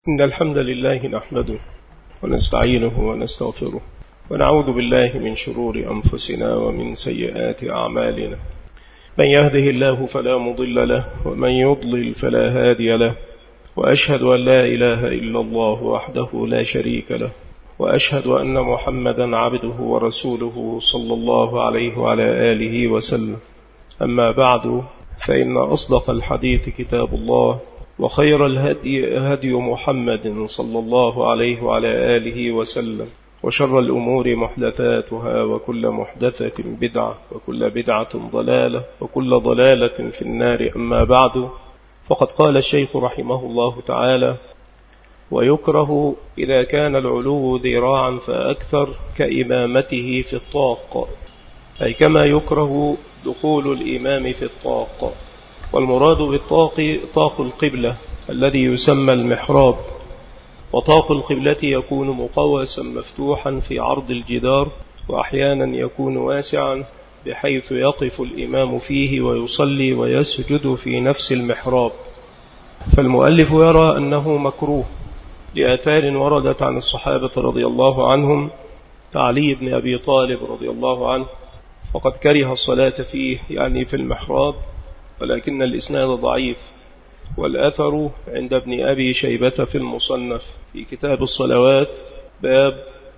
إن الحمد لله نحمده ونستعينه ونستغفره ونعوذ بالله من شرور أنفسنا ومن سيئات أعمالنا. من يهده الله فلا مضل له ومن يضلل فلا هادي له، وأشهد أن لا إله إلا الله وحده لا شريك له، وأشهد أن محمدا عبده ورسوله صلى الله عليه وعلى آله وسلم. أما بعد، فإن أصدق الحديث كتاب الله، وخير الهدي هدي محمد صلى الله عليه وعلى آله وسلم، وشر الأمور محدثاتها، وكل محدثة بدعة، وكل بدعة ضلالة، وكل ضلالة في النار. أما بعد، فقد قال الشيخ رحمه الله تعالى: ويكره إذا كان العلو ذراعا فأكثر كإمامته في الطاق، أي كما يكره دخول الإمام في الطاق. والمراد بالطاق طاق القبلة الذي يسمى المحراب، وطاق القبلة يكون مقوسا مفتوحا في عرض الجدار، وأحيانا يكون واسعا بحيث يقف الإمام فيه ويصلي ويسجد في نفس المحراب. فالمؤلف يرى أنه مكروه لآثار وردت عن الصحابة رضي الله عنهم، كعلي بن أبي طالب رضي الله عنه فقد كره الصلاة فيه، يعني في المحراب، ولكن الإسناد ضعيف. والأثر عند ابن أبي شيبة في المصنف في كتاب الصلوات، باب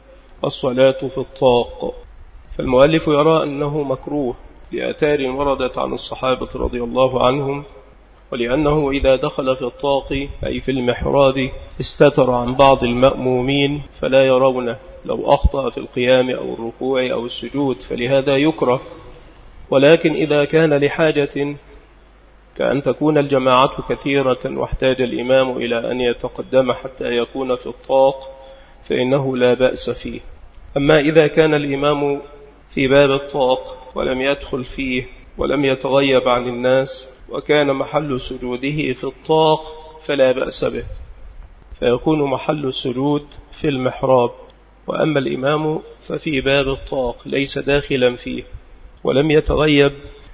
الصلاة في الطاق. فالمؤلف يرى أنه مكروه لآثار وردت عن الصحابة رضي الله عنهم، ولأنه إذا دخل في الطاق أي في المحراب استتر عن بعض المأمومين فلا يرونه لو أخطأ في القيام أو الركوع أو السجود، فلهذا يكره. ولكن إذا كان لحاجة كأن تكون الجماعة كثيرة واحتاج الإمام إلى أن يتقدم حتى يكون في الطاق، فإنه لا بأس فيه. أما إذا كان الإمام في باب الطاق ولم يدخل فيه ولم يتغيب عن الناس، وكان محل سجوده في الطاق، فلا بأس به، فيكون محل السجود في المحراب. وأما الإمام ففي باب الطاق ليس داخلا فيه ولم يتغيب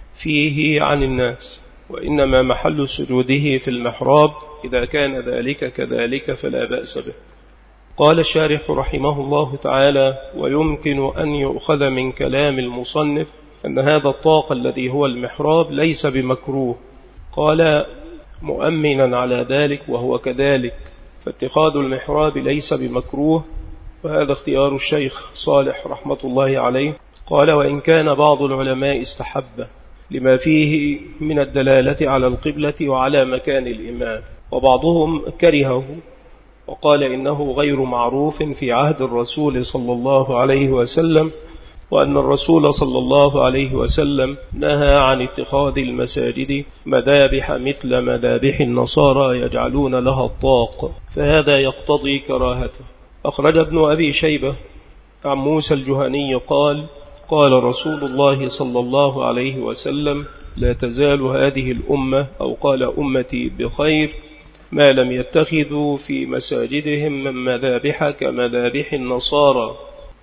فيه عن الناس، وإنما محل سجوده في المحراب. إذا كان ذلك كذلك فلا بأس به. قال الشارح رحمه الله تعالى: ويمكن أن يؤخذ من كلام المصنف أن هذا الطاق الذي هو المحراب ليس بمكروه. قال مؤمنا على ذلك، وهو كذلك، فاتخاذ المحراب ليس بمكروه، وهذا اختيار الشيخ صالح رحمة الله عليه. قال: وإن كان بعض العلماء استحبه لما فيه من الدلالة على القبلة وعلى مكان الإمام، وبعضهم كرهه وقال إنه غير معروف في عهد الرسول صلى الله عليه وسلم، وأن الرسول صلى الله عليه وسلم نهى عن اتخاذ المساجد مذابح مثل مذابح النصارى يجعلون لها الطاق، فهذا يقتضي كراهته. أخرج ابن أبي شيبة عن موسى الجهني قال: قال رسول الله صلى الله عليه وسلم: لا تزال هذه الأمة، أو قال أمتي، بخير ما لم يتخذوا في مساجدهم من مذابح كمذابح النصارى.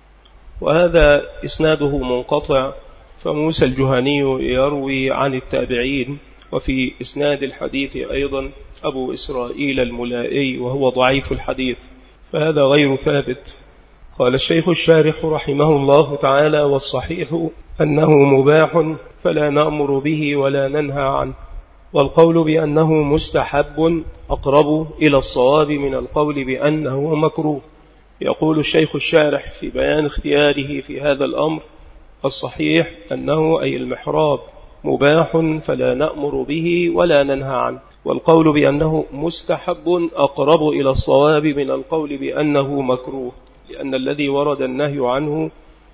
وهذا إسناده منقطع، فموسى الجهني يروي عن التابعين، وفي إسناد الحديث أيضا أبو إسرائيل الملائي وهو ضعيف الحديث، فهذا غير ثابت. قال الشيخ الشارح رحمه الله تعالى: والصحيح أنه مباح فلا نأمر به ولا ننهى عنه، والقول بأنه مستحب أقرب إلى الصواب من القول بأنه مكروه. يقول الشيخ الشارح في بيان اختياره في هذا الأمر: الصحيح أنه أي المحراب مباح فلا نأمر به ولا ننهى عنه، والقول بأنه مستحب أقرب إلى الصواب من القول بأنه مكروه، لأن الذي ورد النهي عنه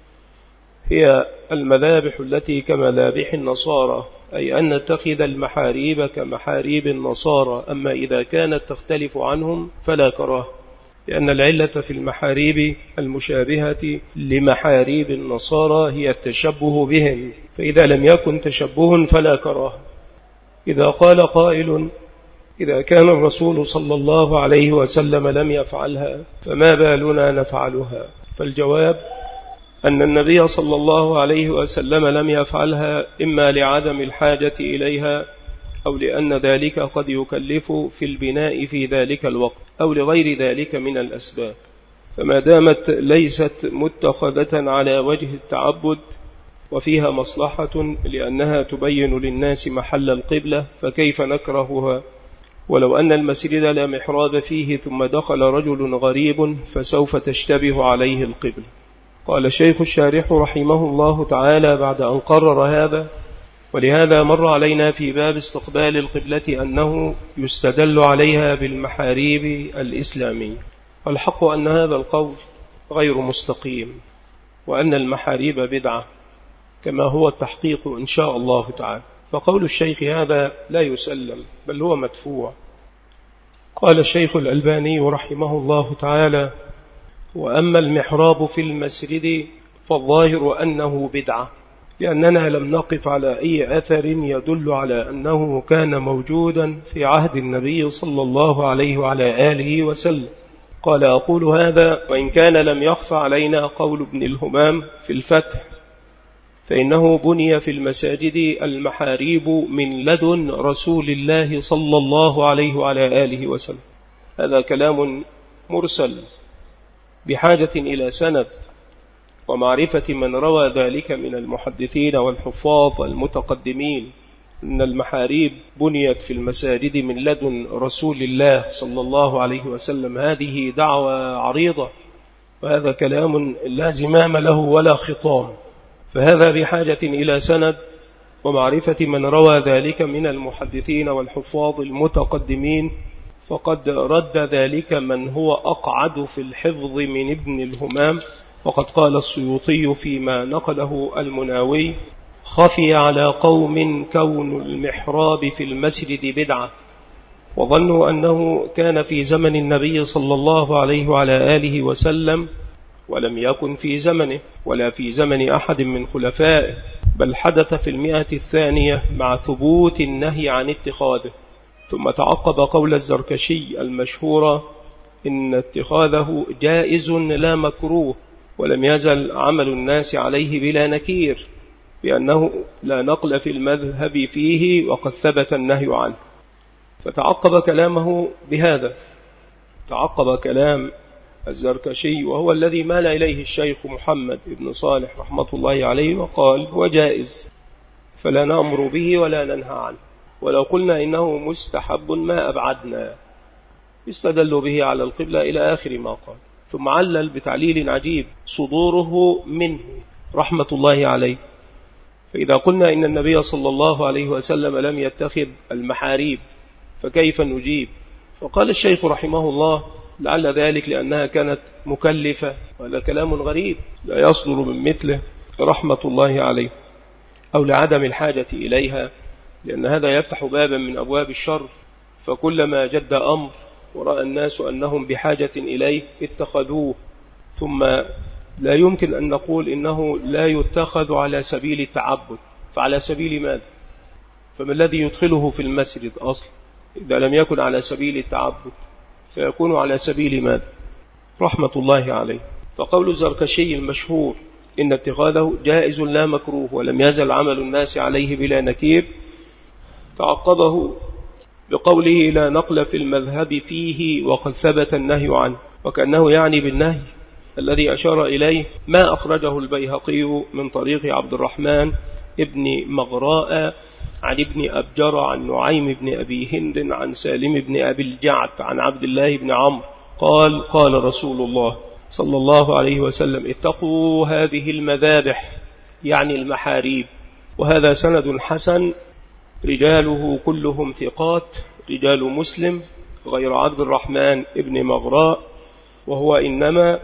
هي المذابح التي كمذابح النصارى، أي أن نتخذ المحاريب كمحاريب النصارى. أما إذا كانت تختلف عنهم فلا كراهة، لأن العلة في المحاريب المشابهة لمحاريب النصارى هي التشبه بهم، فإذا لم يكن تشبه فلا كراهة. إذا قال قائل: إذا كان الرسول صلى الله عليه وسلم لم يفعلها فما بالنا نفعلها؟ فالجواب أن النبي صلى الله عليه وسلم لم يفعلها إما لعدم الحاجة إليها، أو لأن ذلك قد يكلف في البناء في ذلك الوقت، أو لغير ذلك من الأسباب. فما دامت ليست متخذة على وجه التعبد وفيها مصلحة لأنها تبين للناس محل القبلة، فكيف نكرهها؟ ولو أن المسجد لا محراب فيه ثم دخل رجل غريب فسوف تشتبه عليه القبلة. قال الشيخ الشارح رحمه الله تعالى بعد أن قرر هذا: ولهذا مر علينا في باب استقبال القبلة أنه يستدل عليها بالمحاريب الإسلامية. والحق أن هذا القول غير مستقيم، وأن المحاريب بدعة كما هو التحقيق إن شاء الله تعالى. فقول الشيخ هذا لا يسلم، بل هو مدفوع. قال الشيخ الألباني رحمه الله تعالى: وأما المحراب في المسجد فالظاهر أنه بدعة، لأننا لم نقف على أي أثر يدل على أنه كان موجودا في عهد النبي صلى الله عليه وعلى آله وسلم. قال: أقول هذا وإن كان لم يخف علينا قول ابن الهمام في الفتح، فإنه بني في المساجد المحاريب من لدن رسول الله صلى الله عليه وعلى آله وسلم. هذا كلام مرسل بحاجة إلى سند ومعرفة من روى ذلك من المحدثين والحفاظ المتقدمين، أن المحاريب بنيت في المساجد من لدن رسول الله صلى الله عليه وسلم. هذه دعوة عريضة، وهذا كلام لا زمام له ولا خطام، فهذا بحاجة إلى سند ومعرفة من روى ذلك من المحدثين والحفاظ المتقدمين. فقد رد ذلك من هو أقعد في الحفظ من ابن الهمام. وقد قال السيوطي فيما نقله المناوي: خفي على قوم كون المحراب في المسجد بدعة، وظنوا أنه كان في زمن النبي صلى الله عليه وعلى آله وسلم، ولم يكن في زمنه ولا في زمن أحد من خلفائه، بل حدث في 100 مع ثبوت النهي عن اتخاذه. ثم تعقب قول الزركشي المشهور: إن اتخاذه جائز لا مكروه، ولم يزل عمل الناس عليه بلا نكير، بأنه لا نقل في المذهب فيه وقد ثبت النهي عنه. فتعقب كلامه بهذا، تعقب كلام الزركشي، وهو الذي مال إليه الشيخ محمد بن صالح رحمة الله عليه، وقال: هو جائز فلا نأمر به ولا ننهى عنه، ولو قلنا إنه مستحب ما أبعدنا، يستدل به على القبلة إلى آخر ما قال. ثم علل بتعليل عجيب صدوره منه رحمة الله عليه. فإذا قلنا إن النبي صلى الله عليه وسلم لم يتخذ المحاريب فكيف نجيب؟ فقال الشيخ رحمه الله: لعل ذلك لأنها كانت مكلفة، وهذا كلام غريب لا يصدر من مثله رحمة الله عليه، أو لعدم الحاجة إليها، لأن هذا يفتح بابا من أبواب الشر. فكلما جد أمر ورأى الناس أنهم بحاجة إليه اتخذوه. ثم لا يمكن أن نقول إنه لا يتخذ على سبيل التعبد، فعلى سبيل ماذا؟ فما الذي يدخله في المسجد أصلا إذا لم يكن على سبيل التعبد؟ فيكون على سبيل ماذا؟ رحمة الله عليه. فقول الزركشي المشهور إن اتخاذه جائز لا مكروه ولم يزل عمل الناس عليه بلا نكير، تعقبه بقوله: لا نقل في المذهب فيه وقد ثبت النهي عنه، وكأنه يعني بالنهي الذي أشار إليه ما أخرجه البيهقي من طريق عبد الرحمن ابن مغراء عن ابن أبجر عن نعيم بن أبي هند عن سالم بن أبي الجعد عن عبد الله بن عمرو قال: قال رسول الله صلى الله عليه وسلم: اتقوا هذه المذابح، يعني المحاريب. وهذا سند حسن رجاله كلهم ثقات، رجال مسلم، غير عبد الرحمن ابن مغراء، وهو إنما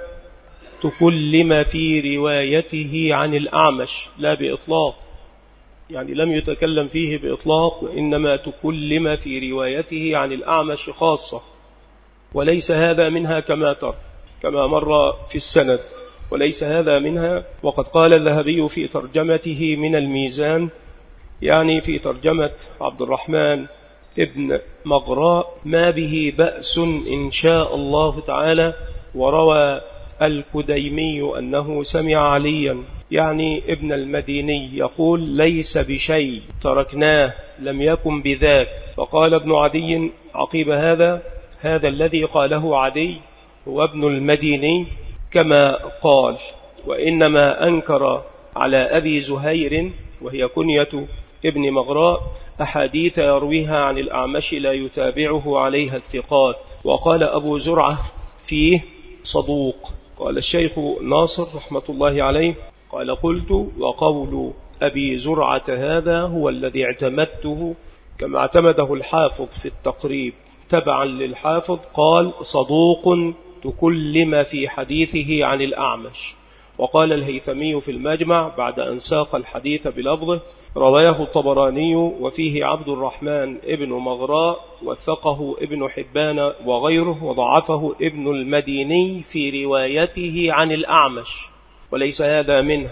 تكلم في روايته عن الأعمش لا بإطلاق، يعني لم يتكلم فيه بإطلاق، وإنما تكلم في روايته عن الأعمش خاصة، وليس هذا منها كما ترى كما مر في السند، وليس هذا منها. وقد قال الذهبي في ترجمته من الميزان، يعني في ترجمة عبد الرحمن ابن مغراء: ما به بأس إن شاء الله تعالى. وروى الكديمي أنه سمع عليا يعني ابن المديني يقول ليس بشيء تركناه لم يكن بذاك. فقال ابن عدي عقيب هذا الذي قاله عدي هو ابن المديني كما قال، وإنما أنكر على أبي زهير وهي كنية ابن مغراء أحاديث يرويها عن الأعمش لا يتابعه عليها الثقات. وقال أبو زرعة فيه صدوق. قال الشيخ ناصر رحمة الله عليه قال قلت وقول أبي زرعة هذا هو الذي اعتمدته كما اعتمده الحافظ في التقريب تبعا للحافظ، قال صدوق تكلم في حديثه عن الأعمش. وقال الهيثمي في المجمع بعد أن ساق الحديث بلفظه رواه الطبراني وفيه عبد الرحمن ابن مغراء وثقه ابن حبان وغيره وضعفه ابن المديني في روايته عن الأعمش وليس هذا منه.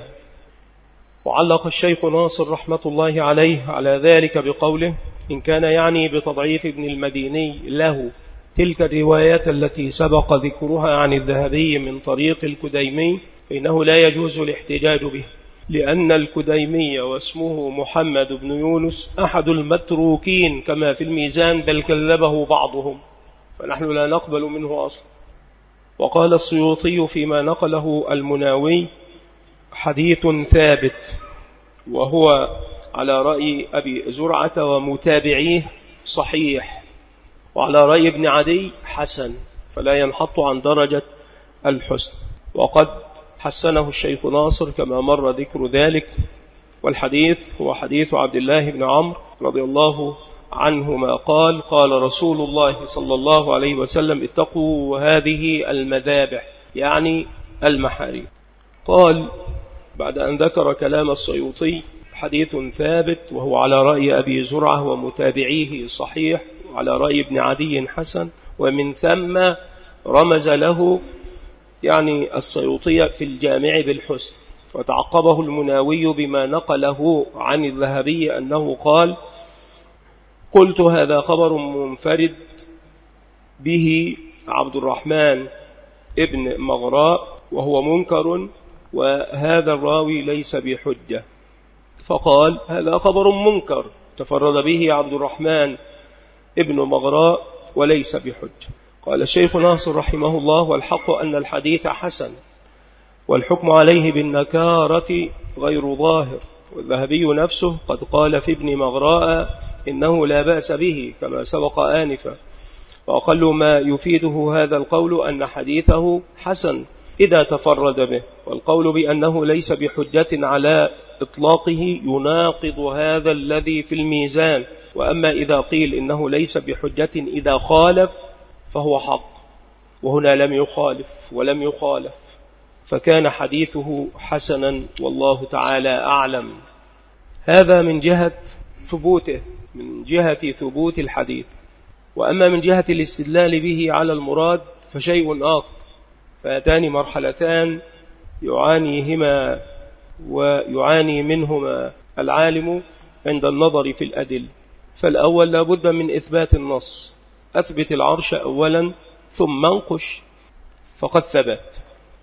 وعلق الشيخ ناصر رحمة الله عليه على ذلك بقوله إن كان يعني بتضعيف ابن المديني له تلك الروايات التي سبق ذكرها عن الذهبي من طريق الكديمي فإنه لا يجوز الاحتجاج به، لأن الكديمي واسمه محمد بن يونس أحد المتروكين كما في الميزان بل كذبه بعضهم، فنحن لا نقبل منه أصلا. وقال السيوطي فيما نقله المناوي حديث ثابت، وهو على رأي أبي زرعة ومتابعيه صحيح، وعلى رأي ابن عدي حسن فلا ينحط عن درجة الحسن. وقد حسنه الشيخ ناصر كما مر ذكر ذلك. والحديث هو حديث عبد الله بن عمرو رضي الله عنهما قال قال رسول الله صلى الله عليه وسلم اتقوا هذه المذابح يعني المحاريب. قال بعد أن ذكر كلام السيوطي حديث ثابت وهو على رأي أبي زرعة ومتابعيه صحيح وعلى رأي ابن عدي حسن، ومن ثم رمز له يعني السيوطي في الجامع بالحسن، وتعقبه المناوي بما نقله عن الذهبي أنه قال قلت هذا خبر منفرد به عبد الرحمن ابن مغراء وهو منكر وهذا الراوي ليس بحجة. فقال هذا خبر منكر تفرد به عبد الرحمن ابن مغراء وليس بحجة. قال الشيخ ناصر رحمه الله والحق أن الحديث حسن والحكم عليه بالنكارة غير ظاهر، والذهبي نفسه قد قال في ابن مغراء إنه لا بأس به كما سبق آنفا، وأقل ما يفيده هذا القول أن حديثه حسن إذا تفرد به، والقول بأنه ليس بحجة على إطلاقه يناقض هذا الذي في الميزان. وأما إذا قيل إنه ليس بحجة إذا خالف فهو حق، وهنا لم يخالف ولم يخالف فكان حديثه حسنا والله تعالى أعلم. هذا من جهة ثبوته، من جهة ثبوت الحديث. وأما من جهة الاستدلال به على المراد فشيء آخر، فهاتان مرحلتان يعانيهما ويعاني منهما العالم عند النظر في الأدل. فالأول لا بد من إثبات النص، أثبت العرش أولا ثم انقش فقد ثبت،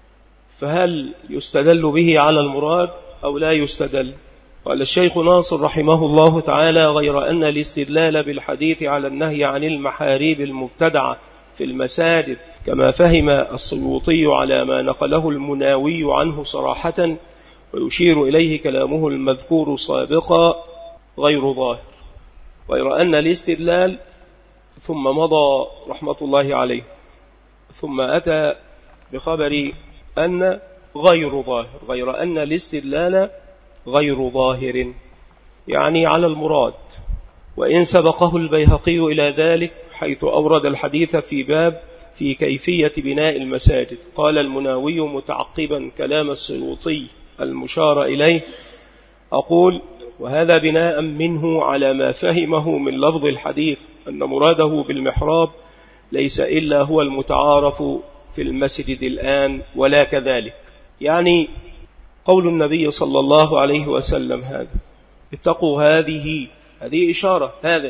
فهل يستدل به على المراد أو لا يستدل؟ قال الشيخ ناصر رحمه الله تعالى غير أن الاستدلال بالحديث على النهي عن المحاريب المبتدعة في المساجد كما فهم السيوطي على ما نقله المناوي عنه صراحة ويشير إليه كلامه المذكور سابقا غير ظاهر، غير أن الاستدلال ثم مضى رحمة الله عليه ثم أتى بخبر أن غير ظاهر، غير أن الاستدلال غير ظاهر يعني على المراد. وإن سبقه البيهقي إلى ذلك حيث أورد الحديث في باب في كيفية بناء المساجد، قال المناوي متعقبا كلام السيوطي المشار إليه أقول وهذا بناء منه على ما فهمه من لفظ الحديث أن مراده بالمحراب ليس إلا هو المتعارف في المسجد الآن ولا كذلك، يعني قول النبي صلى الله عليه وسلم هذا اتقوا هذه إشارة، هذا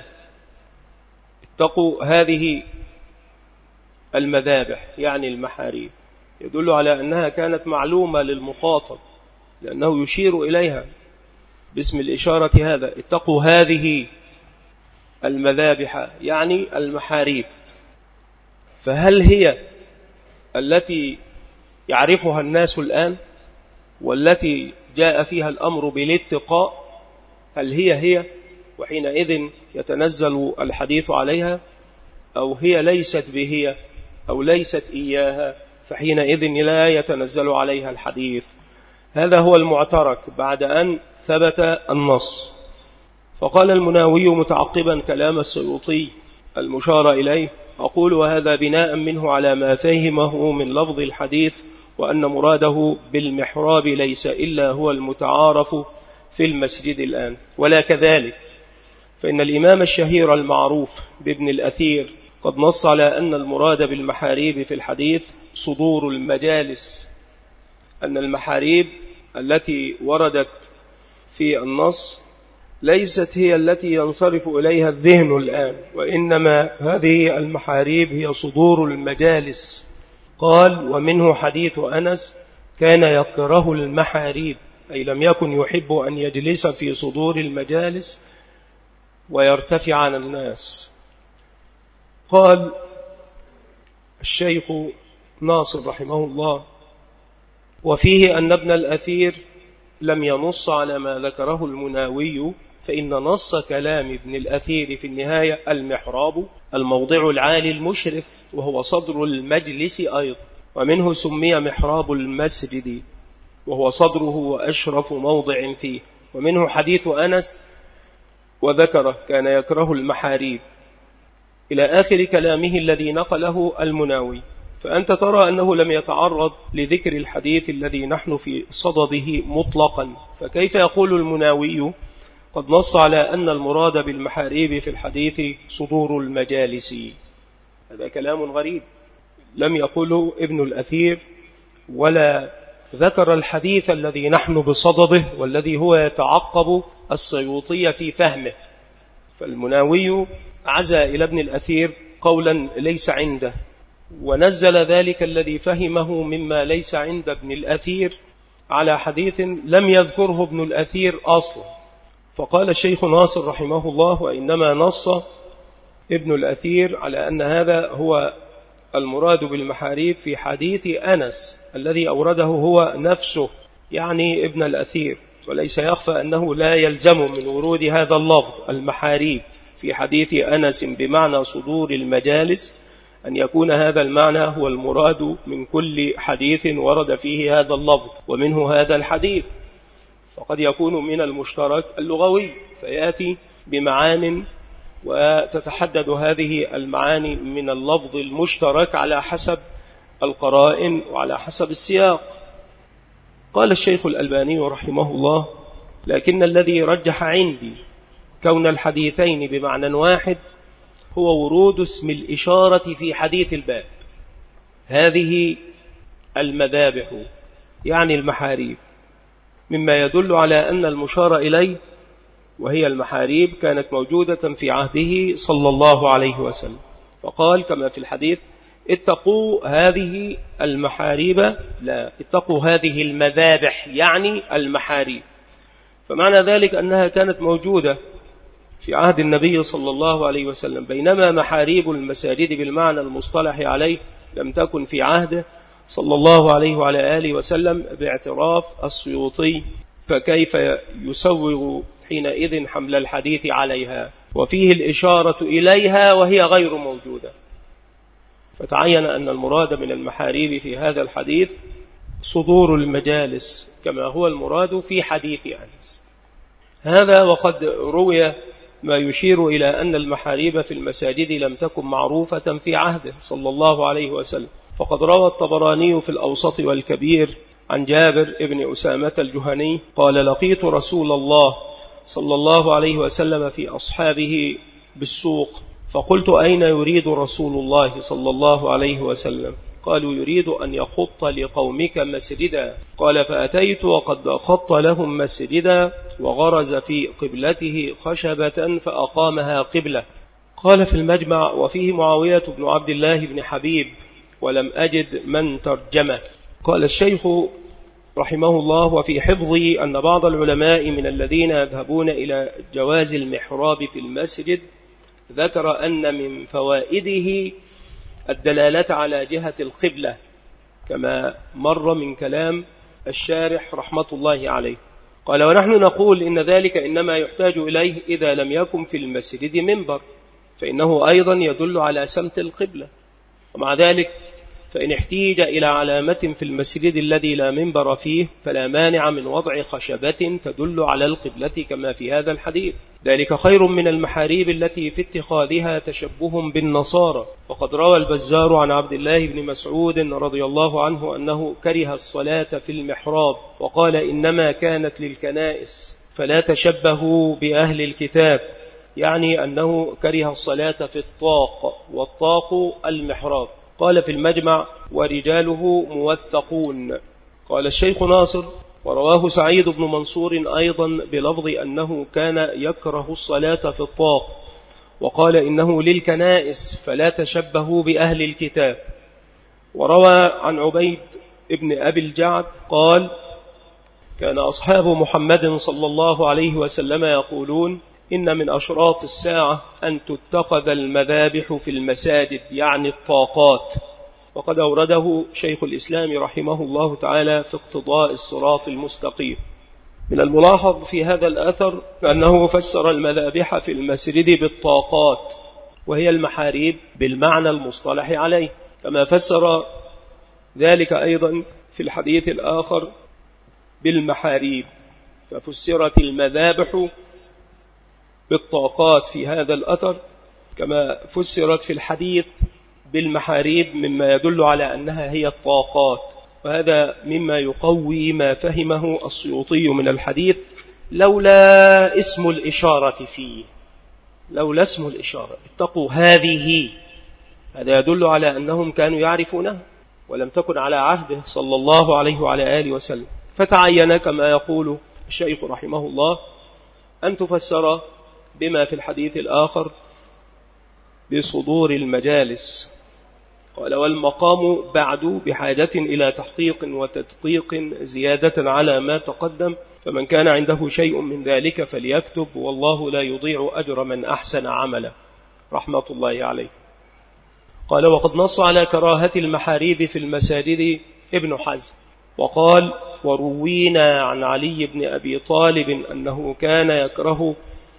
اتقوا هذه المذابح يعني المحاريب، يدل على أنها كانت معلومة للمخاطب لأنه يشير إليها باسم الإشارة هذا: اتقوا هذه المذابح، يعني المحاريب. فهل هي التي يعرفها الناس الآن والتي جاء فيها الأمر بالاتقاء؟ هل هي وحينئذ يتنزل الحديث عليها، أو هي ليست بهي أو ليست إياها فحينئذ لا يتنزل عليها الحديث؟ هذا هو المعترك بعد أن ثبت النص. فقال المناوي متعقبا كلام السيوطي المشار إليه: أقول وهذا بناء منه على ما فهمه من لفظ الحديث، وأن مراده بالمحراب ليس إلا هو المتعارف في المسجد الآن، ولا كذلك، فإن الإمام الشهير المعروف بابن الأثير قد نص على أن المراد بالمحاريب في الحديث صدور المجالس، أن المحاريب التي وردت في النص ليست هي التي ينصرف إليها الذهن الآن، وإنما هذه المحاريب هي صدور المجالس. قال: ومنه حديث أنس: كان يكره المحاريب، أي لم يكن يحب أن يجلس في صدور المجالس ويرتفع عن الناس. قال الشيخ ناصر رحمه الله: وفيه أن ابن الأثير لم ينص على ما ذكره المناوي، فإن نص كلام ابن الأثير في النهاية المحراب الموضع العالي المشرف، وهو صدر المجلس أيضا، ومنه سمي محراب المسجد، وهو صدره وأشرف موضع فيه. ومنه حديث أنس وذكره كان يكره المحاريب، إلى آخر كلامه الذي نقله المناوي. فأنت ترى أنه لم يتعرض لذكر الحديث الذي نحن في صدده مطلقا، فكيف يقول المناوي قد نص على أن المراد بالمحاريب في الحديث صدور المجالس؟ هذا كلام غريب لم يقوله ابن الأثير، ولا ذكر الحديث الذي نحن بصدده والذي هو يتعقب السيوطي في فهمه. فالمناوي عزى إلى ابن الأثير قولا ليس عنده، ونزل ذلك الذي فهمه مما ليس عند ابن الأثير على حديث لم يذكره ابن الأثير أصلا. فقال الشيخ ناصر رحمه الله: وإنما نص ابن الأثير على أن هذا هو المراد بالمحاريب في حديث أنس الذي أورده هو نفسه، يعني ابن الأثير. وليس يخفى أنه لا يلزم من ورود هذا اللفظ المحاريب في حديث أنس بمعنى صدور المجالس أن يكون هذا المعنى هو المراد من كل حديث ورد فيه هذا اللفظ ومنه هذا الحديث. فقد يكون من المشترك اللغوي فيأتي بمعان، وتتحدد هذه المعاني من اللفظ المشترك على حسب القرائن وعلى حسب السياق. قال الشيخ الألباني رحمه الله: لكن الذي رجح عندي كون الحديثين بمعنى واحد هو ورود اسم الإشارة في حديث الباب. هذه المذابح يعني المحاريب، مما يدل على أن المشار إليه وهي المحاريب كانت موجودة في عهده صلى الله عليه وسلم. فقال كما في الحديث: اتقوا هذه المحاريب، لا، اتقوا هذه المذابح يعني المحاريب. فمعنى ذلك أنها كانت موجودة في عهد النبي صلى الله عليه وسلم، بينما محاريب المساجد بالمعنى المصطلح عليه لم تكن في عهده صلى الله عليه وعلى آله وسلم باعتراف السيوطي، فكيف يسوغ حينئذ حمل الحديث عليها وفيه الإشارة إليها وهي غير موجودة؟ فتعين أن المراد من المحاريب في هذا الحديث صدور المجالس كما هو المراد في حديث أنس. هذا وقد روي ما يشير إلى أن المحاريب في المساجد لم تكن معروفة في عهده صلى الله عليه وسلم. فقد روى الطبراني في الأوسط والكبير عن جابر ابن أسامة الجهني قال: لقيت رسول الله صلى الله عليه وسلم في أصحابه بالسوق، فقلت: أين يريد رسول الله صلى الله عليه وسلم؟ قالوا: يريد أن يخط لقومك مسجدا. قال: فأتيت وقد خط لهم مسجدا وغرز في قبلته خشبة فأقامها قبلة. قال في المجمع: وفيه معاوية بن عبد الله بن حبيب، ولم أجد من ترجمه. قال الشيخ رحمه الله: وفي حفظي أن بعض العلماء من الذين يذهبون إلى جواز المحراب في المسجد ذكر أن من فوائده الدلالة على جهة القبلة، كما مر من كلام الشارح رحمة الله عليه. قال: ونحن نقول إن ذلك إنما يحتاج إليه إذا لم يكن في المسجد منبر، فإنه أيضا يدل على سمت القبلة. ومع ذلك فإن احتيج إلى علامة في المسجد الذي لا منبر فيه فلا مانع من وضع خشبة تدل على القبلة كما في هذا الحديث. ذلك خير من المحاريب التي في اتخاذها تشبه بالنصارى. وقد روى البزار عن عبد الله بن مسعود رضي الله عنه أنه كره الصلاة في المحراب، وقال: إنما كانت للكنائس فلا تشبهوا بأهل الكتاب، يعني أنه كره الصلاة في الطاق، والطاق المحراب. قال في المجمع: ورجاله موثقون. قال الشيخ ناصر: ورواه سعيد بن منصور أيضا بلفظ أنه كان يكره الصلاة في الطاق، وقال: إنه للكنائس فلا تشبهوا بأهل الكتاب. وروى عن عبيد ابن أبي الجعد قال: كان أصحاب محمد صلى الله عليه وسلم يقولون: إن من أشراط الساعة أن تتخذ المذابح في المساجد، يعني الطاقات. وقد أورده شيخ الإسلام رحمه الله تعالى في اقتضاء الصراط المستقيم. من الملاحظ في هذا الأثر أنه فسر المذابح في المسجد بالطاقات، وهي المحاريب بالمعنى المصطلح عليه، كما فسر ذلك أيضا في الحديث الآخر بالمحاريب، ففسرت المذابح بالطاقات في هذا الأثر كما فسرت في الحديث بالمحاريب، مما يدل على أنها هي الطاقات. وهذا مما يقوي ما فهمه السيوطي من الحديث لولا اسم الإشارة فيه، لولا اسم الإشارة، اتقوا هذه. هذا يدل على أنهم كانوا يعرفونه ولم تكن على عهده صلى الله عليه وعلى آله وسلم، فتعين كما يقول الشيخ رحمه الله أن تفسر بما في الحديث الآخر بصدور المجالس. قال: والمقام بعد بحاجة إلى تحقيق وتدقيق زيادة على ما تقدم، فمن كان عنده شيء من ذلك فليكتب، والله لا يضيع أجر من أحسن عملا، رحمة الله عليه. قال: وقد نص على كراهة المحاريب في المساجد ابن حزم، وقال: وروينا عن علي بن أبي طالب أنه كان يكره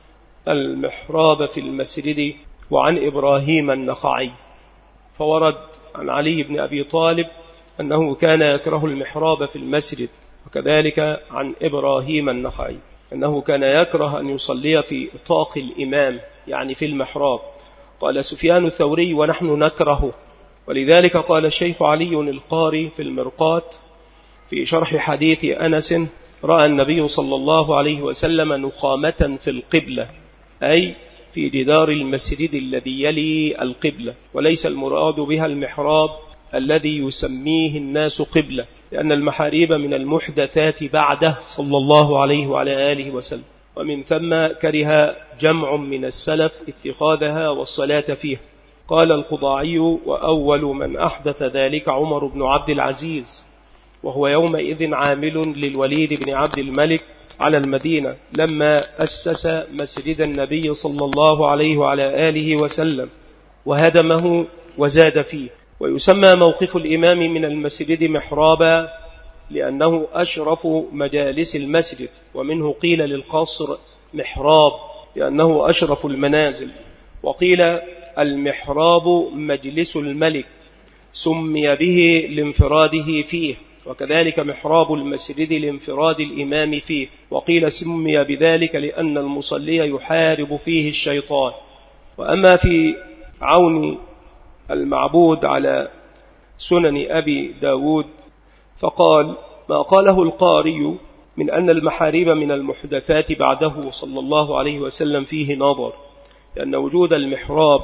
المحراب في المسجد، وعن إبراهيم النخعي. فورد عن علي بن أبي طالب أنه كان يكره المحراب في المسجد، وكذلك عن إبراهيم النخعي أنه كان يكره أن يصلي في طاق الإمام، يعني في المحراب. قال سفيان الثوري: ونحن نكره. ولذلك قال الشيخ علي القاري في المرقات في شرح حديث أنس: رأى النبي صلى الله عليه وسلم نخامة في القبلة، أي في جدار المسجد الذي يلي القبلة، وليس المراد بها المحراب الذي يسميه الناس قبلة، لأن المحاريب من المحدثات بعده صلى الله عليه وعلى آله وسلم، ومن ثم كره جمع من السلف اتخاذها والصلاة فيها. قال القضاعي: وأول من أحدث ذلك عمر بن عبد العزيز، وهو يومئذ عامل للوليد بن عبد الملك على المدينة لما أسس مسجد النبي صلى الله عليه وعلى آله وسلم وهدمه وزاد فيه. ويسمى موقف الإمام من المسجد محرابا لأنه أشرف مجالس المسجد، ومنه قيل للقصر محراب لأنه أشرف المنازل، وقيل المحراب مجلس الملك سمي به لانفراده فيه، وكذلك محراب المسجد لانفراد الإمام فيه، وقيل سمي بذلك لأن المصلي يحارب فيه الشيطان. وأما في عون المعبود على سنن أبي داود فقال: ما قاله القاري من أن المحاريب من المحدثات بعده صلى الله عليه وسلم فيه نظر، لأن وجود المحراب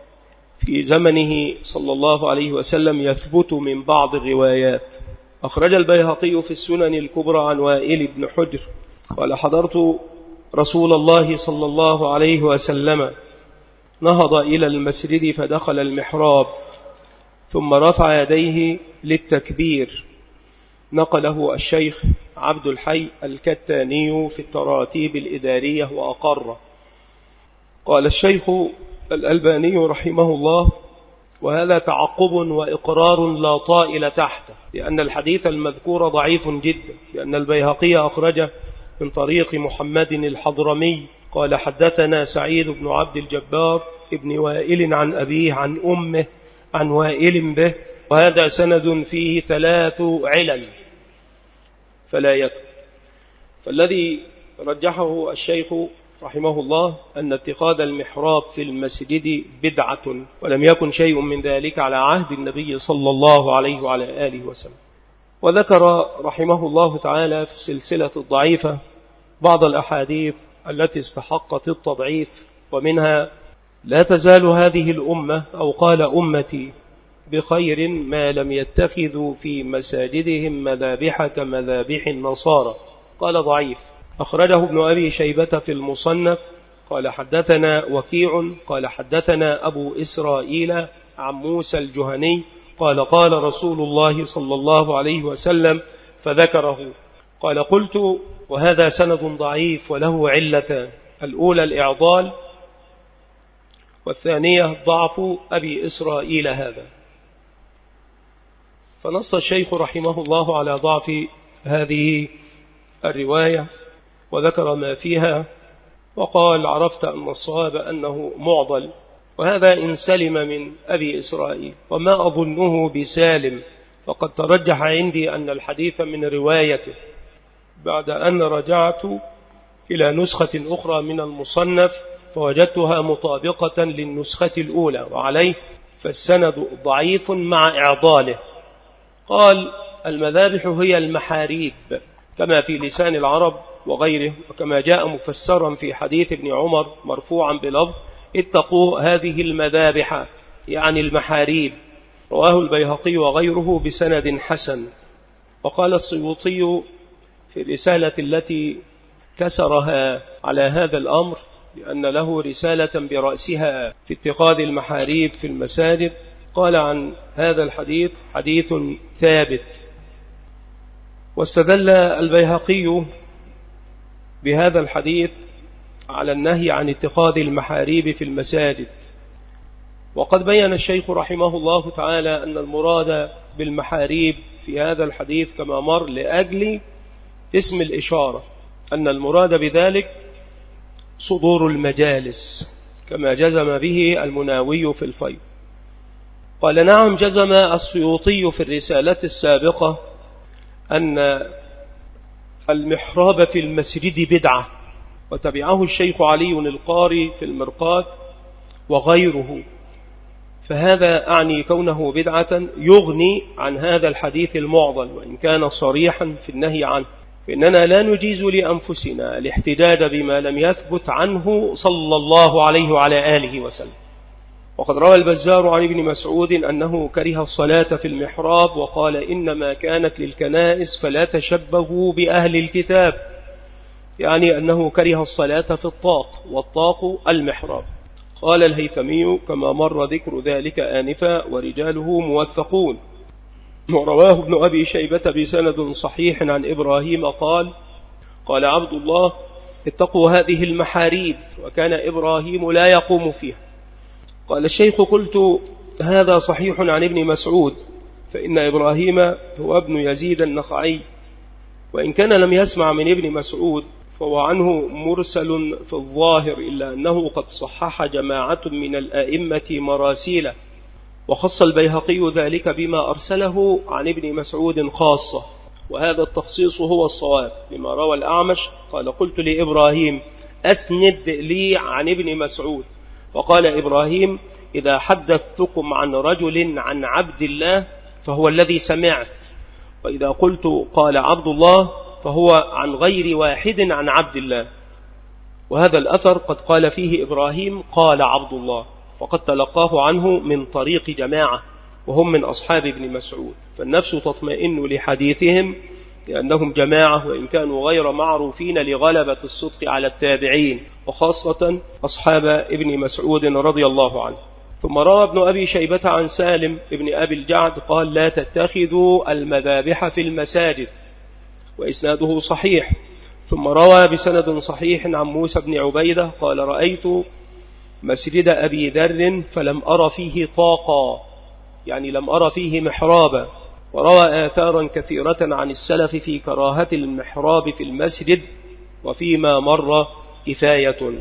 في زمنه صلى الله عليه وسلم يثبت من بعض الروايات. أخرج البيهقي في السنن الكبرى عن وائل بن حجر قال: حضرت رسول الله صلى الله عليه وسلم نهض إلى المسجد فدخل المحراب ثم رفع يديه للتكبير، نقله الشيخ عبد الحي الكتاني في التراتيب الإدارية وأقره. قال الشيخ الألباني رحمه الله: وهذا تعقب وإقرار لا طائل تحته، لأن الحديث المذكور ضعيف جدا، لأن البيهقي أخرجه من طريق محمد الحضرمي قال: حدثنا سعيد بن عبد الجبار ابن وائل عن أبيه عن أمه عن وائل به، وهذا سند فيه 3 علل فلا يثبت. فالذي رجحه الشيخ رحمه الله أن اتخاذ المحراب في المسجد بدعة، ولم يكن شيء من ذلك على عهد النبي صلى الله عليه وعلى آله وسلم. وذكر رحمه الله تعالى في السلسلة الضعيفة بعض الأحاديث التي استحقت التضعيف، ومنها: لا تزال هذه الأمة أو قال أمتي بخير ما لم يتخذوا في مساجدهم مذابح كمذابح النصارى. قال ضعيف. أخرجه ابن أبي شيبة في المصنف قال: حدثنا وكيع قال: حدثنا أبو إسرائيل عن موسى الجهني قال: قال رسول الله صلى الله عليه وسلم فذكره. قال: قلت: وهذا سند ضعيف وله علتان: الأولى الإعضال، والثانية ضعف أبي إسرائيل هذا. فنص الشيخ رحمه الله على ضعف هذه الرواية وذكر ما فيها، وقال: عرفت أن الصواب أنه معضل، وهذا إن سلم من أبي إسرائيل، وما أظنه بسالم، فقد ترجح عندي أن الحديث من روايته، بعد أن رجعت إلى نسخة أخرى من المصنف فوجدتها مطابقة للنسخة الأولى، وعليه فالسند ضعيف مع إعضاله. قال: المذابح هي المحاريب كما في لسان العرب وغيره، وكما جاء مفسرا في حديث ابن عمر مرفوعا بلفظ: اتقوا هذه المذابح، يعني المحاريب. رواه البيهقي وغيره بسند حسن. وقال السيوطي في الرسالة التي كسرها على هذا الأمر، لأن له رسالة برأسها في اتخاذ المحاريب في المساجد، قال عن هذا الحديث: حديث ثابت. واستدل البيهقي بهذا الحديث على النهي عن اتخاذ المحاريب في المساجد. وقد بين الشيخ رحمه الله تعالى أن المراد بالمحاريب في هذا الحديث كما مر لأجل اسم الإشارة، أن المراد بذلك صدور المجالس، كما جزم به المناوي في الفيض. قال: نعم، جزم السيوطي في الرسالة السابقة أن المحراب في المسجد بدعة، وتبعه الشيخ علي القاري في المرقات وغيره، فهذا أعني كونه بدعة يغني عن هذا الحديث المعضل وإن كان صريحا في النهي عنه، فإننا لا نجيز لأنفسنا الاحتجاج بما لم يثبت عنه صلى الله عليه وعلى آله وسلم. وقد روى البزار عن ابن مسعود أنه كره الصلاة في المحراب، وقال: إنما كانت للكنائس فلا تشبهوا بأهل الكتاب، يعني أنه كره الصلاة في الطاق، والطاق المحراب. قال الهيثمي كما مر ذكر ذلك آنفا: ورجاله موثقون. ورواه ابن أبي شيبة بسند صحيح عن إبراهيم قال: قال عبد الله: اتقوا هذه المحاريب، وكان إبراهيم لا يقوم فيها. قال الشيخ: قلت: هذا صحيح عن ابن مسعود، فإن إبراهيم هو ابن يزيد النخعي، وإن كان لم يسمع من ابن مسعود فهو عنه مرسل في الظاهر، إلا أنه قد صحح جماعة من الآئمة مراسيله، وخص البيهقي ذلك بما أرسله عن ابن مسعود خاصة، وهذا التخصيص هو الصواب لما روى الأعمش. قال: قلت لإبراهيم: أسند لي عن ابن مسعود. فقال إبراهيم: إذا حدثتكم عن رجل عن عبد الله فهو الذي سمعت، وإذا قلت قال عبد الله فهو عن غير واحد عن عبد الله. وهذا الأثر قد قال فيه إبراهيم قال عبد الله، وقد تلقاه عنه من طريق جماعة وهم من أصحاب ابن مسعود، فالنفس تطمئن لحديثهم لأنهم جماعة، وإن كانوا غير معروفين لغلبة الصدق على التابعين، وخاصة أصحاب ابن مسعود رضي الله عنه. ثم روى ابن أبي شيبة عن سالم ابن أبي الجعد قال لا تتخذوا المذابح في المساجد، وإسناده صحيح. ثم روى بسند صحيح عن موسى بن عبيدة قال رأيت مسجد أبي ذر فلم أر فيه طاقا، يعني لم أر فيه محرابا. وروى آثارا كثيرة عن السلف في كراهة المحراب في المسجد، وفيما مر كفاية.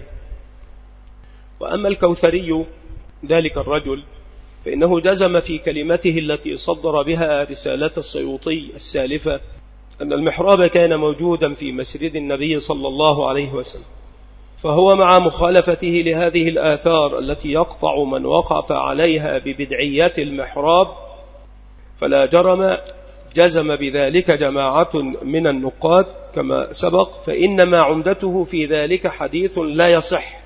وأما الكوثري ذلك الرجل فإنه جزم في كلمته التي صدر بها رسالة السيوطي السالفة أن المحراب كان موجودا في مسجد النبي صلى الله عليه وسلم، فهو مع مخالفته لهذه الآثار التي يقطع من وقف عليها ببدعيات المحراب، فلا جرم جزم بذلك جماعة من النقاد كما سبق، فإنما عمدته في ذلك حديث لا يصح،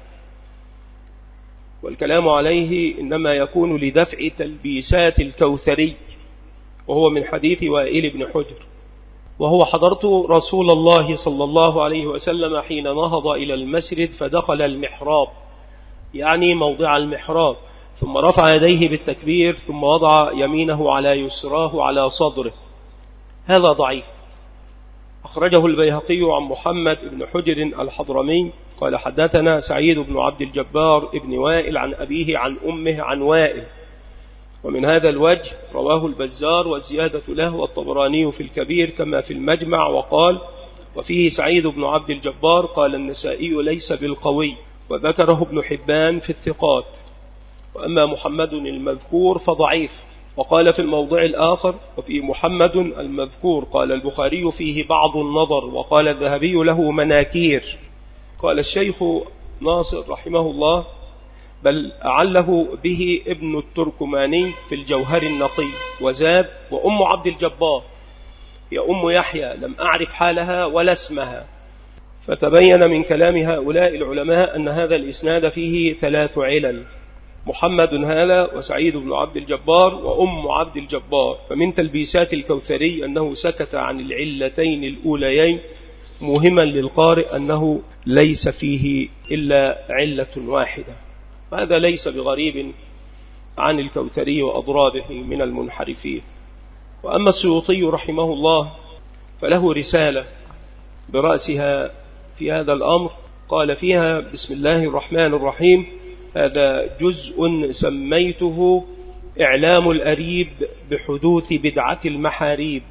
والكلام عليه إنما يكون لدفع تلبيسات الكوثري، وهو من حديث وائل بن حجر، وهو حضرت رسول الله صلى الله عليه وسلم حين نهض إلى المسجد فدخل المحراب، يعني موضع المحراب، ثم رفع يديه بالتكبير ثم وضع يمينه على يسراه على صدره. هذا ضعيف. أخرجه البيهقي عن محمد بن حجر الحضرمي قال حدثنا سعيد بن عبد الجبار ابن وائل عن أبيه عن أمه عن وائل، ومن هذا الوجه رواه البزار والزيادة له والطبراني في الكبير كما في المجمع، وقال وفيه سعيد بن عبد الجبار قال النسائي ليس بالقوي، وذكره ابن حبان في الثقات. وأما محمد المذكور فضعيف. وقال في الموضع الآخر وفي محمد المذكور قال البخاري فيه بعض النظر، وقال الذهبي له مناكير. قال الشيخ ناصر رحمه الله بل أعله به ابن التركماني في الجوهر النقي، وزاد وأم عبد الجبار هي أم يحيى لم أعرف حالها ولا اسمها. فتبين من كلام هؤلاء العلماء أن هذا الإسناد فيه 3 علل: محمد هذا وسعيد بن عبد الجبار وأم عبد الجبار. فمن تلبيسات الكوثري أنه سكت عن العلتين الأوليين، مهما للقارئ أنه ليس فيه إلا علة واحدة. وهذا ليس بغريب عن الكوثري وأضرابه من المنحرفين. وأما السيوطي رحمه الله فله رسالة برأسها في هذا الأمر، قال فيها بسم الله الرحمن الرحيم: هذا جزء سميته إعلام الأريب بحدوث بدعة المحاريب،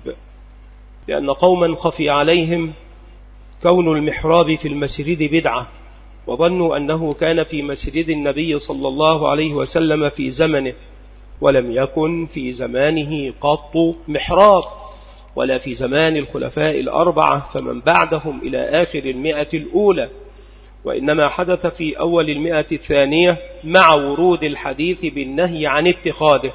لأن قوما خفي عليهم كون المحراب في المسجد بدعة، وظنوا أنه كان في مسجد النبي صلى الله عليه وسلم في زمنه، ولم يكن في زمانه قط محراب، ولا في زمان الخلفاء 4 فمن بعدهم إلى آخر 100 الأولى، وإنما حدث في أول 100 الثانية مع ورود الحديث بالنهي عن اتخاذه،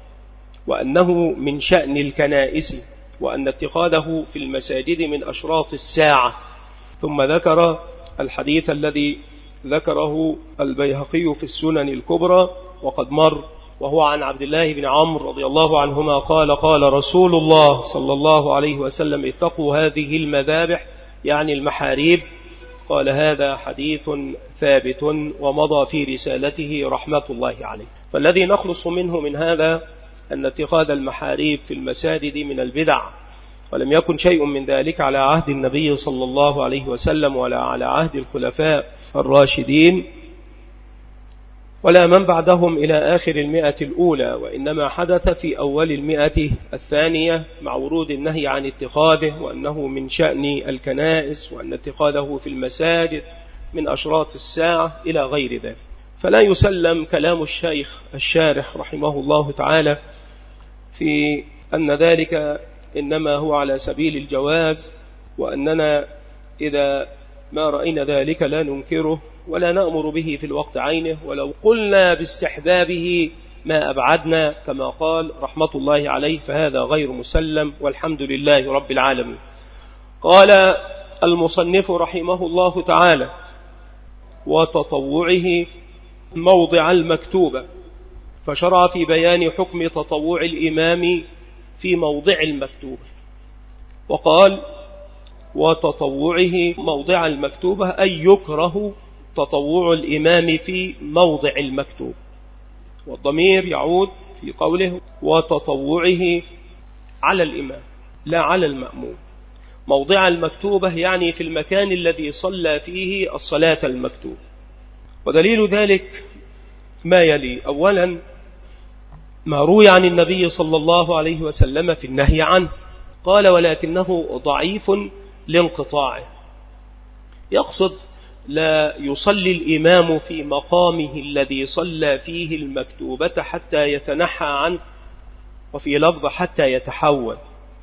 وأنه من شأن الكنائس، وأن اتخاذه في المساجد من أشراط الساعة. ثم ذكر الحديث الذي ذكره البيهقي في السنن الكبرى وقد مر، وهو عن عبد الله بن عمرو رضي الله عنهما قال قال رسول الله صلى الله عليه وسلم: اتقوا هذه المذابح، يعني المحاريب. قال هذا حديث ثابت ومضى في رسالته رحمة الله عليه. فالذي نخلص منه من هذا أن اتخاذ المحاريب في المساجد من البدع، ولم يكن شيء من ذلك على عهد النبي صلى الله عليه وسلم ولا على عهد الخلفاء الراشدين ولا من بعدهم إلى آخر 100 الأولى، وإنما حدث في أول 100 الثانية مع ورود النهي عن اتخاذه، وأنه من شأن الكنائس، وأن اتخاذه في المساجد من أشراط الساعة إلى غير ذلك. فلا يسلم كلام الشيخ الشارح رحمه الله تعالى في أن ذلك إنما هو على سبيل الجواز، وأننا إذا ما رأينا ذلك لا ننكره ولا نأمر به في الوقت عينه، ولو قلنا باستحبابه ما أبعدنا كما قال رحمة الله عليه، فهذا غير مسلم، والحمد لله رب العالمين. قال المصنف رحمه الله تعالى: وتطوعه موضع المكتوبة، فشرع في بيان حكم تطوع الإمام في موضع المكتوبة، وقال: وتطوعه موضع المكتوبة أي يكره تطوع الإمام في موضع المكتوب. والضمير يعود في قوله وتطوعه على الإمام لا على المأموم. موضع المكتوبة يعني في المكان الذي صلى فيه الصلاة المكتوبة. ودليل ذلك ما يلي: أولا ما روي عن النبي صلى الله عليه وسلم في النهي عنه، قال ولكنه ضعيف لانقطاعه، يقصد لا يصلي الإمام في مقامه الذي صلى فيه المكتوبة حتى يتنحى عنه، وفي لفظ حتى يتحول.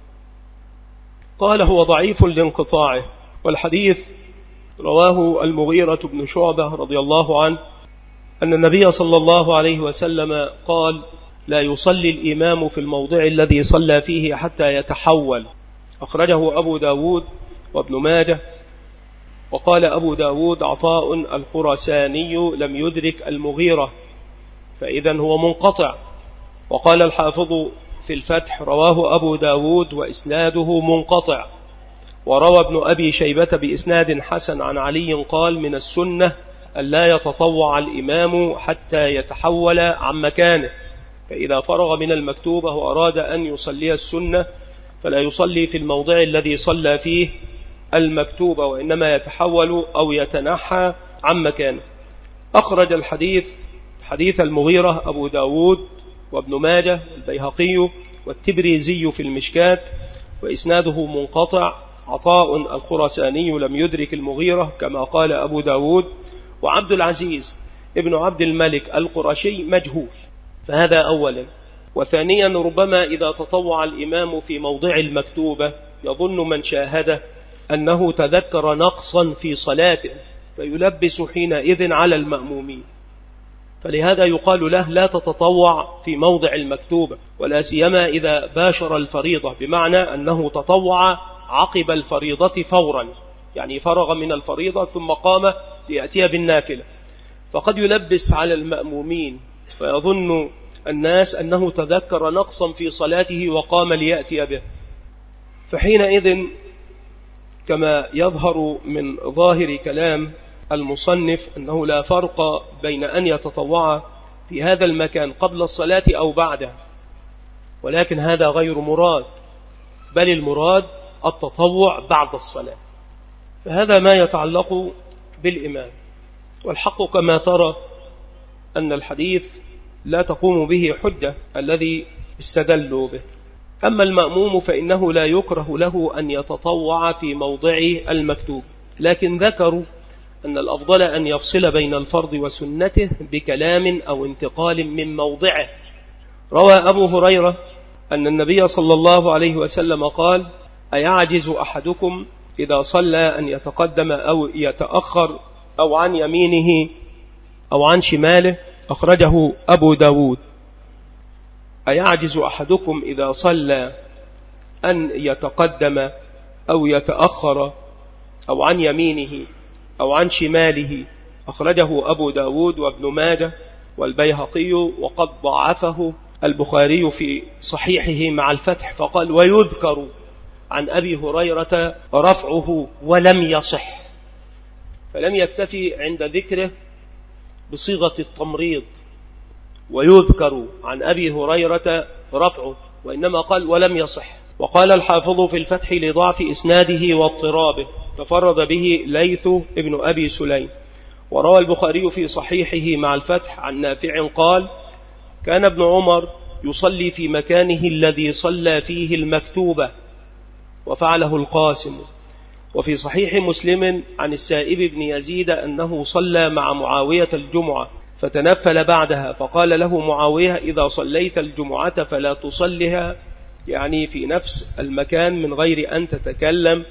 قال هو ضعيف لانقطاعه. والحديث رواه المغيرة بن شعبة رضي الله عنه أن النبي صلى الله عليه وسلم قال لا يصلي الإمام في الموضع الذي صلى فيه حتى يتحول. أخرجه أبو داود وابن ماجه. وقال أبو داود عطاء الخراساني لم يدرك المغيرة، فإذا هو منقطع. وقال الحافظ في الفتح رواه أبو داود وإسناده منقطع. وروى ابن أبي شيبة بإسناد حسن عن علي قال من السنة أن لا يتطوع الإمام حتى يتحول عن مكانه، فإذا فرغ من المكتوبة وأراد أن يصلي السنة فلا يصلي في الموضع الذي صلى فيه المكتوبة، وإنما يتحول أو يتنحى عن مكانه. أخرج الحديث حديث المغيرة أبو داود وابن ماجه والبيهقي والتبريزي في المشكات، وإسناده منقطع. عطاء الخراساني لم يدرك المغيرة كما قال أبو داود. وعبد العزيز ابن عبد الملك القرشي مجهول، فهذا أولا. وثانيا ربما إذا تطوع الإمام في موضع المكتوبة يظن من شاهده أنه تذكر نقصا في صلاته فيلبس حينئذ على المأمومين، فلهذا يقال له لا تتطوع في موضع المكتوبة، ولا سيما إذا باشر الفريضة، بمعنى أنه تطوع عقب الفريضة فورا، يعني فرغ من الفريضة ثم قام ليأتي بالنافلة، فقد يلبس على المأمومين فيظن الناس أنه تذكر نقصا في صلاته وقام ليأتي به. فحينئذ كما يظهر من ظاهر كلام المصنف أنه لا فرق بين أن يتطوع في هذا المكان قبل الصلاة أو بعدها، ولكن هذا غير مراد، بل المراد التطوع بعد الصلاة. فهذا ما يتعلق بالإمام. والحق كما ترى أن الحديث لا تقوم به حجة الذي استدلوا به. أما المأموم فإنه لا يكره له أن يتطوع في موضع المكتوب، لكن ذكروا أن الأفضل أن يفصل بين الفرض وسنته بكلام أو انتقال من موضعه. روى أبو هريرة أن النبي صلى الله عليه وسلم قال أيعجز أحدكم إذا صلى أن يتقدم أو يتأخر أو عن يمينه أو عن شماله؟ أخرجه أبو داود. أيعجز أحدكم إذا صلى أن يتقدم أو يتأخر أو عن يمينه أو عن شماله؟ أخرجه أبو داود وابن ماجه والبيهقي، وقد ضعفه البخاري في صحيحه مع الفتح، فقال ويذكر عن أبي هريرة رفعه ولم يصح، فلم يكتفي عند ذكره بصيغة التمريض ويذكر عن أبي هريرة رفعه، وإنما قال ولم يصح. وقال الحافظ في الفتح لضعف إسناده واضطرابه، تفرد به ليث ابن أبي سليم. وروى البخاري في صحيحه مع الفتح عن نافع قال كان ابن عمر يصلي في مكانه الذي صلى فيه المكتوبة وفعله القاسم. وفي صحيح مسلم عن السائب بن يزيد أنه صلى مع معاوية الجمعة فتنفل بعدها، فقال له معاوية إذا صليت الجمعة فلا تصلها، يعني في نفس المكان من غير أن تتكلم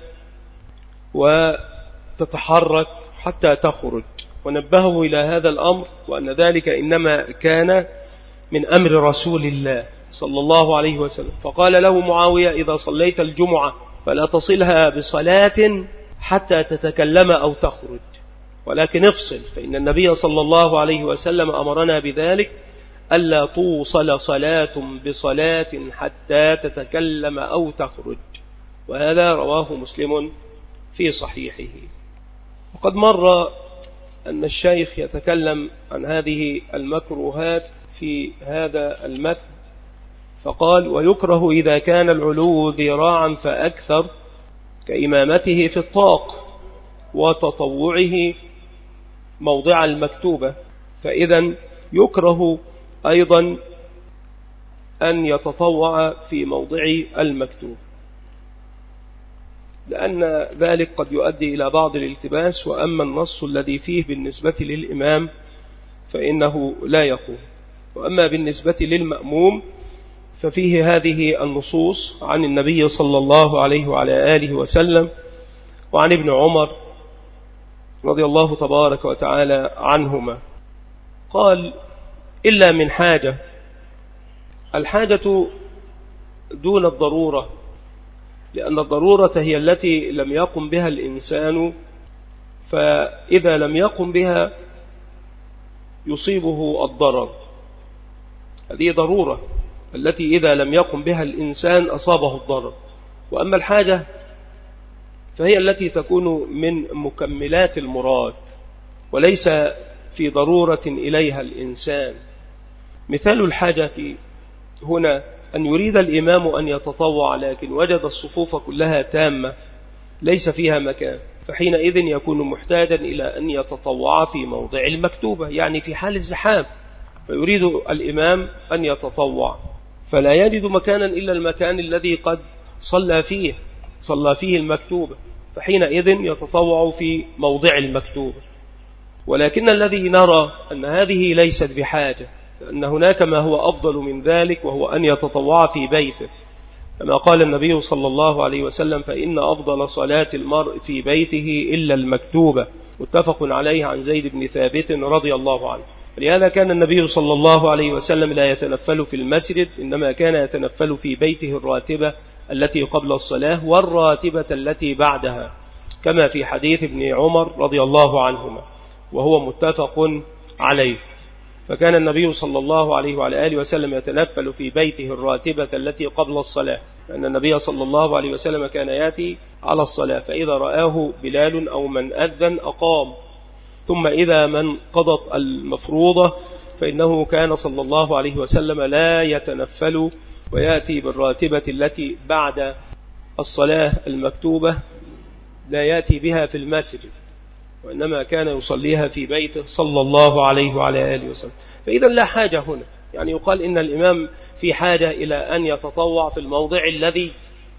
وتتحرك حتى تخرج. ونبهه إلى هذا الأمر، وأن ذلك إنما كان من أمر رسول الله صلى الله عليه وسلم. فقال له معاوية إذا صليت الجمعة فلا تصلها بصلاة حتى تتكلم أو تخرج، ولكن افصل، فإن النبي صلى الله عليه وسلم أمرنا بذلك ألا توصل صلاة بصلاة حتى تتكلم أو تخرج. وهذا رواه مسلم في صحيحه. وقد مر أن الشيخ يتكلم عن هذه المكروهات في هذا المتن فقال: ويكره إذا كان العلو ذراعا فأكثر كإمامته في الطاق وتطوعه موضع المكتوبة، فإذا يكره أيضا أن يتطوع في موضع المكتوب، لأن ذلك قد يؤدي إلى بعض الالتباس. وأما النص الذي فيه بالنسبة للإمام فإنه لا يقول. وأما بالنسبة للمأموم ففيه هذه النصوص عن النبي صلى الله عليه وعلى آله وسلم وعن ابن عمر رضي الله تبارك وتعالى عنهما. قال: إلا من حاجة. الحاجة دون الضرورة، لأن الضرورة هي التي لم يقم بها الإنسان، فإذا لم يقم بها يصيبه الضرر. هذه ضرورة التي إذا لم يقم بها الإنسان أصابه الضرر. وأما الحاجة فهي التي تكون من مكملات المراد وليس في ضرورة إليها الإنسان. مثال الحاجة هنا أن يريد الإمام أن يتطوع لكن وجد الصفوف كلها تامة ليس فيها مكان، فحينئذ يكون محتاجا إلى أن يتطوع في موضع المكتوبة، يعني في حال الزحام، فيريد الإمام أن يتطوع فلا يجد مكانا إلا المكان الذي قد صلى فيه المكتوبة، فحينئذ يتطوع في موضع المكتوبة. ولكن الذي نرى أن هذه ليست بحاجة، لأن هناك ما هو أفضل من ذلك، وهو أن يتطوع في بيته، كما قال النبي صلى الله عليه وسلم: فإن أفضل صلاة المرء في بيته إلا المكتوبة، متفق عليه عن زيد بن ثابت رضي الله عنه. لهذا كان النبي صلى الله عليه وسلم لا يتنفل في المسجد، إنما كان يتنفل في بيته الراتبة التي قبل الصلاة والراتبة التي بعدها، كما في حديث ابن عمر رضي الله عنهما وهو متفق عليه. فكان النبي صلى الله عليه وعلى آله وسلم يتنفل في بيته الراتبة التي قبل الصلاة، لأن النبي صلى الله عليه وسلم كان يأتي على الصلاة، فإذا رآه بلال أو من أذن أقام، ثم إذا من قضت المفروضة فإنه كان صلى الله عليه وسلم لا يتنفل ويأتي بالراتبة التي بعد الصلاة المكتوبة، لا يأتي بها في المسجد، وإنما كان يصليها في بيته صلى الله عليه وعلى آله وسلم. فإذا لا حاجة هنا، يعني يقال إن الإمام في حاجة إلى أن يتطوع في الموضع الذي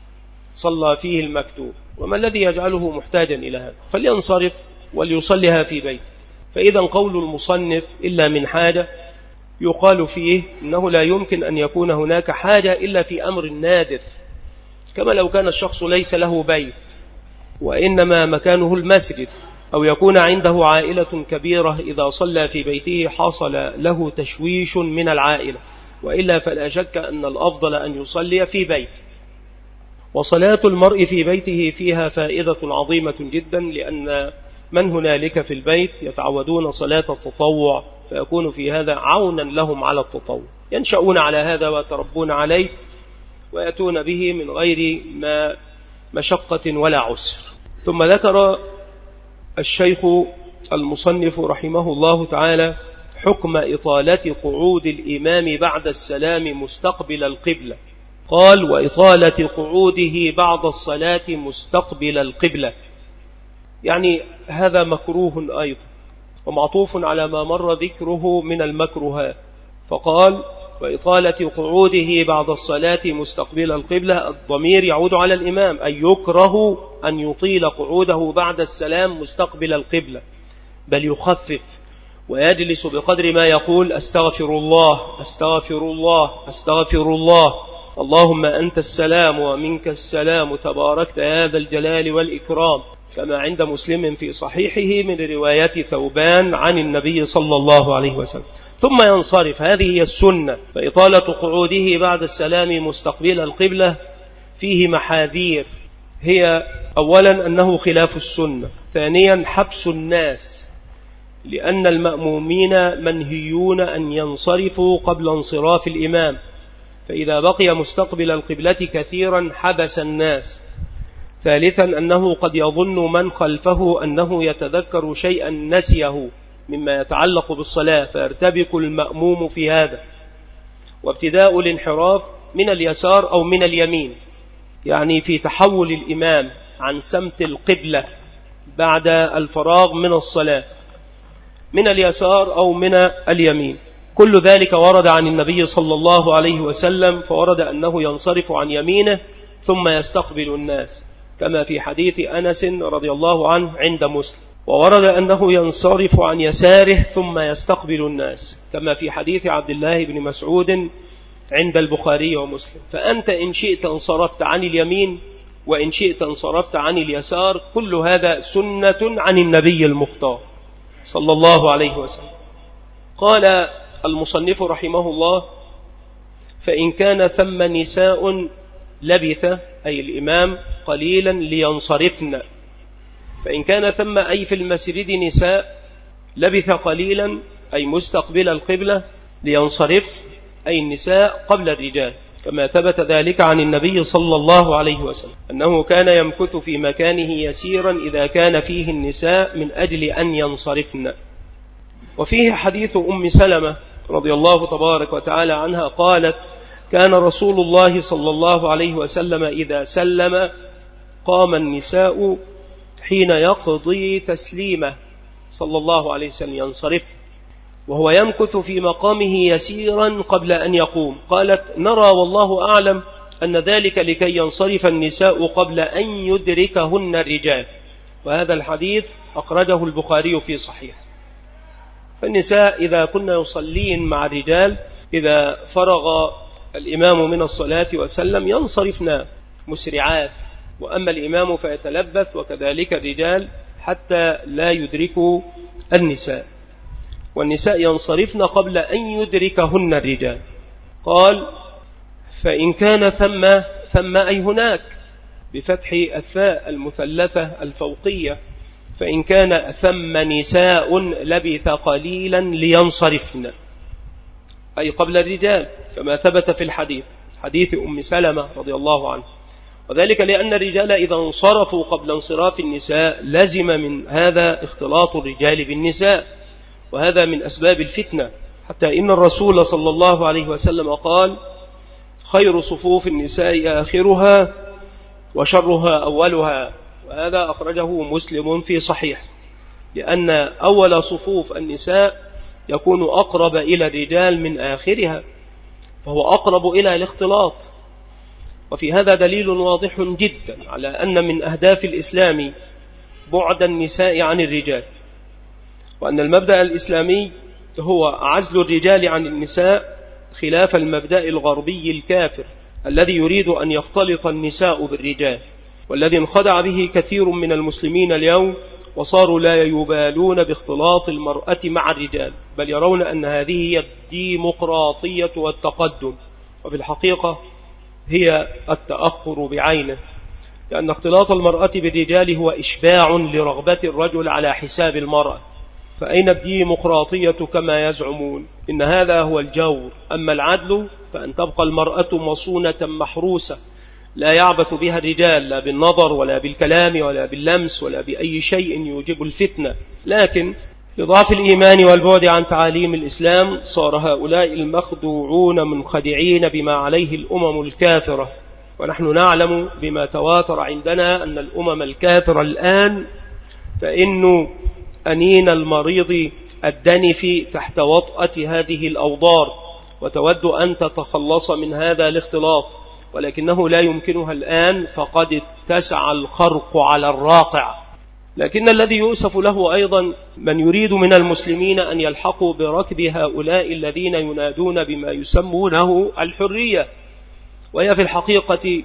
صلى فيه المكتوب، وما الذي يجعله محتاجا إلى هذا؟ فلينصرف وليصليها في بيته. فإذا قول المصنف إلا من حاجة يقال فيه إنه لا يمكن أن يكون هناك حاجة إلا في أمر نادر، كما لو كان الشخص ليس له بيت وإنما مكانه المسجد، أو يكون عنده عائلة كبيرة إذا صلى في بيته حصل له تشويش من العائلة، وإلا فلا شك أن الأفضل أن يصلي في بيته. وصلاة المرء في بيته فيها فائدة عظيمة جدا، لأن من هنالك في البيت يتعودون صلاة التطوع، فيكون في هذا عونا لهم على التطوع، ينشأون على هذا ويتربون عليه ويأتون به من غير ما مشقة ولا عسر. ثم ذكر الشيخ المصنف رحمه الله تعالى حكم إطالة قعود الإمام بعد السلام مستقبل القبلة. قال: وإطالة قعوده بعد الصلاة مستقبل القبلة، يعني هذا مكروه أيضا، ومعطوف على ما مر ذكره من المكروهات. فقال: وإطالة قعوده بعد الصلاة مستقبل القبلة، الضمير يعود على الإمام، أي يكره أن يطيل قعوده بعد السلام مستقبل القبلة، بل يخفف ويجلس بقدر ما يقول: أستغفر الله أستغفر الله أستغفر الله، اللهم أنت السلام ومنك السلام تباركت يا ذا الجلال والإكرام، كما عند مسلم في صحيحه من رواية ثوبان عن النبي صلى الله عليه وسلم. ثم ينصرف، هذه هي السنة. فإطالة قعوده بعد السلام مستقبل القبلة فيه محاذير، هي أولا أنه خلاف السنة، ثانيا حبس الناس، لأن المأمومين منهيون أن ينصرفوا قبل انصراف الإمام، فإذا بقي مستقبل القبلة كثيرا حبس الناس. ثالثا أنه قد يظن من خلفه أنه يتذكر شيئا نسيه مما يتعلق بالصلاة فيرتبك المأموم في هذا، وابتداء الانحراف من اليسار أو من اليمين، يعني في تحول الإمام عن سمت القبلة بعد الفراغ من الصلاة من اليسار أو من اليمين. كل ذلك ورد عن النبي صلى الله عليه وسلم، فورد أنه ينصرف عن يمينه ثم يستقبل الناس كما في حديث أنس رضي الله عنه عند مسلم، وورد أنه ينصرف عن يساره ثم يستقبل الناس كما في حديث عبد الله بن مسعود عند البخاري ومسلم. فأنت إن شئت انصرفت عن اليمين وإن شئت انصرفت عن اليسار، كل هذا سنة عن النبي المختار صلى الله عليه وسلم. قال المصنف رحمه الله: فإن كان ثم نساء لبث، أي الإمام، قليلا لينصرفن. فإن كان ثم أي في المسجد نساء لبث قليلا أي مستقبل القبلة، لينصرف أي النساء قبل الرجال، كما ثبت ذلك عن النبي صلى الله عليه وسلم أنه كان يمكث في مكانه يسيرا إذا كان فيه النساء من أجل أن ينصرفن. وفيه حديث أم سلمة رضي الله تبارك وتعالى عنها قالت: كان رسول الله صلى الله عليه وسلم إذا سلم قام النساء حين يقضي تسليمه صلى الله عليه وسلم ينصرف، وهو يمكث في مقامه يسيرا قبل أن يقوم. قالت: نرى والله أعلم أن ذلك لكي ينصرف النساء قبل أن يدركهن الرجال. وهذا الحديث أخرجه البخاري في صحيح. فالنساء إذا كنا يصلين مع الرجال إذا فرغ الإمام من الصلاة وسلم ينصرفنا مسرعات، وأما الإمام فيتلبث، وكذلك الرجال حتى لا يدركوا النساء، والنساء ينصرفن قبل أن يدركهن الرجال. قال: فإن كان ثم أي هناك بفتح الثاء المثلثة الفوقية، فإن كان ثم نساء لبث قليلا لينصرفن أي قبل الرجال، كما ثبت في الحديث حديث أم سلمة رضي الله عنه. وذلك لأن الرجال إذا انصرفوا قبل انصراف النساء لزم من هذا اختلاط الرجال بالنساء، وهذا من أسباب الفتنة، حتى إن الرسول صلى الله عليه وسلم قال: خير صفوف النساء آخرها وشرها أولها. وهذا أخرجه مسلم في صحيح، لأن أول صفوف النساء يكون أقرب إلى الرجال من آخرها، فهو أقرب إلى الاختلاط. وفي هذا دليل واضح جدا على أن من أهداف الإسلام بعد النساء عن الرجال، وأن المبدأ الإسلامي هو عزل الرجال عن النساء، خلاف المبدأ الغربي الكافر الذي يريد أن يختلط النساء بالرجال، والذي انخدع به كثير من المسلمين اليوم، وصاروا لا يبالون باختلاط المرأة مع الرجال، بل يرون أن هذه هي الديمقراطية والتقدم، وفي الحقيقة هي التأخر بعينه، لأن اختلاط المرأة بالرجال هو إشباع لرغبة الرجل على حساب المرأة. فأين الديمقراطية كما يزعمون؟ إن هذا هو الجور. أما العدل فأن تبقى المرأة مصونة محروسة لا يعبث بها الرجال، لا بالنظر ولا بالكلام ولا باللمس ولا بأي شيء يوجب الفتنة. لكن لضعف الإيمان والبعد عن تعاليم الإسلام صار هؤلاء المخدوعون منخدعين بما عليه الأمم الكافرة. ونحن نعلم بما تواتر عندنا أن الأمم الكافرة الآن فإن أنين المريض الدنف تحت وطأة هذه الأوضار، وتود أن تتخلص من هذا الاختلاط، ولكنه لا يمكنها الآن، فقد اتسع الخرق على الراقع. لكن الذي يؤسف له أيضا من يريد من المسلمين أن يلحقوا بركب هؤلاء الذين ينادون بما يسمونه الحرية، وهي في الحقيقة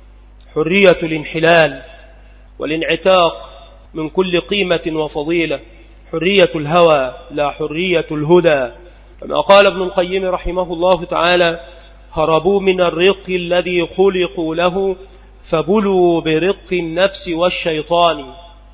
حرية الانحلال والانعتاق من كل قيمة وفضيلة، حرية الهوى لا حرية الهدى. كما قال ابن القيم رحمه الله تعالى: هربوا من الرق الذي خلقوا له فبلوا برق النفس والشيطان.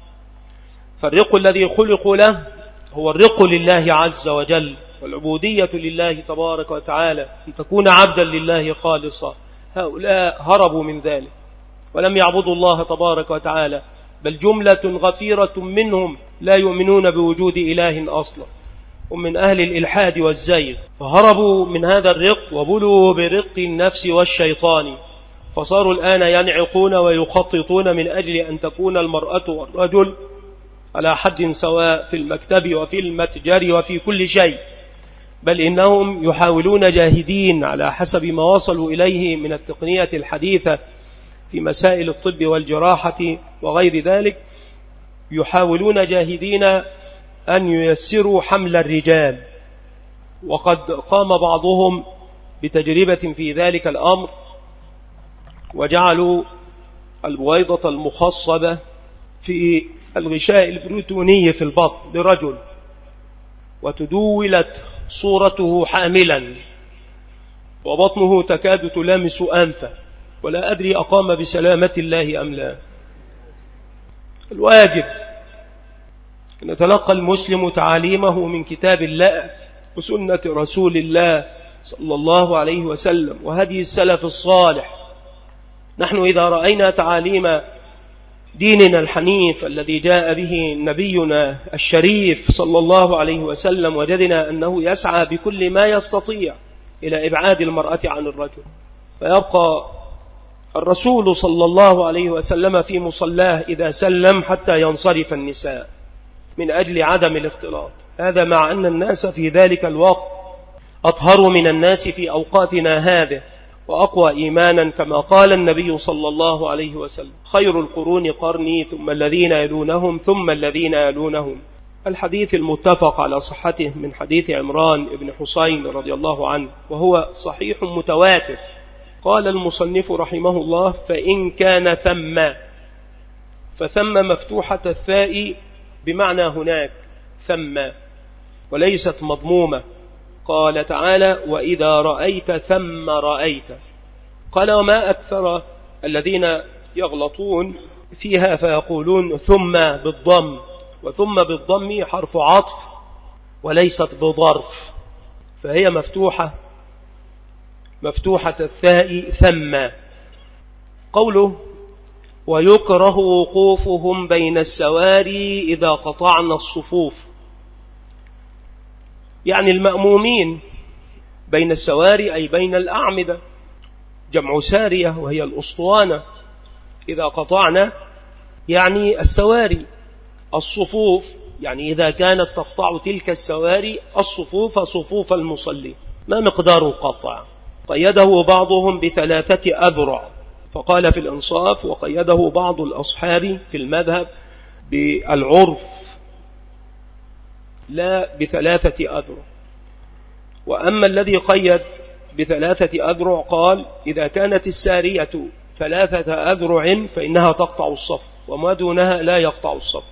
فالرق الذي خلقوا له هو الرق لله عز وجل، والعبودية لله تبارك وتعالى، أن تكون عبدا لله خالصا. هؤلاء هربوا من ذلك ولم يعبدوا الله تبارك وتعالى، بل جملة غفيرة منهم لا يؤمنون بوجود إله أصلا. هم من أهل الإلحاد والزيغ، فهربوا من هذا الرق وبلوا برق النفس والشيطان، فصاروا الآن ينعقون ويخططون من أجل أن تكون المرأة والرجل على حد سواء في المكتب وفي المتجر وفي كل شيء، بل إنهم يحاولون جاهدين على حسب ما وصلوا إليه من التقنية الحديثة في مسائل الطب والجراحة وغير ذلك، يحاولون جاهدين أن ييسروا حمل الرجال. وقد قام بعضهم بتجربة في ذلك الأمر، وجعلوا البويضة المخصبة في الغشاء البروتوني في البطن لرجل، وتدولت صورته حاملا وبطنه تكاد تلامس أنفه، ولا أدري أقام بسلامة الله أم لا. الواجب أن يتلقى المسلم تعاليمه من كتاب الله وسنة رسول الله صلى الله عليه وسلم وهدي السلف الصالح. نحن إذا رأينا تعاليم ديننا الحنيف الذي جاء به نبينا الشريف صلى الله عليه وسلم، وجدنا أنه يسعى بكل ما يستطيع إلى إبعاد المرأة عن الرجل، فيبقى الرسول صلى الله عليه وسلم في مصلاه إذا سلم حتى ينصرف النساء من أجل عدم الاختلاط. هذا مع أن الناس في ذلك الوقت أطهر من الناس في أوقاتنا هذه وأقوى إيمانا، كما قال النبي صلى الله عليه وسلم: خير القرون قرني ثم الذين يلونهم ثم الذين يلونهم. الحديث المتفق على صحته من حديث عمران بن حسين رضي الله عنه، وهو صحيح متواتر. قال المصنف رحمه الله: فإن كان فثم مفتوحة الثاء بمعنى هناك ثم، وليست مضمومة. قال تعالى: وإذا رأيت ثم رأيت. قال: وما أكثر الذين يغلطون فيها فيقولون ثم بالضم، وثم بالضم حرف عطف وليست بظرف، فهي مفتوحة الثاء ثم. قوله: ويكره وقوفهم بين السواري إذا قطعنا الصفوف، يعني المأمومين بين السواري أي بين الأعمدة، جمع سارية وهي الأسطوانة. إذا قطعنا يعني السواري، الصفوف يعني إذا كانت تقطع تلك السواري الصفوف صفوف المصلين. ما مقدار القطع؟ قيده بعضهم ب3 أذرع، فقال في الإنصاف: وقيده بعض الأصحاب في المذهب بالعرف لا ب3 أذرع. وأما الذي قيد ب3 أذرع قال: إذا كانت السارية 3 أذرع فإنها تقطع الصف، وما دونها لا يقطع الصف.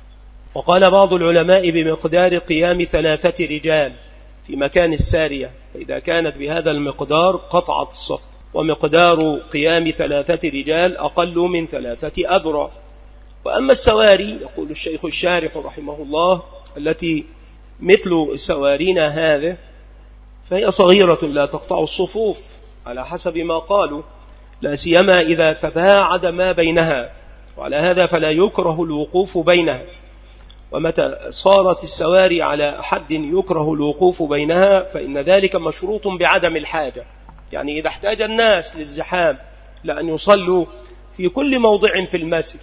وقال بعض العلماء بمقدار قيام 3 رجال في مكان السارية، فإذا كانت بهذا المقدار قطعت الصف. ومقدار قيام 3 رجال أقل من 3 أذرع. وأما السواري، يقول الشيخ الشارح رحمه الله، التي مثل سوارينا هذه، فهي صغيرة لا تقطع الصفوف على حسب ما قالوا، لا سيما إذا تباعد ما بينها، وعلى هذا فلا يكره الوقوف بينها. ومتى صارت السواري على حد يكره الوقوف بينها فإن ذلك مشروط بعدم الحاجة، يعني إذا احتاج الناس للزحام لأن يصلوا في كل موضع في المسجد،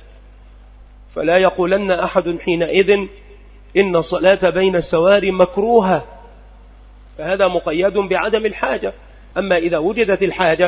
فلا يقولن أحد حينئذ إن الصلاة بين السواري مكروهة، فهذا مقيد بعدم الحاجة. أما إذا وجدت الحاجة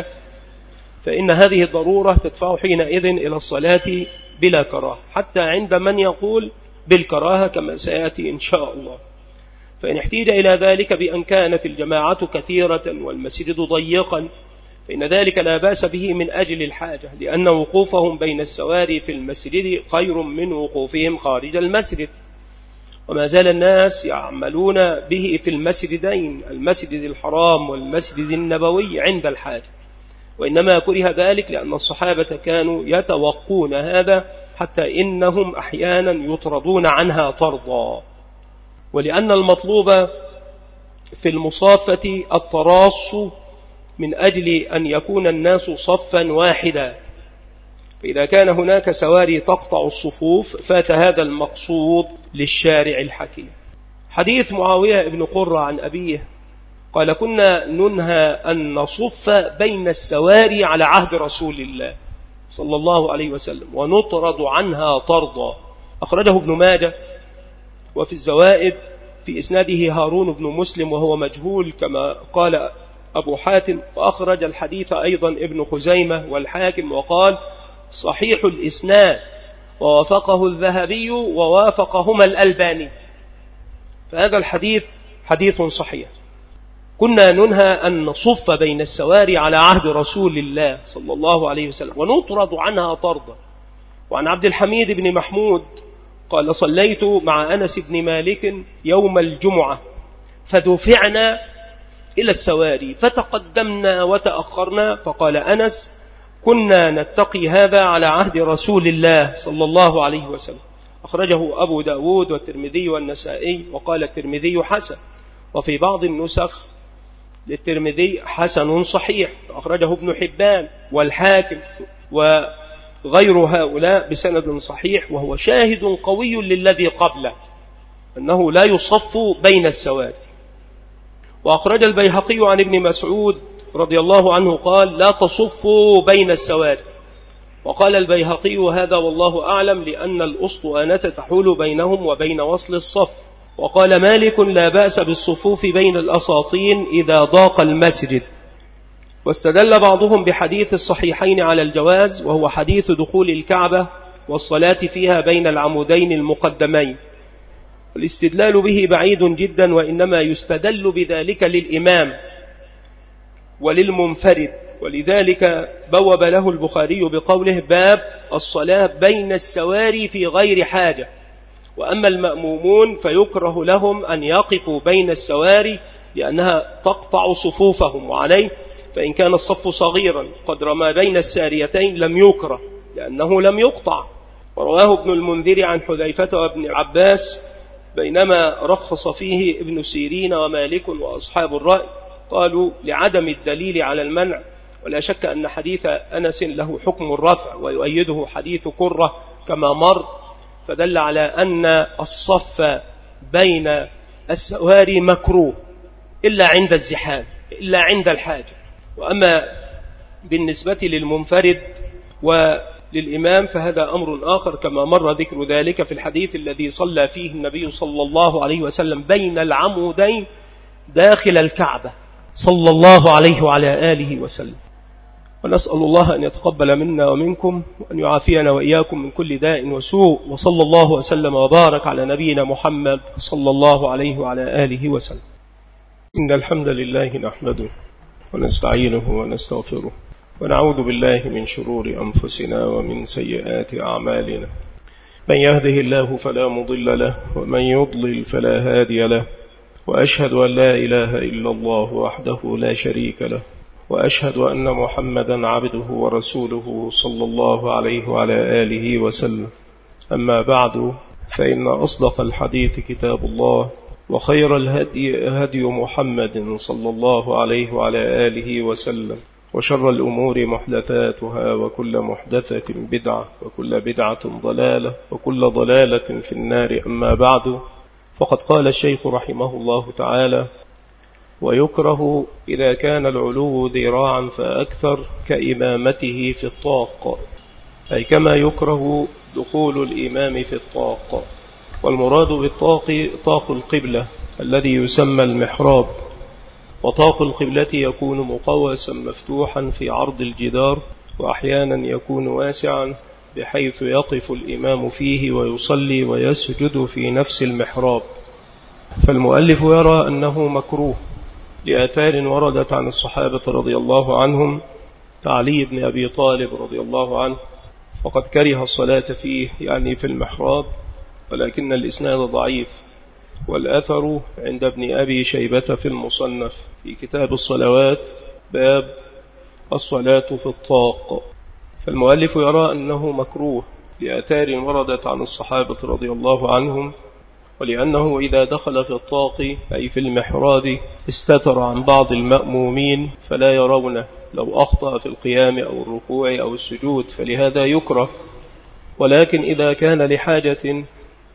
فإن هذه الضرورة تدفع حينئذ إلى الصلاة بلا كراهة، حتى عند من يقول بالكراهة كما سيأتي إن شاء الله. فإن احتيج إلى ذلك بأن كانت الجماعة كثيرة والمسجد ضيقا فإن ذلك لا بأس به من أجل الحاجة، لأن وقوفهم بين السواري في المسجد خير من وقوفهم خارج المسجد. وما زال الناس يعملون به في المسجدين، المسجد الحرام والمسجد النبوي، عند الحاجة. وإنما كره ذلك لأن الصحابة كانوا يتوقون هذا، حتى إنهم أحيانا يطردون عنها طردا. ولأن المطلوب في المصافة التراص من أجل أن يكون الناس صفا واحدا، فإذا كان هناك سواري تقطع الصفوف فات هذا المقصود للشارع الحكيم. حديث معاوية بن قرة عن أبيه قال: كنا ننهى أن نصف بين السواري على عهد رسول الله صلى الله عليه وسلم ونطرد عنها طردا. أخرجه ابن ماجه. وفي الزوائد في إسناده هارون بن مسلم وهو مجهول كما قال أبو حاتم. وأخرج الحديث أيضا ابن خزيمة والحاكم وقال: صحيح الإسناد، ووافقه الذهبي ووافقهما الألباني. فهذا الحديث حديث صحيح. كنا ننهى أن نصف بين السواري على عهد رسول الله صلى الله عليه وسلم ونطرد عنها طردا. وعن عبد الحميد بن محمود قال: صليت مع أنس بن مالك يوم الجمعة فدفعنا إلى السواري فتقدمنا وتأخرنا، فقال أنس: كنا نتقي هذا على عهد رسول الله صلى الله عليه وسلم. أخرجه أبو داود والترمذي والنسائي، وقال الترمذي حسن، وفي بعض النسخ للترمذي حسن صحيح. أخرجه ابن حبان والحاكم وغير هؤلاء بسند صحيح، وهو شاهد قوي للذي قبله أنه لا يصف بين السواد. وأخرج البيهقي عن ابن مسعود رضي الله عنه قال: لا تصفوا بين السواد. وقال البيهقي: هذا والله أعلم، لأن الأسطوانة تحول بينهم وبين وصل الصف. وقال مالك: لا بأس بالصفوف بين الأساطين إذا ضاق المسجد. واستدل بعضهم بحديث الصحيحين على الجواز، وهو حديث دخول الكعبة والصلاة فيها بين العمودين المقدمين. الاستدلال به بعيد جدا، وإنما يستدل بذلك للإمام وللمنفرد، ولذلك بوب له البخاري بقوله: باب الصلاة بين السواري في غير حاجة. وأما المأمومون فيكره لهم أن يقفوا بين السواري لأنها تقطع صفوفهم، وعليه فإن كان الصف صغيرا قدر ما بين الساريتين لم يكره لأنه لم يقطع. ورواه ابن المنذر عن حذيفة وابن عباس بينما رخص فيه ابن سيرين ومالك وأصحاب الرأي، قالوا لعدم الدليل على المنع. ولا شك أن حديث أنس له حكم الرفع، ويؤيده حديث كرة كما مر، فدل على أن الصف بين السواري مكروه إلا عند الزحام، إلا عند الحاجة. وأما بالنسبة للمنفرد وللإمام فهذا أمر آخر، كما مر ذكر ذلك في الحديث الذي صلى فيه النبي صلى الله عليه وسلم بين العمودين داخل الكعبة صلى الله عليه وعلى آله وسلم. ونسأل الله أن يتقبل منا ومنكم، وأن يعافينا وإياكم من كل داء وسوء. وصلى الله وسلم وبارك على نبينا محمد صلى الله عليه وعلى آله وسلم. إن الحمد لله نحمده ونستعينه ونستغفره، ونعوذ بالله من شرور أنفسنا ومن سيئات أعمالنا. من يهده الله فلا مضل له، ومن يضلل فلا هادي له. وأشهد أن لا إله إلا الله وحده لا شريك له، وأشهد أن محمدا عبده ورسوله صلى الله عليه وعلى آله وسلم. أما بعد، فإن أصدق الحديث كتاب الله، وخير الهدي هدي محمد صلى الله عليه وعلى آله وسلم، وشر الأمور محدثاتها، وكل محدثة بدعة، وكل بدعة ضلالة، وكل ضلالة في النار. أما بعد، فقد قال الشيخ رحمه الله تعالى: ويكره إذا كان العلو ذراعا فأكثر كإمامته في الطاق، أي كما يكره دخول الإمام في الطاق. والمراد بالطاق طاق القبلة الذي يسمى المحراب. وطاق القبلة يكون مقوسا مفتوحا في عرض الجدار، وأحيانا يكون واسعا بحيث يقف الإمام فيه ويصلي ويسجد في نفس المحراب. فالمؤلف يرى أنه مكروه لآثار وردت عن الصحابة رضي الله عنهم، كعلي بن أبي طالب رضي الله عنه فقد كره الصلاة فيه، يعني في المحراب، ولكن الإسناد ضعيف. والأثر عند ابن أبي شيبة في المصنف في كتاب الصلوات باب الصلاة في الطاق. فالمؤلف يرى أنه مكروه لآثار وردت عن الصحابة رضي الله عنهم، ولأنه إذا دخل في الطاق أي في المحراب استتر عن بعض المأمومين فلا يرونه لو أخطأ في القيام أو الركوع أو السجود، فلهذا يكره. ولكن إذا كان لحاجة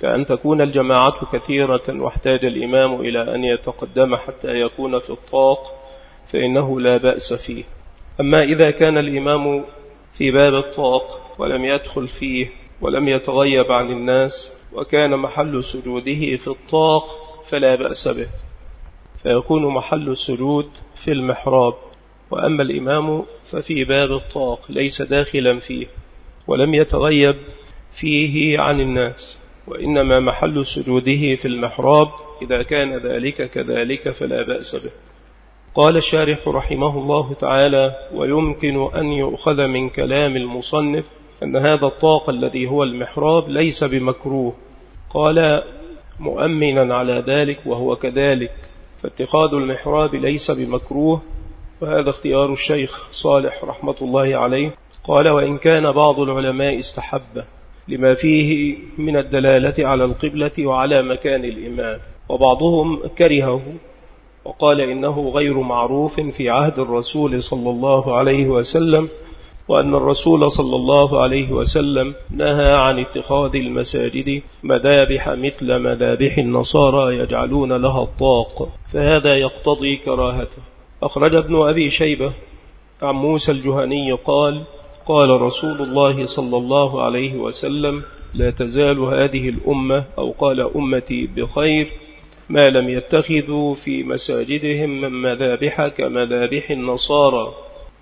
كأن تكون الجماعة كثيرة واحتاج الإمام إلى أن يتقدم حتى يكون في الطاق فإنه لا بأس فيه. أما إذا كان الإمام في باب الطاق ولم يدخل فيه ولم يتغيب عن الناس وكان محل سجوده في الطاق فلا بأس به، فيكون محل السجود في المحراب. وأما الإمام ففي باب الطاق ليس داخلا فيه ولم يتغيب فيه عن الناس، وإنما محل سجوده في المحراب، إذا كان ذلك كذلك فلا بأس به. قال الشارح رحمه الله تعالى: ويمكن أن يؤخذ من كلام المصنف أن هذا الطاق الذي هو المحراب ليس بمكروه. قال مؤمنا على ذلك وهو كذلك، فاتخاذ المحراب ليس بمكروه، وهذا اختيار الشيخ صالح رحمة الله عليه. قال: وإن كان بعض العلماء استحبه لما فيه من الدلالة على القبلة وعلى مكان الإمام، وبعضهم كرهه وقال إنه غير معروف في عهد الرسول صلى الله عليه وسلم، وأن الرسول صلى الله عليه وسلم نهى عن اتخاذ المساجد مذابح مثل مذابح النصارى يجعلون لها الطاق، فهذا يقتضي كراهته. أخرج ابن أبي شيبة عن موسى الجهني قال: قال رسول الله صلى الله عليه وسلم: لا تزال هذه الأمة أو قال أمتي بخير ما لم يتخذوا في مساجدهم من مذابح كمذابح النصارى.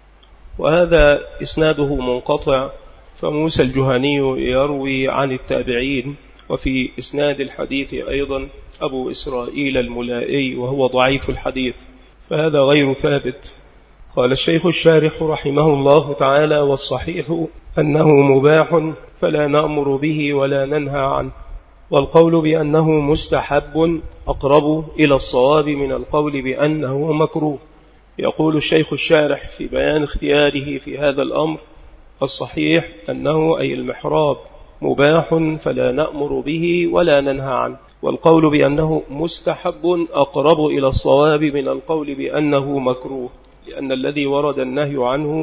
وهذا إسناده منقطع، فموسى الجهني يروي عن التابعين، وفي إسناد الحديث أيضا أبو إسرائيل الملائي وهو ضعيف الحديث، فهذا غير ثابت. قال الشيخ الشارح رحمه الله تعالى: والصحيح أنه مباح فلا نأمر به ولا ننهى عنه، والقول بأنه مستحب أقرب إلى الصواب من القول بأنه مكروه. يقول الشيخ الشارح في بيان اختياره في هذا الأمر: الصحيح أنه أي المحراب مباح فلا نأمر به ولا ننهى عنه، والقول بأنه مستحب أقرب إلى الصواب من القول بأنه مكروه، لأن الذي ورد النهي عنه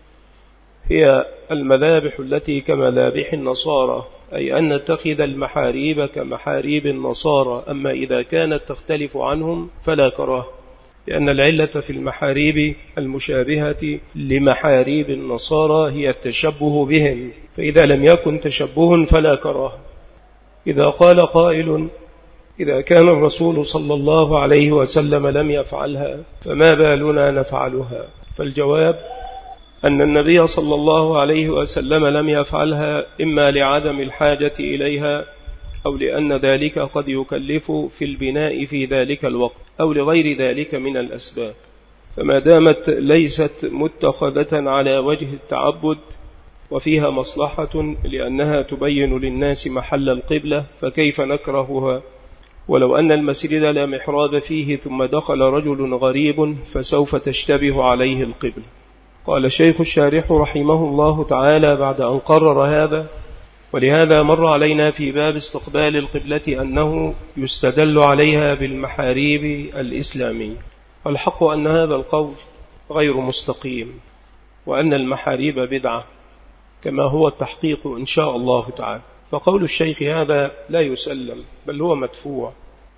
هي المذابح التي كمذابح النصارى، أي أن نتخذ المحاريب كمحاريب النصارى. أما إذا كانت تختلف عنهم فلا كراهة، لأن العلة في المحاريب المشابهة لمحاريب النصارى هي التشبه بهم، فإذا لم يكن تشبه فلا كراهة. إذا قال قائل: إذا كان الرسول صلى الله عليه وسلم لم يفعلها فما بالنا نفعلها؟ فالجواب أن النبي صلى الله عليه وسلم لم يفعلها إما لعدم الحاجة إليها، أو لأن ذلك قد يكلف في البناء في ذلك الوقت، أو لغير ذلك من الأسباب. فما دامت ليست متخذة على وجه التعبد وفيها مصلحة لأنها تبين للناس محل القبلة، فكيف نكرهها؟ ولو أن المسجد لا محراب فيه ثم دخل رجل غريب فسوف تشتبه عليه القبلة. قال الشيخ الشارح رحمه الله تعالى بعد أن قرر هذا: ولهذا مر علينا في باب استقبال القبلة أنه يستدل عليها بالمحاريب الإسلامية. والحق أن هذا القول غير مستقيم، وأن المحاريب بدعة كما هو التحقيق إن شاء الله تعالى، فقول الشيخ هذا لا يسلم بل هو مدفوع.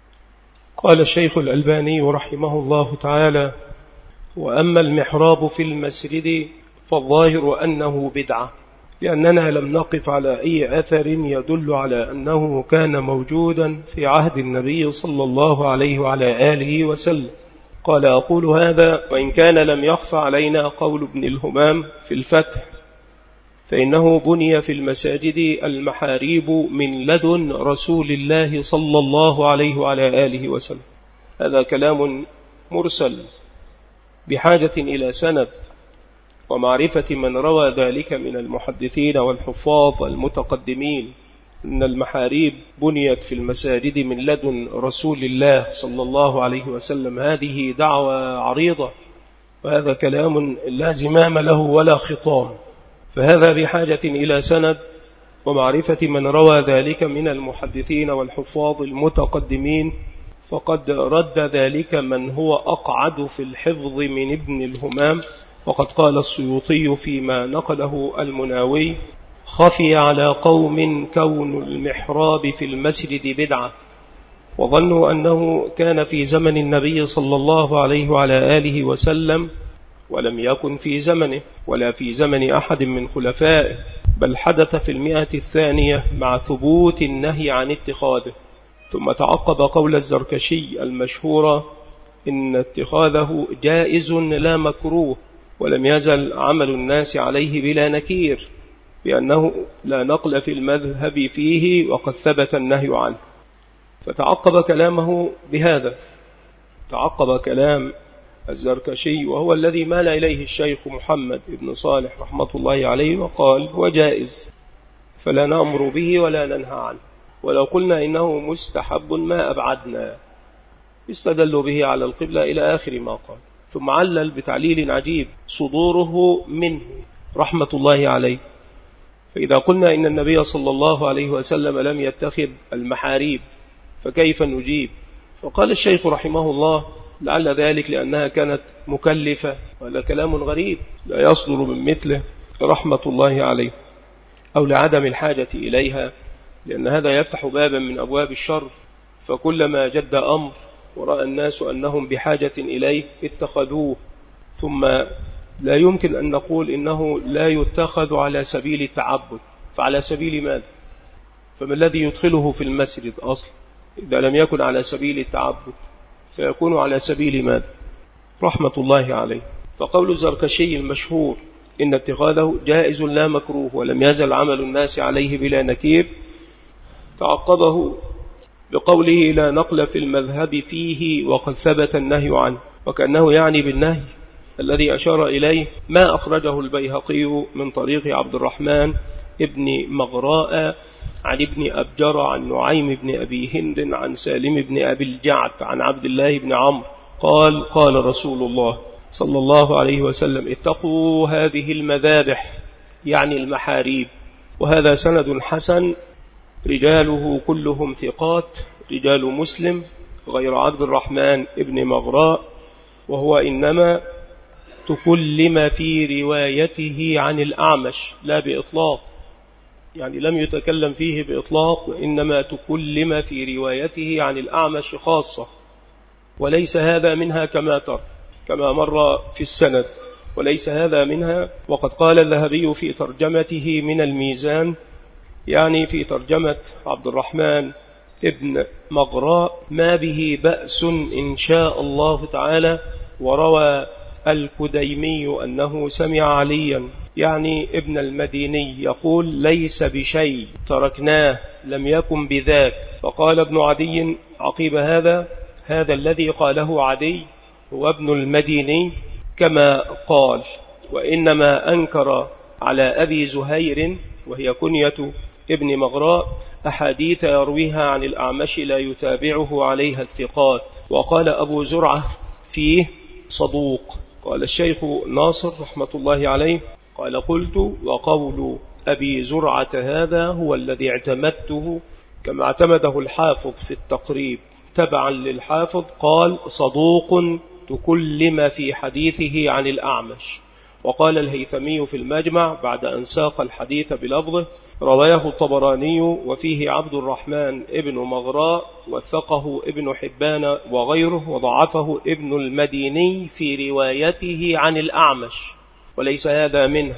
قال الشيخ الألباني رحمه الله تعالى: وأما المحراب في المسجد فالظاهر أنه بدعة، لأننا لم نقف على أي أثر يدل على أنه كان موجودا في عهد النبي صلى الله عليه وعلى آله وسلم. قال: أقول هذا وإن كان لم يخف علينا قول ابن الهمام في الفتح، فإنه بني في المساجد المحاريب من لدن رسول الله صلى الله عليه وعلى آله وسلم. هذا كلام مرسل بحاجة إلى سند ومعرفة من روى ذلك من المحدثين والحفاظ المتقدمين، أن المحاريب بنيت في المساجد من لدن رسول الله صلى الله عليه وسلم. هذه دعوة عريضة، وهذا كلام لا زمام له ولا خطام، فهذا بحاجة إلى سند ومعرفة من روى ذلك من المحدثين والحفاظ المتقدمين. فقد رد ذلك من هو أقعد في الحفظ من ابن الهمام، وقد قال السيوطي فيما نقله المناوي: خفي على قوم كون المحراب في المسجد بدعة، وظنوا أنه كان في زمن النبي صلى الله عليه وعلى آله وسلم، ولم يكن في زمنه ولا في زمن أحد من خلفائه، بل حدث في 100 مع ثبوت النهي عن اتخاذه. ثم تعقب قول الزركشي المشهورة إن اتخاذه جائز لا مكروه، ولم يزل عمل الناس عليه بلا نكير، بأنه لا نقل في المذهب فيه وقد ثبت النهي عنه. فتعقب كلامه بهذا، تعقب كلام الزركشي وهو الذي مال إليه الشيخ محمد بن صالح رحمة الله عليه، وقال هو جائز فلا نأمر به ولا ننهى عنه، ولو قلنا إنه مستحب ما أبعدنا، استدلوا به على القبلة إلى آخر ما قال. ثم علل بتعليل عجيب صدوره منه رحمة الله عليه. فإذا قلنا إن النبي صلى الله عليه وسلم لم يتخذ المحاريب فكيف نجيب؟ فقال الشيخ رحمه الله لعل ذلك لأنها كانت مكلفة، وهذا كلام غريب لا يصدر من مثله رحمة الله عليه، أو لعدم الحاجة إليها، لأن هذا يفتح بابا من أبواب الشر، فكلما جد أمر ورأى الناس أنهم بحاجة إليه اتخذوه. ثم لا يمكن أن نقول إنه لا يتخذ على سبيل التعبد، فعلى سبيل ماذا؟ فما الذي يدخله في المسجد أصلا إذا لم يكن على سبيل التعبد؟ فيكون على سبيل ماذا؟ رحمة الله عليه. فقول الزركشي المشهور إن اتخاذه جائز لا مكروه ولم يزل عمل الناس عليه بلا نكير، تعقبه بقوله لا نقل في المذهب فيه وقد ثبت النهي عنه، وكأنه يعني بالنهي الذي أشار إليه ما أخرجه البيهقي من طريق عبد الرحمن ابن مغراء عن ابن أبجر عن نعيم بن أبي هند عن سالم بن أبي الجعد عن عبد الله بن عمرو قال قال رسول الله صلى الله عليه وسلم اتقوا هذه المذابح، يعني المحاريب. وهذا سند حسن رجاله كلهم ثقات، رجال مسلم غير عبد الرحمن ابن مغراء، وهو إنما تكلم في روايته عن الأعمش لا بإطلاق، يعني لم يتكلم فيه بإطلاق، وإنما تكلم في روايته عن الأعمش خاصة، وليس هذا منها كما ترى كما مر في السند، وليس هذا منها. وقد قال الذهبي في ترجمته من الميزان، يعني في ترجمة عبد الرحمن ابن مغراء، ما به بأس إن شاء الله تعالى. وروى الكديمي أنه سمع عليا يعني ابن المديني يقول ليس بشيء تركناه لم يكن بذاك. فقال ابن عدي عقيب هذا الذي قاله عدي هو ابن المديني كما قال، وإنما أنكر على أبي زهير وهي كنية ابن مغراء أحاديث يرويها عن الأعمش لا يتابعه عليها الثقات. وقال أبو زرعة فيه صدوق. قال الشيخ ناصر رحمة الله عليه قال قلت وقول أبي زرعة هذا هو الذي اعتمدته كما اعتمده الحافظ في التقريب تبعا للحافظ، قال صدوق تكلم في حديثه عن الأعمش. وقال الهيثمي في المجمع بعد أن ساق الحديث بلفظه رواه الطبراني وفيه عبد الرحمن ابن مغراء وثقه ابن حبان وغيره، وضعفه ابن المديني في روايته عن الأعمش، وليس هذا منه.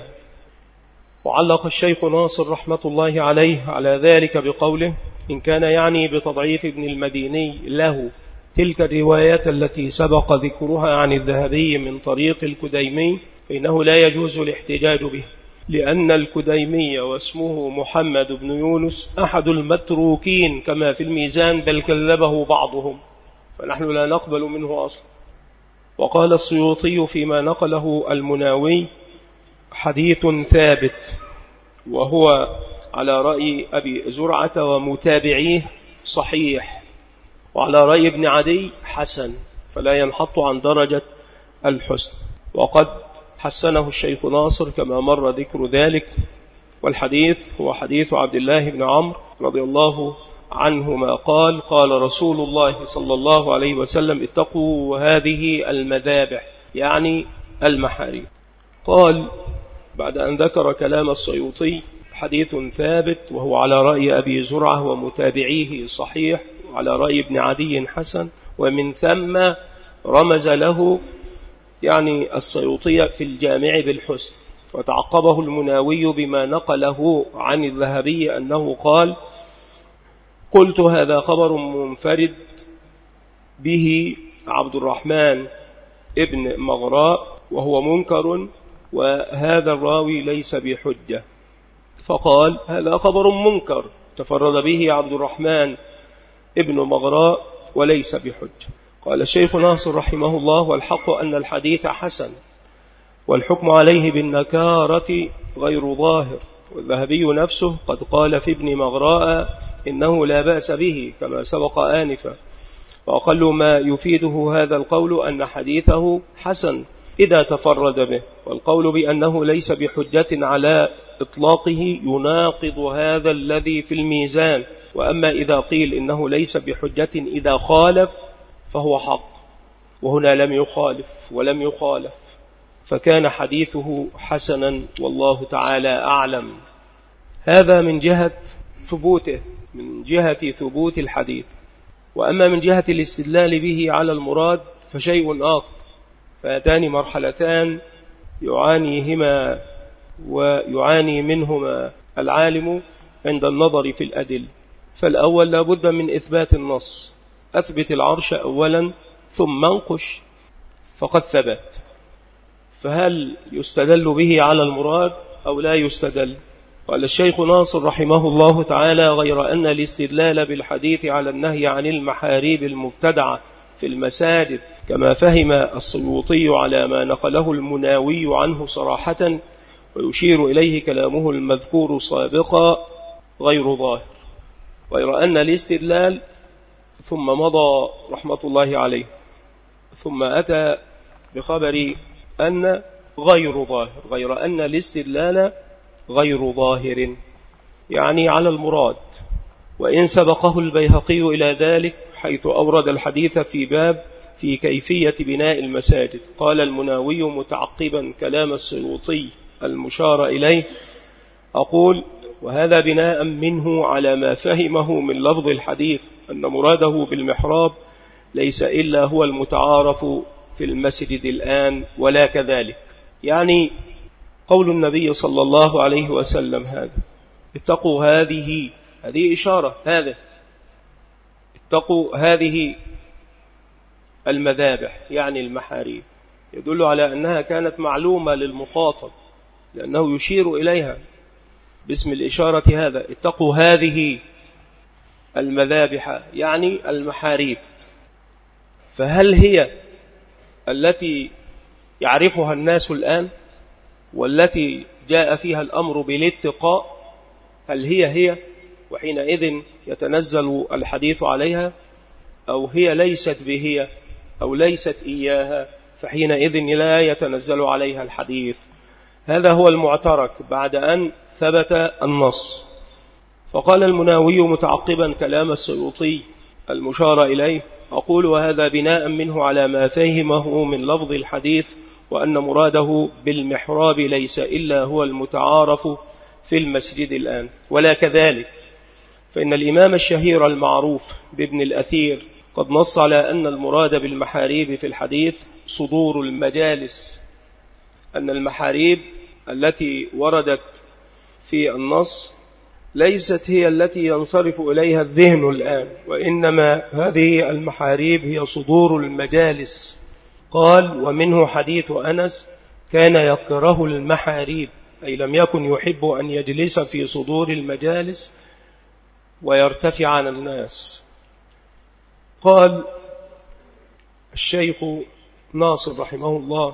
وعلق الشيخ ناصر رحمة الله عليه على ذلك بقوله إن كان يعني بتضعيف ابن المديني له تلك الروايات التي سبق ذكرها عن الذهبي من طريق الكديمي فإنه لا يجوز الاحتجاج به، لأن الكديمي واسمه محمد بن يونس أحد المتروكين كما في الميزان، بل كذبه بعضهم، فنحن لا نقبل منه أصلا. وقال السيوطي فيما نقله المناوي حديث ثابت، وهو على رأي أبي زرعة ومتابعيه صحيح، وعلى رأي ابن عدي حسن، فلا ينحط عن درجة الحسن. وقد حسنه الشيخ ناصر كما مر ذكر ذلك. والحديث هو حديث عبد الله بن عمرو رضي الله عنهما قال قال رسول الله صلى الله عليه وسلم اتقوا هذه المذابح، يعني المحاريب. قال بعد أن ذكر كلام السيوطي حديث ثابت، وهو على رأي أبي زرعة ومتابعيه صحيح، وعلى رأي ابن عدي حسن، ومن ثم رمز له يعني السيوطي في الجامع بالحسن، وتعقبه المناوي بما نقله عن الذهبي أنه قال: قلت هذا خبر منفرد به عبد الرحمن ابن مغراء وهو منكر، وهذا الراوي ليس بحجة. فقال: هذا خبر منكر تفرد به عبد الرحمن ابن مغراء وليس بحجة. قال الشيخ ناصر رحمه الله: والحق أن الحديث حسن، والحكم عليه بالنكارة غير ظاهر، والذهبي نفسه قد قال في ابن مغراء إنه لا بأس به كما سبق آنفا، وأقل ما يفيده هذا القول أن حديثه حسن إذا تفرد به، والقول بأنه ليس بحجة على إطلاقه يناقض هذا الذي في الميزان. وأما إذا قيل إنه ليس بحجة إذا خالف فهو حق، وهنا لم يخالف ولم يخالف، فكان حديثه حسنا والله تعالى أعلم. هذا من جهة ثبوته، من جهة ثبوت الحديث. وأما من جهة الاستدلال به على المراد فشيء آخر، فهاتان مرحلتان يعانيهما ويعاني منهما العالم عند النظر في الأدل. فالأول لا بد من إثبات النص، أثبت العرش أولا ثم انقش، فقد ثبت، فهل يستدل به على المراد أو لا يستدل؟ قال الشيخ ناصر رحمه الله تعالى: غير أن الاستدلال بالحديث على النهي عن المحاريب المبتدعة في المساجد كما فهم السيوطي على ما نقله المناوي عنه صراحة ويشير إليه كلامه المذكور سابقا غير ظاهر. غير أن الاستدلال، ثم مضى رحمة الله عليه، ثم أتى بخبر أن غير ظاهر، غير أن الاستدلال غير ظاهر يعني على المراد. وإن سبقه البيهقي إلى ذلك حيث أورد الحديث في باب في كيفية بناء المساجد، قال المناوي متعقبا كلام السيوطي المشار إليه: أقول: وهذا بناء منه على ما فهمه من لفظ الحديث أن مراده بالمحراب ليس إلا هو المتعارف في المسجد الآن ولا كذلك. يعني قول النبي صلى الله عليه وسلم هذا: اتقوا هذه إشارة، هذا اتقوا هذه المذابح يعني المحاريب، يدل على أنها كانت معلومة للمخاطب لأنه يشير إليها باسم الإشارة، هذا اتقوا هذه المذابح يعني المحاريب. فهل هي التي يعرفها الناس الآن والتي جاء فيها الأمر بالاتقاء؟ هل هي وحينئذ يتنزل الحديث عليها، أو هي ليست بهي أو ليست إياها فحينئذ لا يتنزل عليها الحديث؟ هذا هو المعترك بعد أن ثبت النص. فقال المناوي متعقبا كلام السيوطي المشار إليه: أقول: وهذا بناء منه على ما فهمه من لفظ الحديث وأن مراده بالمحراب ليس إلا هو المتعارف في المسجد الآن ولا كذلك، فإن الإمام الشهير المعروف بابن الأثير قد نص على أن المراد بالمحاريب في الحديث صدور المجالس، أن المحاريب التي وردت في النص ليست هي التي ينصرف إليها الذهن الآن، وإنما هذه المحاريب هي صدور المجالس. قال: ومنه حديث أنس: كان يكره المحاريب، أي لم يكن يحب أن يجلس في صدور المجالس ويرتفع عن الناس. قال الشيخ ناصر رحمه الله: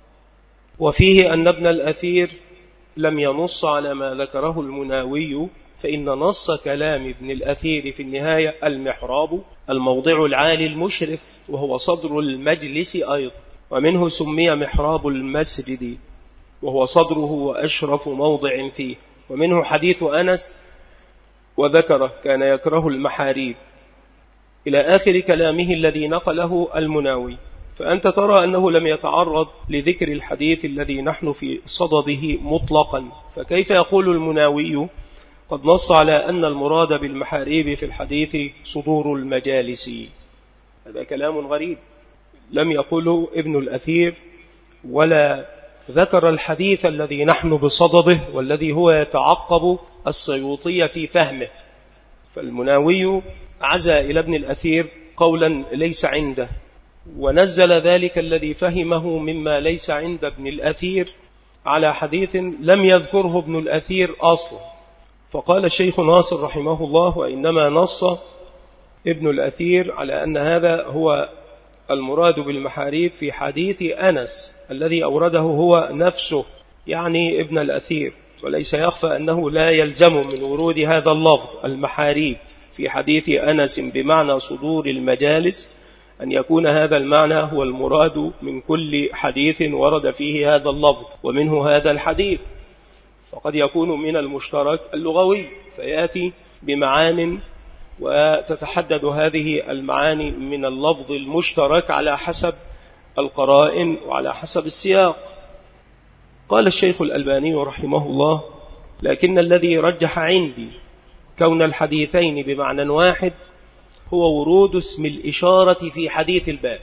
وفيه أن ابن الأثير لم ينص على ما ذكره المناوي، فإن نص كلام ابن الأثير في النهاية المحراب الموضع العالي المشرف، وهو صدر المجلس أيضا، ومنه سمي محراب المسجد، وهو صدره وأشرف موضع فيه. ومنه حديث أنس وذكره كان يكره المحاريب إلى آخر كلامه الذي نقله المناوي. فأنت ترى أنه لم يتعرض لذكر الحديث الذي نحن في صدده مطلقا، فكيف يقول المناوي قد نص على أن المراد بالمحاريب في الحديث صدور المجالس؟ هذا كلام غريب لم يقوله ابن الأثير، ولا ذكر الحديث الذي نحن بصدده والذي هو يتعقب السيوطي في فهمه. فالمناوي عزى إلى ابن الأثير قولا ليس عنده، ونزل ذلك الذي فهمه مما ليس عند ابن الأثير على حديث لم يذكره ابن الأثير أصلا. فقال الشيخ ناصر رحمه الله: وإنما نص ابن الأثير على أن هذا هو المراد بالمحاريب في حديث أنس الذي أورده هو نفسه، يعني ابن الأثير، وليس يخفى أنه لا يلزم من ورود هذا اللفظ المحاريب في حديث أنس بمعنى صدور المجالس أن يكون هذا المعنى هو المراد من كل حديث ورد فيه هذا اللفظ ومنه هذا الحديث. فقد يكون من المشترك اللغوي فيأتي بمعان، وتتحدد هذه المعاني من اللفظ المشترك على حسب القرائن وعلى حسب السياق. قال الشيخ الألباني رحمه الله: لكن الذي رجح عندي كون الحديثين بمعنى واحد هو ورود اسم الإشارة في حديث الباب.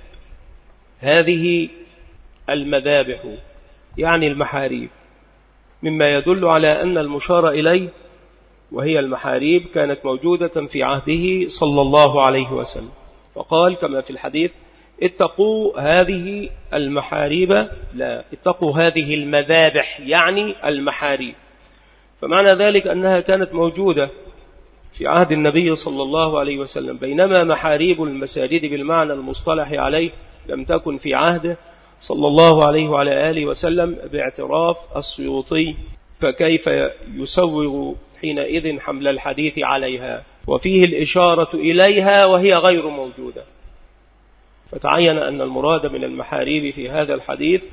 هذه المذابح يعني المحاريب مما يدل على أن المشار إليه وهي المحاريب كانت موجودة في عهده صلى الله عليه وسلم، فقال كما في الحديث: اتقوا هذه المحاريب، لا اتقوا هذه المذابح يعني المحاريب. فمعنى ذلك أنها كانت موجودة في عهد النبي صلى الله عليه وسلم، بينما محاريب المساجد بالمعنى المصطلح عليه لم تكن في عهده صلى الله عليه وعلى آله وسلم باعتراف السيوطي، فكيف يسوغ حينئذ حمل الحديث عليها وفيه الإشارة إليها وهي غير موجودة؟ فتعين أن المراد من المحاريب في هذا الحديث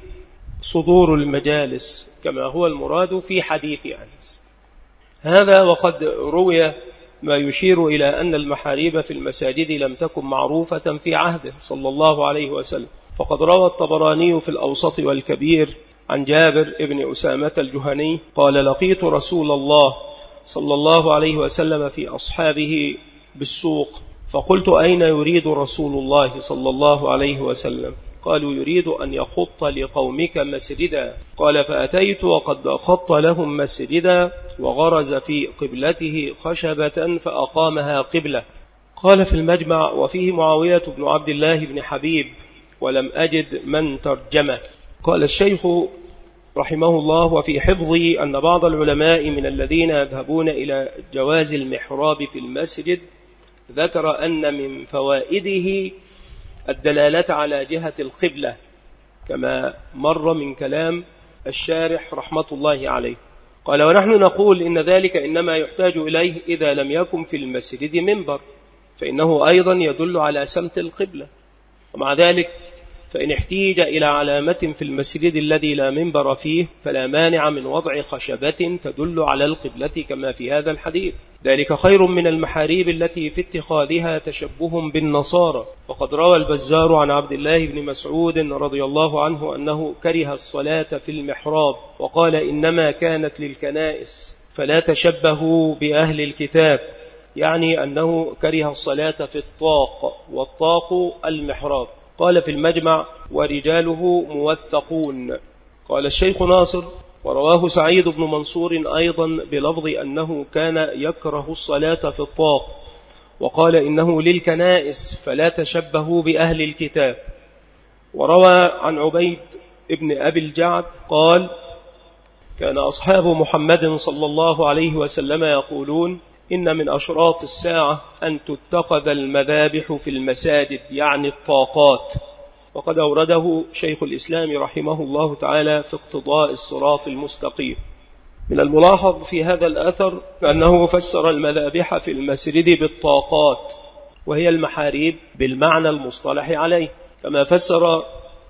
صدور المجالس كما هو المراد في حديث أنس. هذا وقد روي ما يشير إلى أن المحاريب في المساجد لم تكن معروفة في عهده صلى الله عليه وسلم، فقد روى الطبراني في الأوسط والكبير عن جابر ابن أسامة الجهني قال: لقيت رسول الله صلى الله عليه وسلم في أصحابه بالسوق، فقلت: أين يريد رسول الله صلى الله عليه وسلم؟ قالوا: يريد أن يخط لقومك مسجدا. قال: فأتيت وقد خط لهم مسجدا وغرز في قبلته خشبة فأقامها قبلة. قال في المجمع: وفيه معاوية بن عبد الله بن حبيب، ولم أجد من ترجمه. قال الشيخ رحمه الله: وفي حفظي أن بعض العلماء من الذين يذهبون إلى جواز المحراب في المسجد ذكر أن من فوائده الدلالة على جهة القبلة، كما مر من كلام الشارح رحمة الله عليه. قال: ونحن نقول إن ذلك إنما يحتاج إليه إذا لم يكن في المسجد منبر، فإنه أيضا يدل على سمت القبلة. ومع ذلك فإن احتيج إلى علامة في المسجد الذي لا منبر فيه فلا مانع من وضع خشبة تدل على القبلة كما في هذا الحديث. ذلك خير من المحاريب التي في اتخاذها تشبه بالنصارى. وقد روى البزار عن عبد الله بن مسعود رضي الله عنه أنه كره الصلاة في المحراب، وقال: إنما كانت للكنائس فلا تشبهوا بأهل الكتاب، يعني أنه كره الصلاة في الطاق، والطاق المحراب. قال في المجمع: ورجاله موثقون. قال الشيخ ناصر: ورواه سعيد بن منصور أيضا بلفظ أنه كان يكره الصلاة في الطاق، وقال: إنه للكنائس فلا تشبهوا بأهل الكتاب. وروى عن عبيد ابن أبي الجعد قال: كان أصحاب محمد صلى الله عليه وسلم يقولون: إن من أشراط الساعة أن تتخذ المذابح في المساجد، يعني الطاقات. وقد أورده شيخ الإسلام رحمه الله تعالى في اقتضاء الصراط المستقيم. من الملاحظ في هذا الأثر أنه فسر المذابح في المسجد بالطاقات، وهي المحاريب بالمعنى المصطلح عليه، كما فسر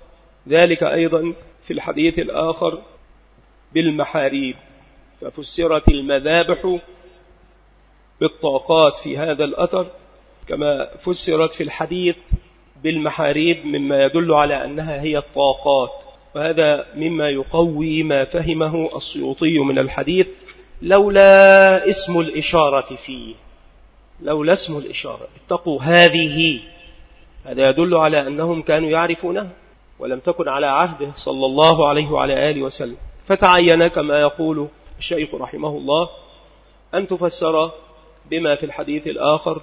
ذلك أيضا في الحديث الآخر بالمحاريب، ففسرت المذابح بالطاقات في هذا الأثر كما فسرت في الحديث بالمحاريب مما يدل على أنها هي الطاقات، وهذا مما يقوي ما فهمه السيوطي من الحديث لولا اسم الإشارة فيه، لولا اسم الإشارة اتقوا هذه، هذا يدل على أنهم كانوا يعرفونها ولم تكن على عهده صلى الله عليه وعلى آله وسلم. فتعين كما يقول الشيخ رحمه الله أن تفسر بما في الحديث الآخر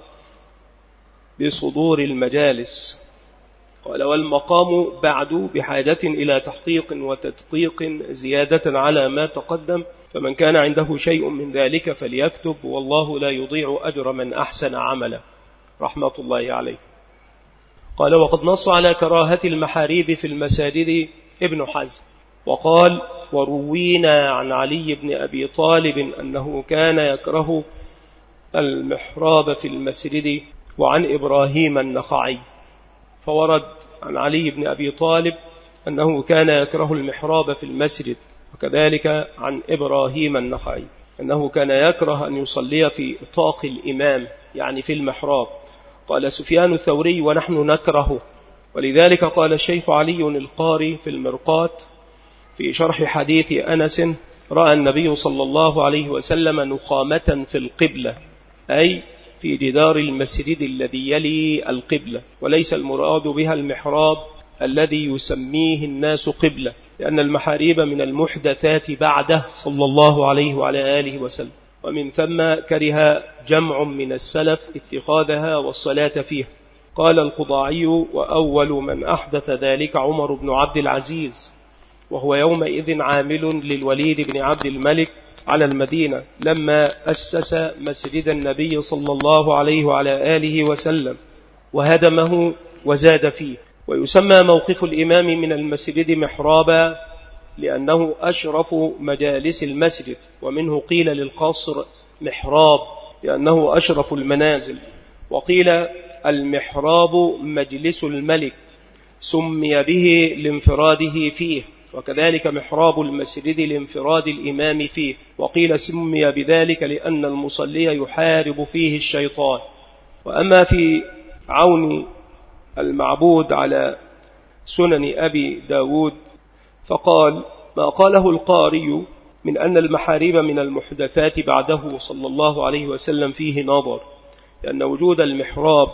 بصدور المجالس. قال والمقام بعد بحاجة إلى تحقيق وتدقيق زيادة على ما تقدم، فمن كان عنده شيء من ذلك فليكتب، والله لا يضيع أجر من أحسن عملا، رحمة الله عليه. قال وقد نص على كراهة المحاريب في المساجد ابن حزم، وقال وروينا عن علي بن أبي طالب أنه كان يكره المحراب في المسجد، وعن إبراهيم النخعي. فورد عن علي بن أبي طالب أنه كان يكره المحراب في المسجد، وكذلك عن إبراهيم النخعي أنه كان يكره أن يصلي في طاق الإمام يعني في المحراب. قال سفيان الثوري ونحن نكره، ولذلك قال الشيخ علي القاري في المرقات في شرح حديث أنس رأى النبي صلى الله عليه وسلم نخامة في القبلة، أي في جدار المسجد الذي يلي القبلة، وليس المراد بها المحراب الذي يسميه الناس قبلة، لأن المحاريب من المحدثات بعده صلى الله عليه وعلى آله وسلم، ومن ثم كره جمع من السلف اتخاذها والصلاة فيها. قال القضاعي وأول من أحدث ذلك عمر بن عبد العزيز، وهو يومئذ عامل للوليد بن عبد الملك على المدينة لما أسس مسجد النبي صلى الله عليه وعلى آله وسلم وهدمه وزاد فيه. ويسمى موقف الإمام من المسجد محرابا لأنه أشرف مجالس المسجد، ومنه قيل للقصر محراب لأنه أشرف المنازل، وقيل المحراب مجلس الملك سمي به لانفراده فيه، وكذلك محراب المسجد لانفراد الإمام فيه، وقيل سمي بذلك لأن المصلي يحارب فيه الشيطان. وأما في عون المعبود على سنن أبي داود فقال ما قاله القاري من أن المحاريب من المحدثات بعده صلى الله عليه وسلم فيه نظر، لأن وجود المحراب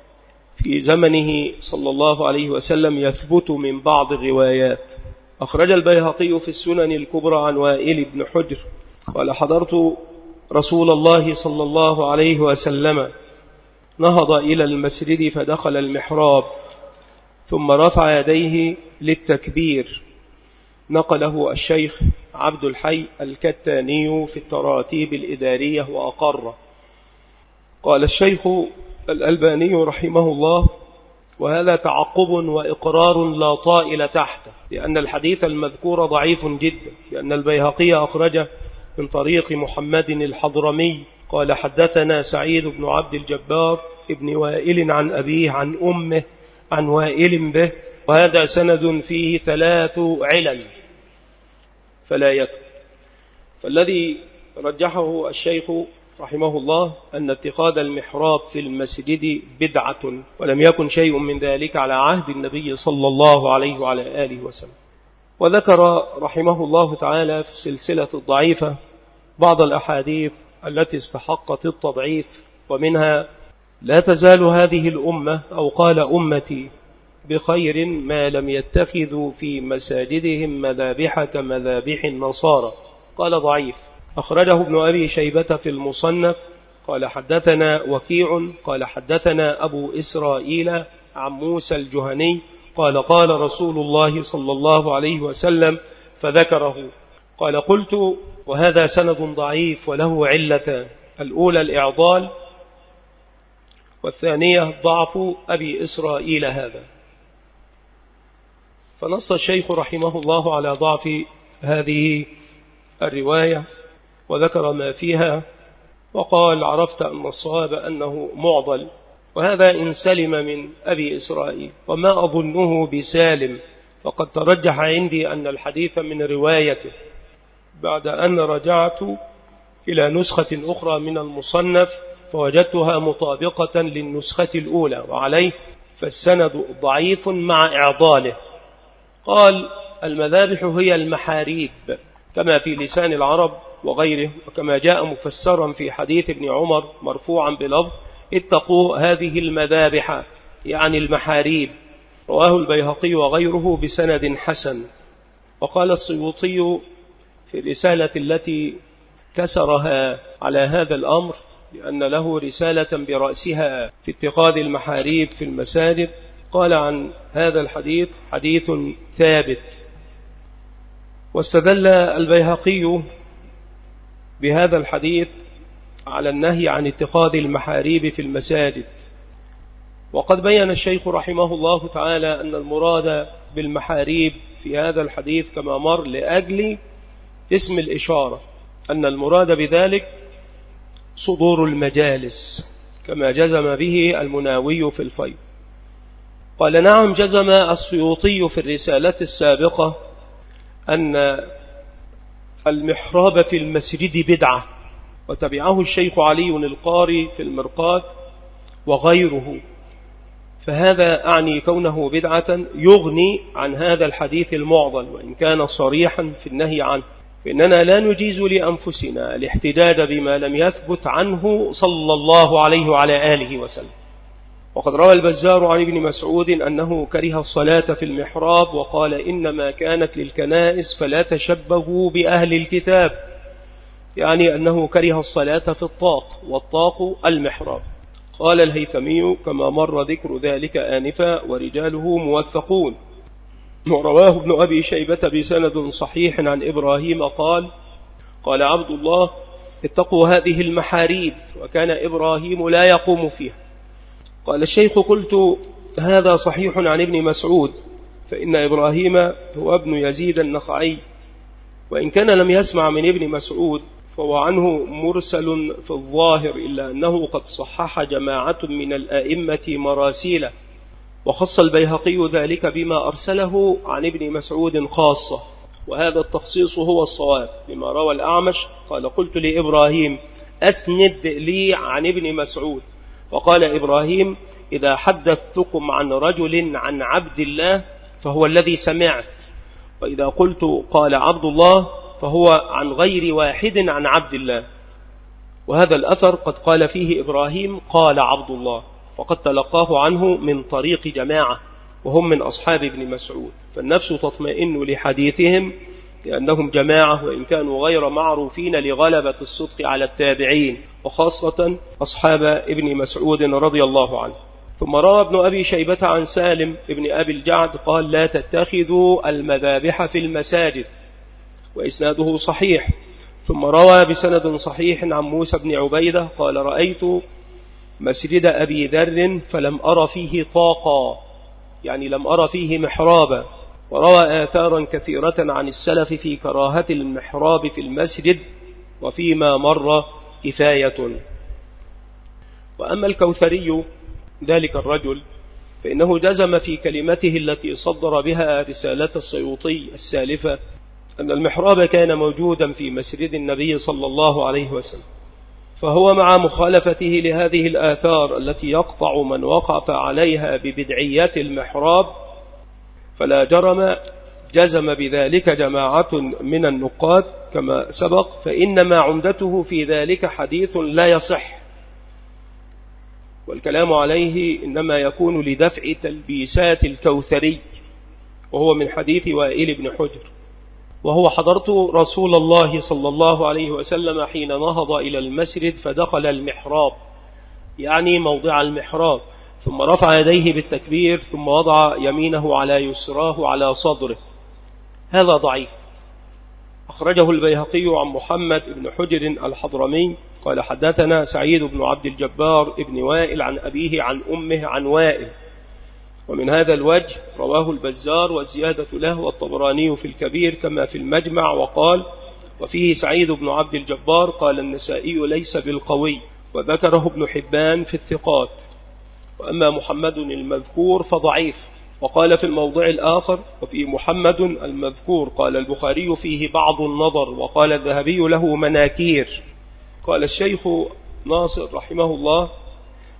في زمنه صلى الله عليه وسلم يثبت من بعض الروايات. أخرج البيهقي في السنن الكبرى عن وائل بن حجر قال حضرت رسول الله صلى الله عليه وسلم نهض إلى المسجد فدخل المحراب ثم رفع يديه للتكبير. نقله الشيخ عبد الحي الكتاني في التراتيب الإدارية وأقر. قال الشيخ الألباني رحمه الله وهذا تعقب وإقرار لا طائل تحته، لأن الحديث المذكور ضعيف جدا، لأن البيهقي أخرجه من طريق محمد الحضرمي قال حدثنا سعيد بن عبد الجبار ابن وائل عن أبيه عن أمه عن وائل به، وهذا سند فيه 3 علل فلا يتم. فالذي رجحه الشيخ رحمه الله أن اتخاذ المحراب في المسجد بدعة، ولم يكن شيء من ذلك على عهد النبي صلى الله عليه وعلى آله وسلم. وذكر رحمه الله تعالى في السلسلة الضعيفة بعض الأحاديث التي استحقت التضعيف، ومنها لا تزال هذه الأمة أو قال أمتي بخير ما لم يتخذوا في مساجدهم مذابح كمذابح النصارى. قال ضعيف. أخرجه ابن أبي شيبة في المصنف قال حدثنا وكيع قال حدثنا أبو إسرائيل عن موسى الجهني قال قال رسول الله صلى الله عليه وسلم فذكره. قال قلت وهذا سند ضعيف وله علتان، الأولى الإعضال، والثانية ضعف أبي إسرائيل هذا. فنص الشيخ رحمه الله على ضعف هذه الرواية وذكر ما فيها، وقال عرفت أن الصواب أنه معضل، وهذا إن سلم من أبي إسرائيل، وما أظنه بسالم، فقد ترجح عندي أن الحديث من روايته بعد أن رجعت إلى نسخة أخرى من المصنف فوجدتها مطابقة للنسخة الأولى، وعليه فالسند ضعيف مع إعضاله. قال المذابح هي المحاريب كما في لسان العرب وغيره، وكما جاء مفسرا في حديث ابن عمر مرفوعا بلفظ اتقوا هذه المذابح يعني المحاريب، رواه البيهقي وغيره بسند حسن. وقال السيوطي في الرسالة التي كسرها على هذا الأمر لأن له رسالة برأسها في اتخاذ المحاريب في المساجد، قال عن هذا الحديث حديث ثابت. واستدل البيهقي بهذا الحديث على النهي عن اتخاذ المحاريب في المساجد. وقد بين الشيخ رحمه الله تعالى أن المراد بالمحاريب في هذا الحديث كما مر لأجل اسم الإشارة، أن المراد بذلك صدور المجالس كما جزم به المناوي في الفيض. قال نعم جزم السيوطي في الرسالة السابقة أن المحراب في المسجد بدعة، وتبعه الشيخ علي القاري في المرقات وغيره، فهذا أعني كونه بدعة يغني عن هذا الحديث المعضل وإن كان صريحا في النهي عنه، فإننا لا نجيز لأنفسنا الاحتجاج بما لم يثبت عنه صلى الله عليه وعلى آله وسلم. وقد روى البزار عن ابن مسعود أنه كره الصلاة في المحراب وقال إنما كانت للكنائس فلا تشبهوا بأهل الكتاب، يعني أنه كره الصلاة في الطاق، والطاق المحراب. قال الهيثمي كما مر ذكر ذلك آنفا ورجاله موثقون. ورواه ابن أبي شيبة بسند صحيح عن إبراهيم قال عبد الله اتقوا هذه المحاريب، وكان إبراهيم لا يقوم فيها. قال الشيخ قلت هذا صحيح عن ابن مسعود، فإن إبراهيم هو ابن يزيد النخعي، وإن كان لم يسمع من ابن مسعود فهو عنه مرسل في الظاهر، إلا أنه قد صحح جماعة من الآئمة مراسيله، وخص البيهقي ذلك بما أرسله عن ابن مسعود خاصة، وهذا التخصيص هو الصواب بما روى الأعمش. قال قلت لإبراهيم أسند لي عن ابن مسعود، فقال إبراهيم إذا حدثتكم عن رجل عن عبد الله فهو الذي سمعت، وإذا قلت قال عبد الله فهو عن غير واحد عن عبد الله. وهذا الأثر قد قال فيه إبراهيم قال عبد الله، وقد تلقاه عنه من طريق جماعة وهم من أصحاب ابن مسعود، فالنفس تطمئن لحديثهم لأنهم جماعة وإن كانوا غير معروفين لغلبة الصدق على التابعين، وخاصة أصحاب ابن مسعود رضي الله عنه. ثم روى ابن أبي شيبة عن سالم ابن أبي الجعد قال لا تتخذوا المذابح في المساجد، وإسناده صحيح. ثم روى بسند صحيح عن موسى بن عبيدة قال رأيت مسجد أبي ذر فلم أرى فيه طاقا، يعني لم أرى فيه محرابا. وروى آثارا كثيرة عن السلف في كراهة المحراب في المسجد، وفيما مر كفاية. وأما الكوثري ذلك الرجل فإنه جزم في كلمته التي صدر بها رسالة السيوطي السالفة أن المحراب كان موجودا في مسجد النبي صلى الله عليه وسلم، فهو مع مخالفته لهذه الآثار التي يقطع من وقف عليها ببدعيات المحراب، فلا جرم جزم بذلك جماعة من النقاد كما سبق، فإنما عمدته في ذلك حديث لا يصح، والكلام عليه إنما يكون لدفع تلبيسات الكوثري، وهو من حديث وائل بن حجر، وهو حضرت رسول الله صلى الله عليه وسلم حين نهض إلى المسجد فدخل المحراب، يعني موضع المحراب، ثم رفع يديه بالتكبير ثم وضع يمينه على يسراه على صدره. هذا ضعيف. أخرجه البيهقي عن محمد بن حجر الحضرمي قال حدثنا سعيد بن عبد الجبار ابن وائل عن أبيه عن أمه عن وائل، ومن هذا الوجه رواه البزار والزيادة له والطبراني في الكبير كما في المجمع، وقال وفيه سعيد بن عبد الجبار قال النسائي ليس بالقوي، وذكره ابن حبان في الثقات. وأما محمد المذكور فضعيف. وقال في الموضع الآخر وفي محمد المذكور قال البخاري فيه بعض النظر، وقال الذهبي له مناكير. قال الشيخ ناصر رحمه الله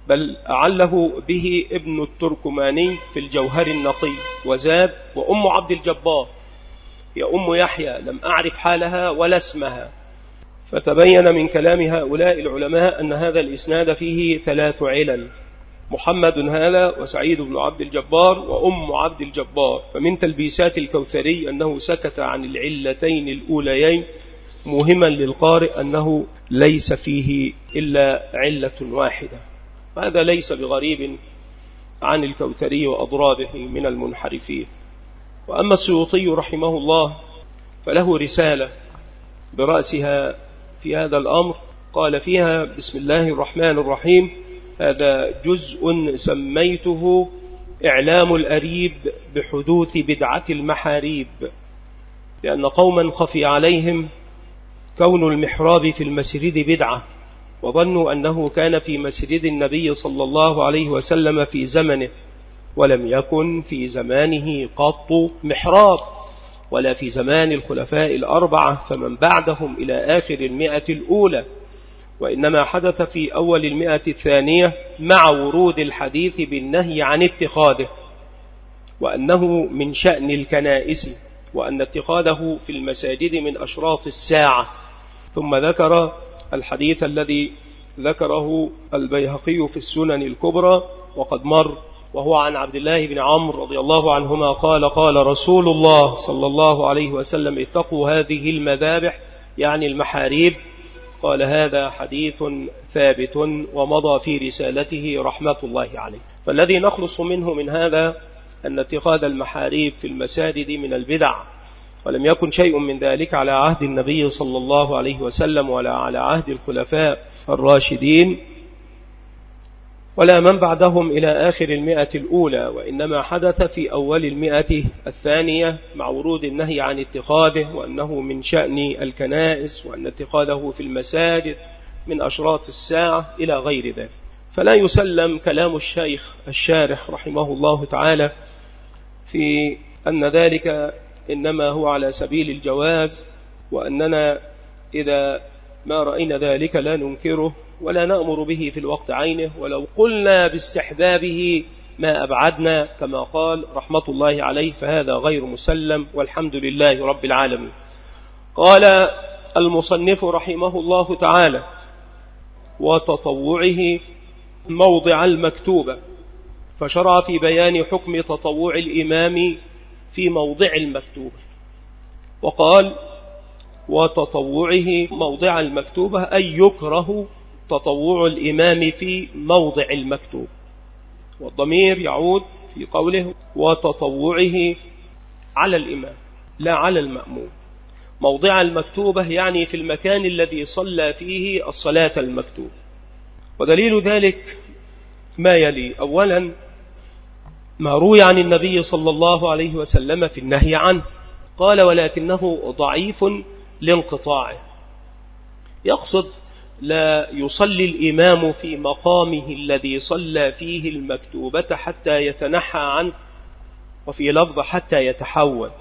بل أعله به ابن التركماني في الجوهر النقي وزاد: وأم عبد الجبار هي أم يحيى، لم أعرف حالها ولا اسمها. فتبين من كلام هؤلاء العلماء أن هذا الإسناد فيه 3 علل: محمد هذا، وسعيد بن عبد الجبار، وأم عبد الجبار. فمن تلبيسات الكوثري أنه سكت عن العلتين الأوليين، مهما للقارئ أنه ليس فيه إلا علة واحدة. هذا ليس بغريب عن الكوثري وأضرابه من المنحرفين. وأما السيوطي رحمه الله فله رسالة برأسها في هذا الأمر، قال فيها: بسم الله الرحمن الرحيم، هذا جزء سميته إعلام الأريب بحدوث بدعة المحاريب، لأن قوما خفي عليهم كون المحراب في المسجد بدعة، وظنوا أنه كان في مسجد النبي صلى الله عليه وسلم في زمنه، ولم يكن في زمانه قط محراب، ولا في زمان الخلفاء الأربعة فمن بعدهم إلى آخر 100 الأولى، وإنما حدث في أول 100 الثانية مع ورود الحديث بالنهي عن اتخاذه، وأنه من شأن الكنائس، وأن اتخاذه في المساجد من أشراط الساعة. ثم ذكر الحديث الذي ذكره البيهقي في السنن الكبرى وقد مر، وهو عن عبد الله بن عمرو رضي الله عنهما قال: قال رسول الله صلى الله عليه وسلم: اتقوا هذه المذابح، يعني المحاريب. قال: هذا حديث ثابت ومضى في رسالته رحمة الله عليه. فالذي نخلص منه من هذا أن اتخاذ المحاريب في المساجد من البدع، ولم يكن شيء من ذلك على عهد النبي صلى الله عليه وسلم ولا على عهد الخلفاء الراشدين ولا من بعدهم إلى آخر 100 الأولى، وإنما حدث في أول 100 الثانية مع ورود النهي عن اتخاذه، وأنه من شأن الكنائس، وأن اتخاذه في المساجد من أشراط الساعة إلى غير ذلك. فلا يسلم كلام الشيخ الشارح رحمه الله تعالى في أن ذلك إنما هو على سبيل الجواز، وأننا إذا ما رأينا ذلك لا ننكره ولا نأمر به في الوقت عينه، ولو قلنا باستحبابه ما أبعدنا كما قال رحمة الله عليه، فهذا غير مسلم، والحمد لله رب العالمين. قال المصنف رحمه الله تعالى: وتطوعه موضع المكتوبة، فشرع في بيان حكم تطوع الإمام في موضع المكتوبة، وقال: وتطوعه موضع المكتوبة أي يكره تطوع الإمام في موضع المكتوب، والضمير يعود في قوله وتطوعه على الإمام لا على المأموم. موضع المكتوبة يعني في المكان الذي صلى فيه الصلاة المكتوبة. ودليل ذلك ما يلي: أولا ما روي عن النبي صلى الله عليه وسلم في النهي عنه، قال: ولكنه ضعيف لانقطاعه، يقصد لا يصلي الإمام في مقامه الذي صلى فيه المكتوبة حتى يتنحى عنه، وفي لفظ حتى يتحول.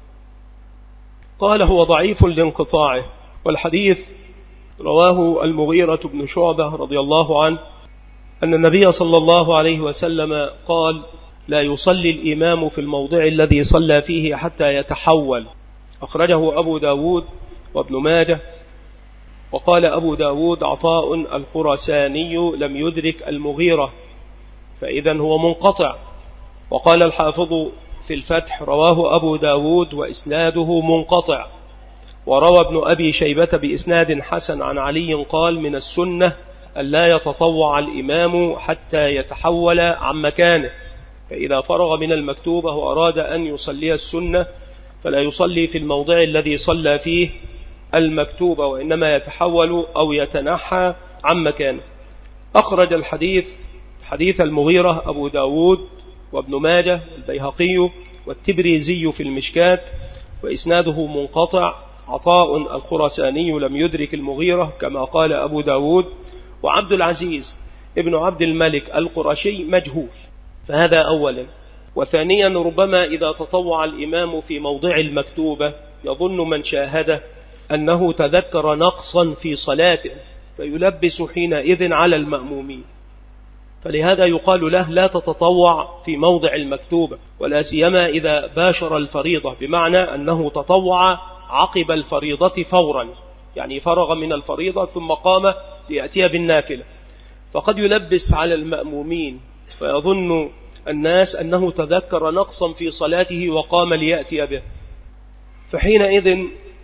قال: هو ضعيف لانقطاعه. والحديث رواه المغيرة بن شعبة رضي الله عنه أن النبي صلى الله عليه وسلم قال: لا يصلي الإمام في الموضع الذي صلى فيه حتى يتحول. أخرجه أبو داود وابن ماجه. وقال أبو داود: عطاء الخراساني لم يدرك المغيرة، فإذا هو منقطع. وقال الحافظ في الفتح: رواه أبو داود وإسناده منقطع. وروى ابن أبي شيبة بإسناد حسن عن علي قال: من السنة أن لا يتطوع الإمام حتى يتحول عن مكانه، فإذا فرغ من المكتوبة وأراد أن يصلي السنة فلا يصلي في الموضع الذي صلى فيه المكتوبة، وإنما يتحول أو يتنحى عن مكانه. أخرج الحديث حديث المغيرة أبو داود وابن ماجه البيهقي والتبريزي في المشكات، وإسناده منقطع. عطاء الخراساني لم يدرك المغيرة كما قال أبو داود. وعبد العزيز ابن عبد الملك القرشي مجهول. فهذا أولا. وثانيا ربما إذا تطوع الإمام في موضع المكتوبة يظن من شاهده أنه تذكر نقصا في صلاته فيلبس حينئذ على المأمومين، فلهذا يقال له لا تتطوع في موضع المكتوبة، ولا سيما إذا باشر الفريضة، بمعنى أنه تطوع عقب الفريضة فورا، يعني فرغ من الفريضة ثم قام ليأتي بالنافلة. فقد يلبس على المأمومين فيظن الناس أنه تذكر نقصا في صلاته وقام ليأتي به، فحينئذ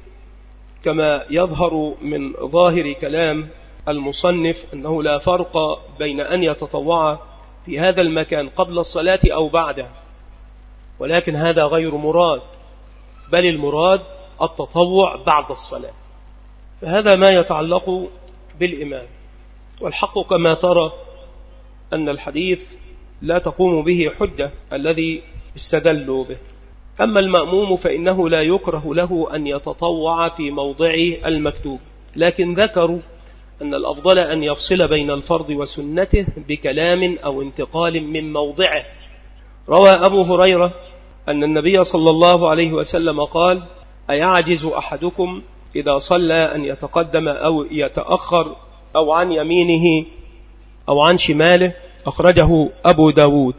كما يظهر من ظاهر كلام المصنف أنه لا فرق بين أن يتطوع في هذا المكان قبل الصلاة أو بعدها، ولكن هذا غير مراد، بل المراد التطوع بعد الصلاة. فهذا ما يتعلق بالإمام. والحق كما ترى أن الحديث لا تقوم به حجة الذي استدلوا به. أما المأموم فإنه لا يكره له أن يتطوع في موضع المكتوب، لكن ذكروا أن الأفضل أن يفصل بين الفرض وسنته بكلام أو انتقال من موضعه. روى أبو هريرة أن النبي صلى الله عليه وسلم قال: أيعجز أحدكم إذا صلى أن يتقدم أو يتأخر أو عن يمينه أو عن شماله؟ أخرجه أبو داود.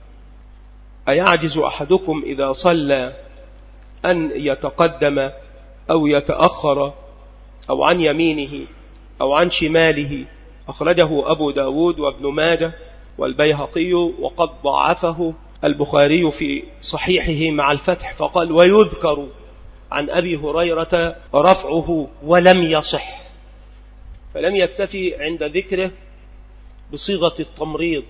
أيعجز أحدكم إذا صلى أن يتقدم أو يتأخر أو عن يمينه أو عن شماله؟ أخرجه أبو داود وابن ماجه والبيهقي، وقد ضعفه البخاري في صحيحه مع الفتح، فقال: ويذكر عن أبي هريرة رفعه ولم يصح. فلم يكتفي عند ذكره بصيغة التمريض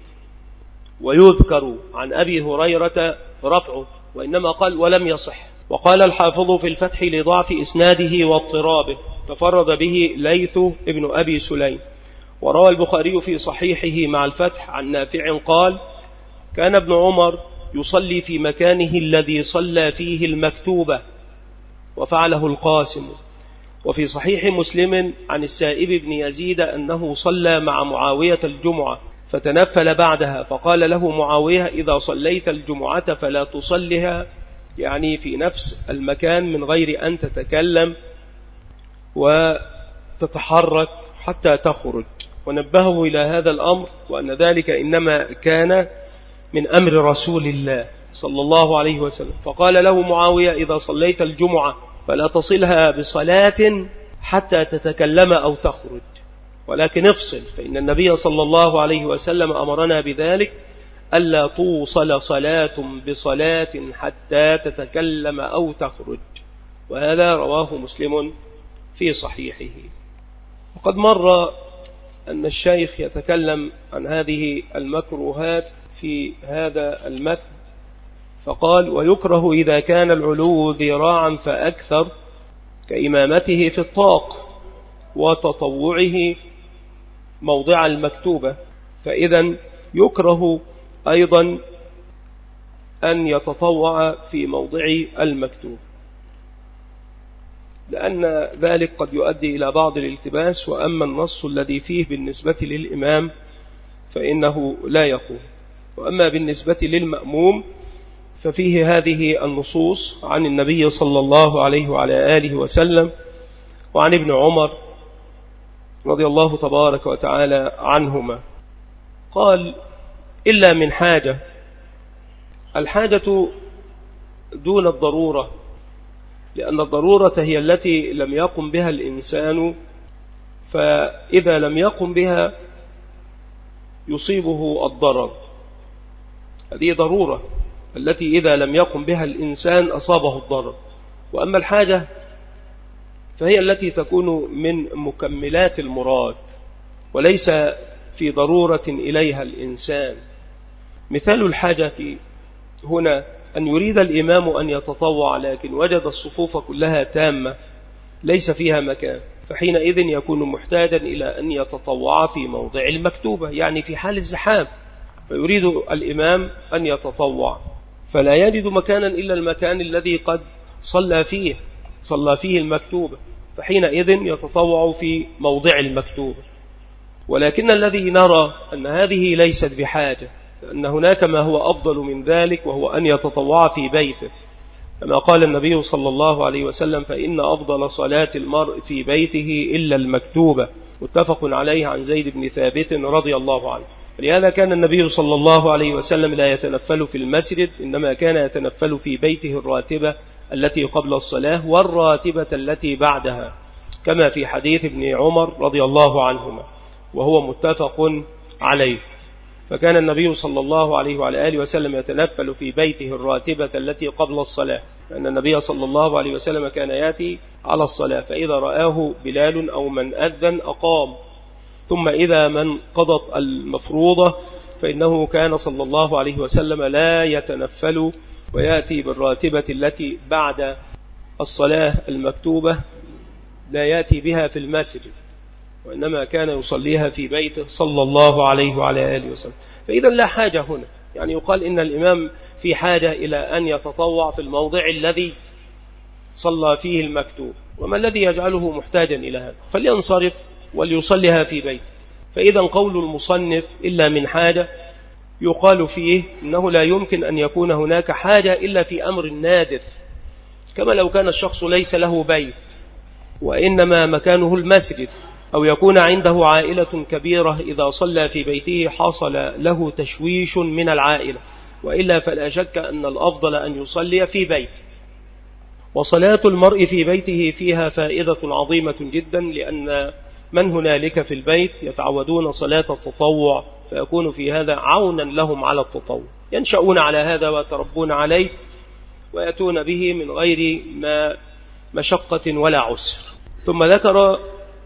ويذكر عن أبي هريرة رفعه، وإنما قال ولم يصح. وقال الحافظ في الفتح لضعف إسناده واضطرابه، تفرد به ليث ابن أبي سليم. وروى البخاري في صحيحه مع الفتح عن نافع قال: كان ابن عمر يصلي في مكانه الذي صلى فيه المكتوبة وفعله القاسم. وفي صحيح مسلم عن السائب بن يزيد أنه صلى مع معاوية الجمعة فتنفل بعدها، فقال له معاوية: إذا صليت الجمعة فلا تصلها، يعني في نفس المكان، من غير أن تتكلم وتتحرك حتى تخرج. ونبهه إلى هذا الأمر، وأن ذلك إنما كان من أمر رسول الله صلى الله عليه وسلم. فقال له معاوية: إذا صليت الجمعة فلا تصلها بصلاة حتى تتكلم أو تخرج، ولكن افصل، فإن النبي صلى الله عليه وسلم أمرنا بذلك، ألا توصل صلاة بصلاة حتى تتكلم أو تخرج. وهذا رواه مسلم في صحيحه. وقد مر أن الشيخ يتكلم عن هذه المكروهات في هذا المتن، فقال: ويكره إذا كان العلو ذراعا فأكثر، كإمامته في الطاق وتطوعه موضع المكتوبة. فإذا يكره أيضا أن يتطوع في موضع المكتوب، لأن ذلك قد يؤدي إلى بعض الالتباس. وأما النص الذي فيه بالنسبة للإمام فإنه لا يقوم. وأما بالنسبة للمأموم ففيه هذه النصوص عن النبي صلى الله عليه وعلى آله وسلم وعن ابن عمر رضي الله تبارك وتعالى عنهما. قال: إلا من حاجة. الحاجة دون الضرورة، لأن الضرورة هي التي لم يقم بها الإنسان، فإذا لم يقم بها يصيبه الضرر. هذه ضرورة التي إذا لم يقم بها الإنسان أصابه الضرر. وأما الحاجة فهي التي تكون من مكملات المراد وليس في ضرورة إليها الإنسان. مثال الحاجة هنا أن يريد الإمام أن يتطوع، لكن وجد الصفوف كلها تامة ليس فيها مكان، فحينئذ يكون محتاجا إلى أن يتطوع في موضع المكتوبة، يعني في حال الزحام، فيريد الإمام أن يتطوع فلا يجد مكانا إلا المكان الذي قد صلى فيه المكتوبة، فحينئذ يتطوع في موضع المكتوبة. ولكن الذي نرى أن هذه ليست بحاجة، لأن هناك ما هو أفضل من ذلك، وهو أن يتطوع في بيته، كما قال النبي صلى الله عليه وسلم: فإن أفضل صلاة المرء في بيته إلا المكتوبة، متفق عليه عن زيد بن ثابت رضي الله عنه. لهذا كان النبي صلى الله عليه وسلم لا يتنفل في المسجد، إنما كان يتنفل في بيته الراتبة التي قبل الصلاة والراتبة التي بعدها، كما في حديث ابن عمر رضي الله عنهما وهو متفق عليه. فكان النبي صلى الله عليه وعلى آله وسلم يتنفل في بيته الراتبة التي قبل الصلاة، لأن النبي صلى الله عليه وسلم كان يأتي على الصلاة، فإذا رآه بلال أو من أذن أقام، ثم إذا من قضت المفروضة فإنه كان صلى الله عليه وسلم لا يتنفل ويأتي بالراتبة التي بعد الصلاة المكتوبة، لا يأتي بها في المسجد، وإنما كان يصليها في بيته صلى الله عليه وعلى آله وسلم. فإذا لا حاجة هنا، يعني يقال إن الإمام في حاجة إلى أن يتطوع في الموضع الذي صلى فيه المكتوب، وما الذي يجعله محتاجا إلى هذا؟ فلينصرف وليصليها في بيته. فإذا قول المصنف إلا من حاجة يقال فيه إنه لا يمكن أن يكون هناك حاجة إلا في أمر نادر، كما لو كان الشخص ليس له بيت وإنما مكانه المسجد، أو يكون عنده عائلة كبيرة إذا صلى في بيته حصل له تشويش من العائلة، وإلا فلا شك أن الأفضل أن يصلي في بيته. وصلاة المرء في بيته فيها فائدة عظيمة جدا، لأن من هنالك في البيت يتعودون صلاة التطوع، فيكون في هذا عونا لهم على التطوع، ينشأون على هذا ويتربون عليه ويأتون به من غير ما مشقة ولا عسر. ثم ذكر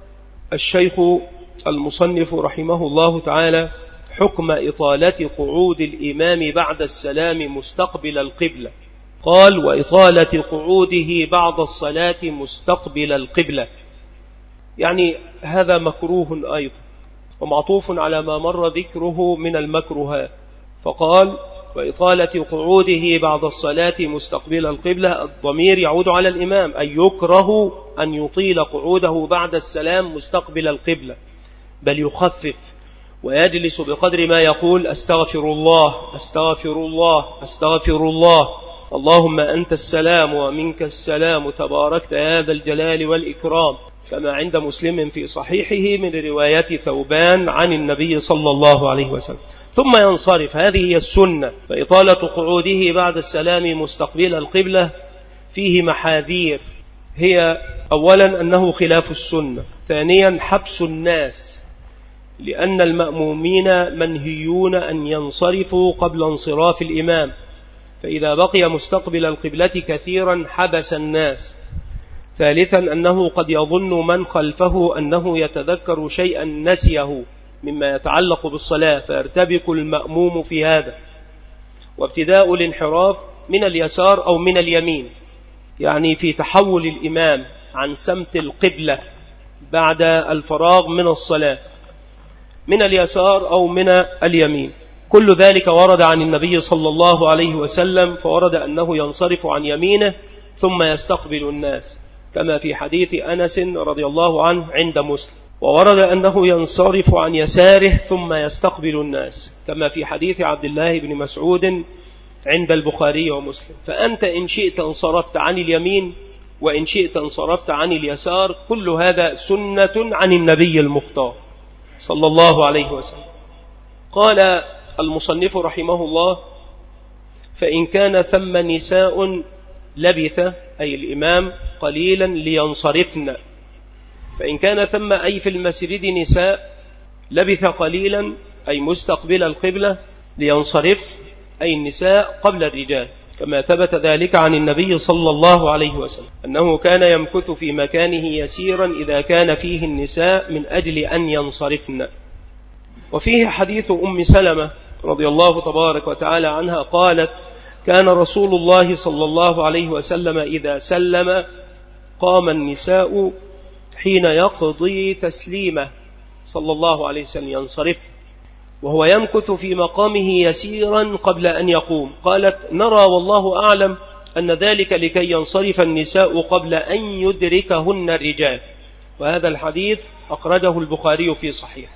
الشيخ المصنف رحمه الله تعالى حكم إطالة قعود الإمام بعد السلام مستقبل القبلة. قال: وإطالة قعوده بعد الصلاة مستقبل القبلة، يعني هذا مكروه أيضا، ومعطوف على ما مر ذكره من المكروهات. فقال: وإطالة قعوده بعد الصلاة مستقبل القبلة، الضمير يعود على الإمام، أي يكره أن يطيل قعوده بعد السلام مستقبل القبلة، بل يخفف ويجلس بقدر ما يقول: أستغفر الله أستغفر الله أستغفر الله، اللهم أنت السلام ومنك السلام تباركت يا ذا الجلال والإكرام، كما عند مسلم في صحيحه من رواية ثوبان عن النبي صلى الله عليه وسلم، ثم ينصرف. هذه هي السنة. فإطالة قعوده بعد السلام مستقبل القبلة فيه محاذير، هي أولا أنه خلاف السنة، ثانيا حبس الناس، لأن المأمومين منهيون أن ينصرفوا قبل انصراف الإمام، فإذا بقي مستقبل القبلة كثيرا حبس الناس. ثالثا أنه قد يظن من خلفه أنه يتذكر شيئا نسيه مما يتعلق بالصلاة، فيرتبك المأموم في هذا. وابتداء الانحراف من اليسار أو من اليمين، يعني في تحول الإمام عن سمت القبلة بعد الفراغ من الصلاة، من اليسار أو من اليمين. كل ذلك ورد عن النبي صلى الله عليه وسلم، فورد أنه ينصرف عن يمينه ثم يستقبل الناس، كما في حديث أنس رضي الله عنه عند مسلم، وورد أنه ينصرف عن يساره ثم يستقبل الناس، كما في حديث عبد الله بن مسعود عند البخاري ومسلم. فأنت إن شئت انصرفت عن اليمين، وإن شئت انصرفت عن اليسار، كل هذا سنة عن النبي المختار صلى الله عليه وسلم. قال المصنف رحمه الله: فإن كان ثم نساء لبث، أي الإمام، قليلا لينصرفن. فإن كان ثم، أي في المسجد، نساء لبث قليلا، أي مستقبل القبلة، لينصرف، أي النساء قبل الرجال، كما ثبت ذلك عن النبي صلى الله عليه وسلم أنه كان يمكث في مكانه يسيرا إذا كان فيه النساء من أجل أن ينصرفن. وفيه حديث أم سلمة رضي الله تبارك وتعالى عنها قالت: كان رسول الله صلى الله عليه وسلم إذا سلم قام النساء حين يقضي تسليمه صلى الله عليه وسلم ينصرف، وهو يمكث في مقامه يسيرا قبل أن يقوم. قالت: نرى والله أعلم أن ذلك لكي ينصرف النساء قبل أن يدركهن الرجال. وهذا الحديث أخرجه البخاري في صحيح.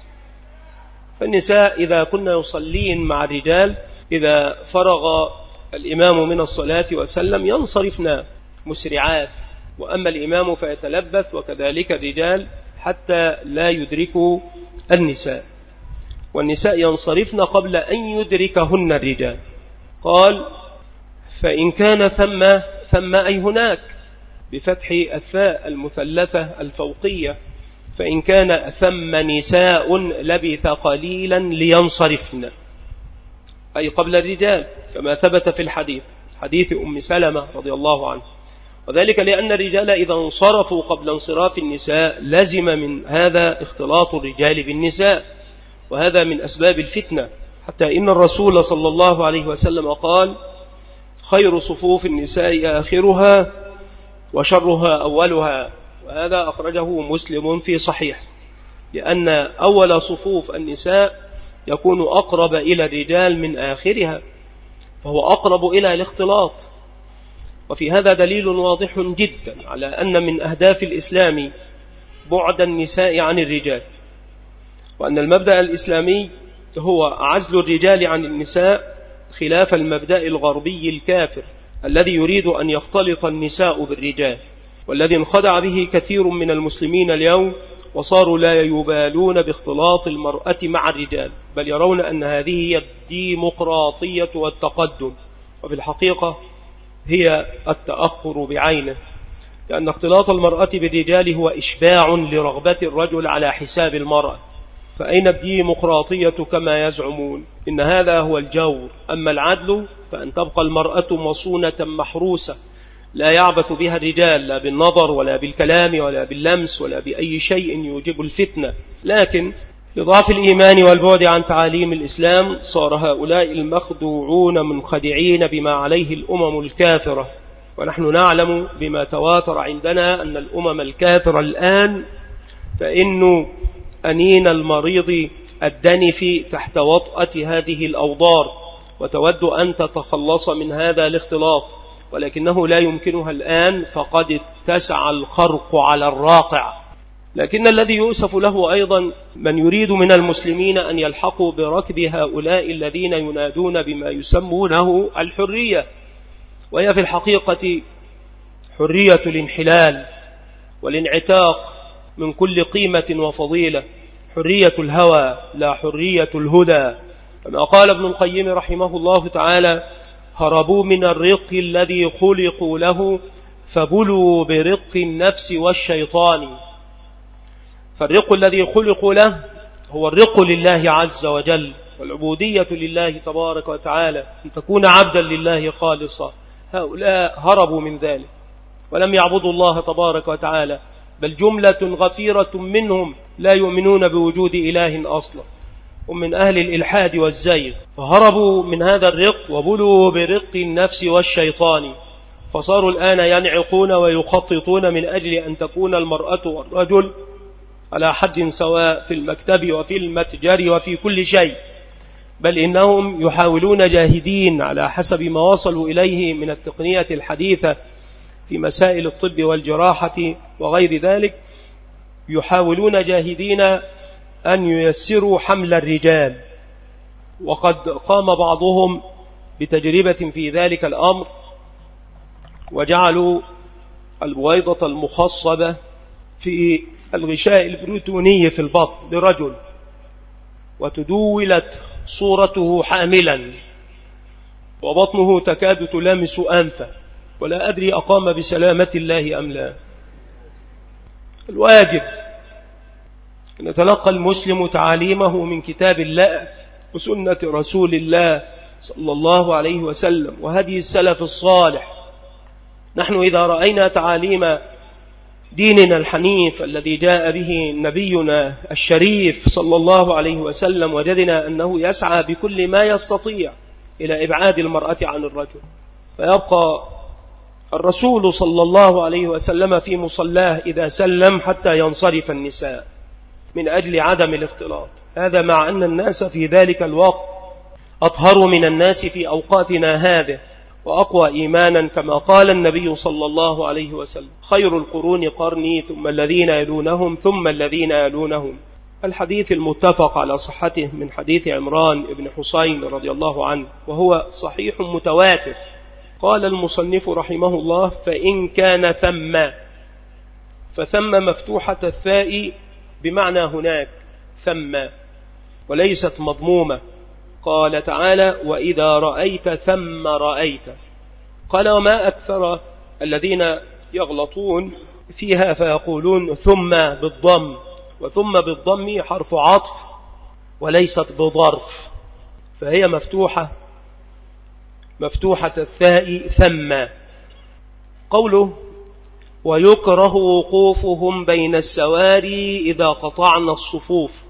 فالنساء إذا كنا يصلين مع الرجال، إذا فرغ الإمام من الصلاة وسلم ينصرفنا مسرعات، وأما الإمام فيتلبث، وكذلك الرجال، حتى لا يدركوا النساء. والنساء ينصرفن قبل أن يدركهن الرجال. قال فإن كان ثم أي هناك بفتح الثاء المثلثة الفوقية، فإن كان ثم نساء لبث قليلا لينصرفن، أي قبل الرجال، كما ثبت في حديث أم سلمة رضي الله عنه. وذلك لأن الرجال إذا انصرفوا قبل انصراف النساء لزم من هذا اختلاط الرجال بالنساء، وهذا من أسباب الفتنة، حتى إن الرسول صلى الله عليه وسلم قال خير صفوف النساء آخرها وشرها أولها، وهذا أخرجه مسلم في صحيح، لأن أول صفوف النساء يكون أقرب إلى الرجال من آخرها، فهو أقرب إلى الاختلاط. وفي هذا دليل واضح جدا على أن من أهداف الإسلام بعد النساء عن الرجال، وأن المبدأ الإسلامي هو عزل الرجال عن النساء، خلاف المبدأ الغربي الكافر الذي يريد أن يختلط النساء بالرجال، والذي انخدع به كثير من المسلمين اليوم، وصاروا لا يبالون باختلاط المرأة مع الرجال، بل يرون أن هذه هي الديمقراطية والتقدم، وفي الحقيقة هي التأخر بعينه، لأن اختلاط المرأة بالرجال هو إشباع لرغبة الرجل على حساب المرأة. فأين الديمقراطية كما يزعمون؟ إن هذا هو الجور. أما العدل فأن تبقى المرأة مصونة محروسة، لا يعبث بها الرجال، لا بالنظر ولا بالكلام ولا باللمس ولا بأي شيء يوجب الفتنة. لكن لضعف الإيمان والبعد عن تعاليم الإسلام صار هؤلاء المخدوعون منخدعين بما عليه الأمم الكافرة، ونحن نعلم بما تواتر عندنا أن الأمم الكافرة الآن فإن أنين المريض الدنف تحت وطأة هذه الأوضار، وتود أن تتخلص من هذا الاختلاط، ولكنه لا يمكنها الآن، فقد اتسع الخرق على الراقع. لكن الذي يؤسف له أيضا من يريد من المسلمين أن يلحقوا بركب هؤلاء الذين ينادون بما يسمونه الحرية، وهي في الحقيقة حرية الانحلال والانعتاق من كل قيمة وفضيلة، حرية الهوى لا حرية الهدى. كما قال ابن القيم رحمه الله تعالى هربوا من الرق الذي خلقوا له فبلوا برق النفس والشيطان. فالرق الذي خلقوا له هو الرق لله عز وجل، والعبودية لله تبارك وتعالى، أن تكون عبدا لله خالصا. هؤلاء هربوا من ذلك ولم يعبدوا الله تبارك وتعالى، بل جملة غفيرة منهم لا يؤمنون بوجود إله أصلا، هم من أهل الإلحاد والزيغ، فهربوا من هذا الرق وبلوا برق النفس والشيطان، فصاروا الآن ينعقون ويخططون من أجل أن تكون المرأة والرجل على حد سواء في المكتب وفي المتجر وفي كل شيء، بل إنهم يحاولون جاهدين على حسب ما وصلوا إليه من التقنية الحديثة في مسائل الطب والجراحة وغير ذلك، يحاولون جاهدين أن ييسروا حمل الرجال. وقد قام بعضهم بتجربة في ذلك الأمر، وجعلوا البويضة المخصبة في الغشاء البروتوني في البطن لرجل، وتدولت صورته حاملا وبطنه تكاد تلامس أنفه، ولا أدري أقام بسلامة الله أم لا. الواجب أن يتلقى المسلم تعاليمه من كتاب الله وسنة رسول الله صلى الله عليه وسلم وهدي السلف الصالح. نحن إذا رأينا تعاليم ديننا الحنيف الذي جاء به نبينا الشريف صلى الله عليه وسلم، وجدنا أنه يسعى بكل ما يستطيع إلى إبعاد المرأة عن الرجل، فيبقى الرسول صلى الله عليه وسلم في مصلاه إذا سلم حتى ينصرف النساء من أجل عدم الاختلاط. هذا مع أن الناس في ذلك الوقت أطهر من الناس في أوقاتنا هذه وأقوى إيمانا، كما قال النبي صلى الله عليه وسلم خير القرون قرني ثم الذين يلونهم ثم الذين يلونهم. الحديث المتفق على صحته من حديث عمران بن حسين رضي الله عنه، وهو صحيح متواتر. قال المصنف رحمه الله فإن كان فثم مفتوحة الثاء بمعنى هناك ثم، وليست مضمومة. قال تعالى: وإذا رأيت ثم رأيت. قال: وما أكثر الذين يغلطون فيها فيقولون ثم بالضم، وثم بالضم حرف عطف وليست بظرف، فهي مفتوحة الثاء ثم. قوله: ويكره وقوفهم بين السواري إذا قطعنا الصفوف،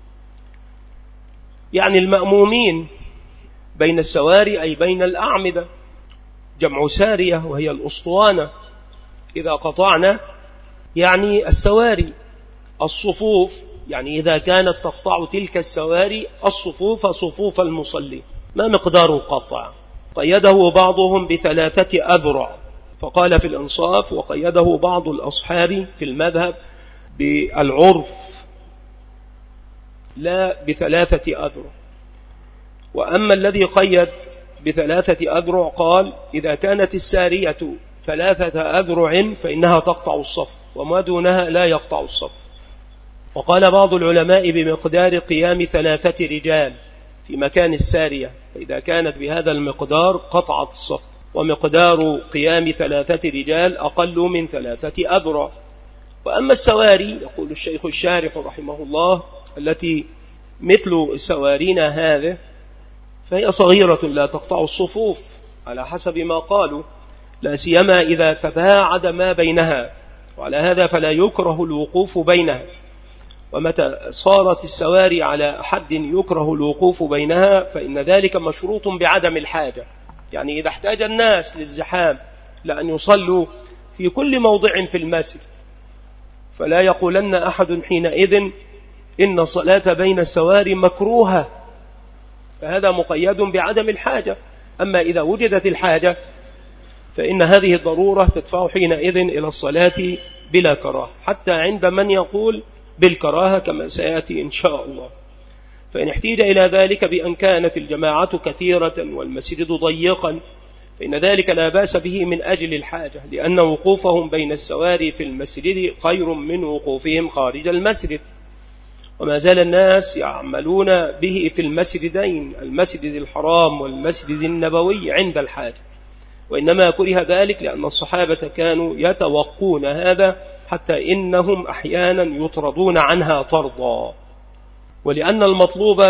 يعني المأمومين بين السواري أي بين الأعمدة، جمع سارية وهي الأسطوانة. إذا قطعنا يعني السواري، الصفوف يعني إذا كانت تقطع تلك السواري الصفوف صفوف المصلين. ما مقدار القطع؟ قيده بعضهم ب3 أذرع، فقال في الإنصاف: وقيده بعض الأصحاب في المذهب بالعرف لا ب3 أذرع. وأما الذي قيد ب3 أذرع قال: إذا كانت السارية 3 أذرع فإنها تقطع الصف، وما دونها لا يقطع الصف. وقال بعض العلماء بمقدار قيام 3 رجال في مكان السارية، فإذا كانت بهذا المقدار قطعت الصف، ومقدار قيام 3 رجال أقل من 3 أذرع. وأما السواري، يقول الشيخ الشارح رحمه الله، التي مثل سوارينا هذه فهي صغيرة لا تقطع الصفوف على حسب ما قالوا، لا سيما إذا تباعد ما بينها، وعلى هذا فلا يكره الوقوف بينها. ومتى صارت السواري على حد يكره الوقوف بينها فإن ذلك مشروط بعدم الحاجة، يعني إذا احتاج الناس للزحام لأن يصلوا في كل موضع في المسجد، فلا يقولن أحد حينئذ إن الصلاة بين السواري مكروهة، فهذا مقيد بعدم الحاجة. أما إذا وجدت الحاجة فإن هذه الضرورة تدفع حينئذ إلى الصلاة بلا كراهة، حتى عند من يقول بالكراهة كما سيأتي إن شاء الله. فإن احتيج إلى ذلك بأن كانت الجماعة كثيرة والمسجد ضيقا فإن ذلك لا بأس به من أجل الحاجة، لأن وقوفهم بين السواري في المسجد خير من وقوفهم خارج المسجد. وما زال الناس يعملون به في المسجدين، المسجد الحرام والمسجد النبوي، عند الحاجة. وإنما كره ذلك لأن الصحابة كانوا يتوقون هذا، حتى إنهم أحيانا يطردون عنها طردا. ولأن المطلوب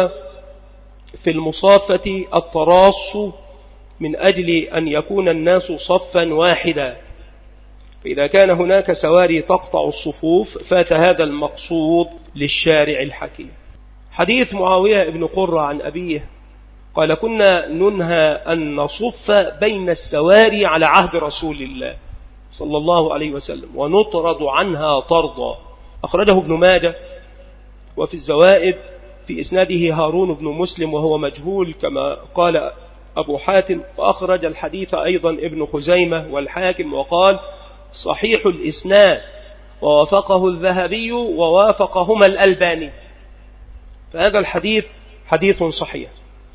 في المصافة التراص من أجل أن يكون الناس صفا واحدا، فإذا كان هناك سواري تقطع الصفوف فات هذا المقصود للشارع الحكيم. حديث معاوية بن قرة عن أبيه قال: كنا ننهى أن نصف بين السواري على عهد رسول الله صلى الله عليه وسلم ونطرد عنها طردا. أخرجه ابن ماجه، وفي الزوائد في إسناده هارون بن مسلم وهو مجهول كما قال أبو حاتم. وأخرج الحديث أيضا ابن خزيمة والحاكم وقال: صحيح الإسناد، ووافقه الذهبي ووافقهما الألباني. فهذا الحديث حديث صحيح.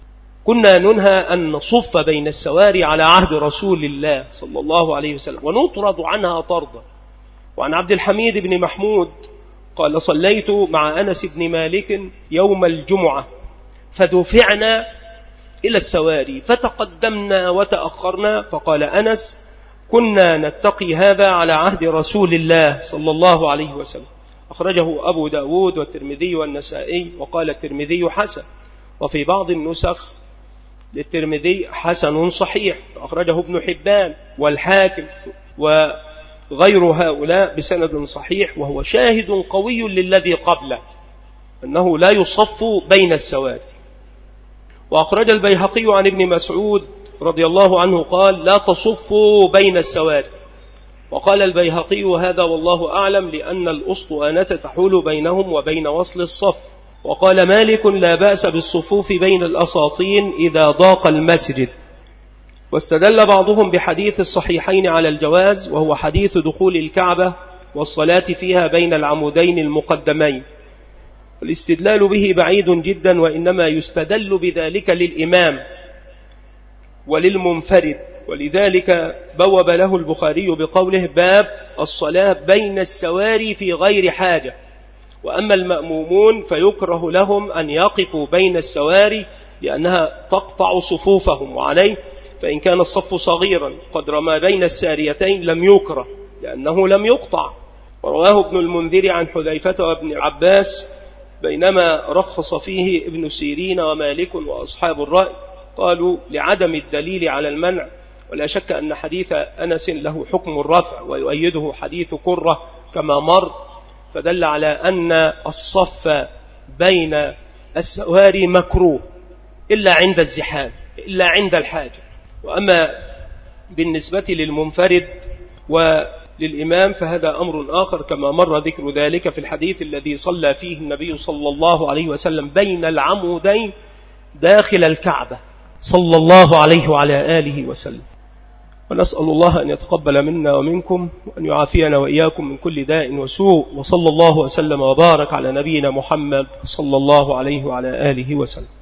كنا ننهى أن نصف بين السواري على عهد رسول الله صلى الله عليه وسلم ونطرد عنها طردا. وعن عبد الحميد بن محمود قال: صليت مع أنس بن مالك يوم الجمعة فدفعنا إلى السواري فتقدمنا وتأخرنا، فقال أنس: كنا نتقي هذا على عهد رسول الله صلى الله عليه وسلم. أخرجه أبو داود والترمذي والنسائي، وقال الترمذي حسن، وفي بعض النسخ للترمذي حسن صحيح. أخرجه ابن حبان والحاكم وغير هؤلاء بسند صحيح، وهو شاهد قوي للذي قبله أنه لا يصف بين السواد. وأخرج البيهقي عن ابن مسعود رضي الله عنه قال: لا تصفوا بين السواد. وقال البيهقي: هذا والله أعلم، لأن الأسطوانة تحول بينهم وبين وصل الصف. وقال مالك: لا بأس بالصفوف بين الأساطين إذا ضاق المسجد. واستدل بعضهم بحديث الصحيحين على الجواز، وهو حديث دخول الكعبة والصلاة فيها بين العمودين المقدمين. الاستدلال به بعيد جدا، وإنما يستدل بذلك للإمام وللمنفرد، ولذلك بوب له البخاري بقوله: باب الصلاة بين السواري في غير حاجة. وأما المأمومون فيكره لهم أن يقفوا بين السواري لأنها تقطع صفوفهم، وعليه فإن كان الصف صغيرا قدر ما بين الساريتين لم يكره لأنه لم يقطع. ورواه ابن المنذر عن حذيفة وابن عباس بينما رخص فيه ابن سيرين ومالك وأصحاب الرأي، قالوا لعدم الدليل على المنع، ولا شك أن حديث أنس له حكم الرفع ويؤيده حديث قرة كما مر، فدل على أن الصف بين السواري مكروه إلا عند الزحام، إلا عند الحاجة. وأما بالنسبة للمنفرد وللإمام فهذا أمر آخر كما مر ذكر ذلك في الحديث الذي صلى فيه النبي صلى الله عليه وسلم بين العمودين داخل الكعبة صلى الله عليه وعلى آله وسلم. ونسأل الله أن يتقبل منا ومنكم وأن يعافينا وإياكم من كل داء وسوء، وصلى الله وسلم وبارك على نبينا محمد صلى الله عليه وعلى آله وسلم.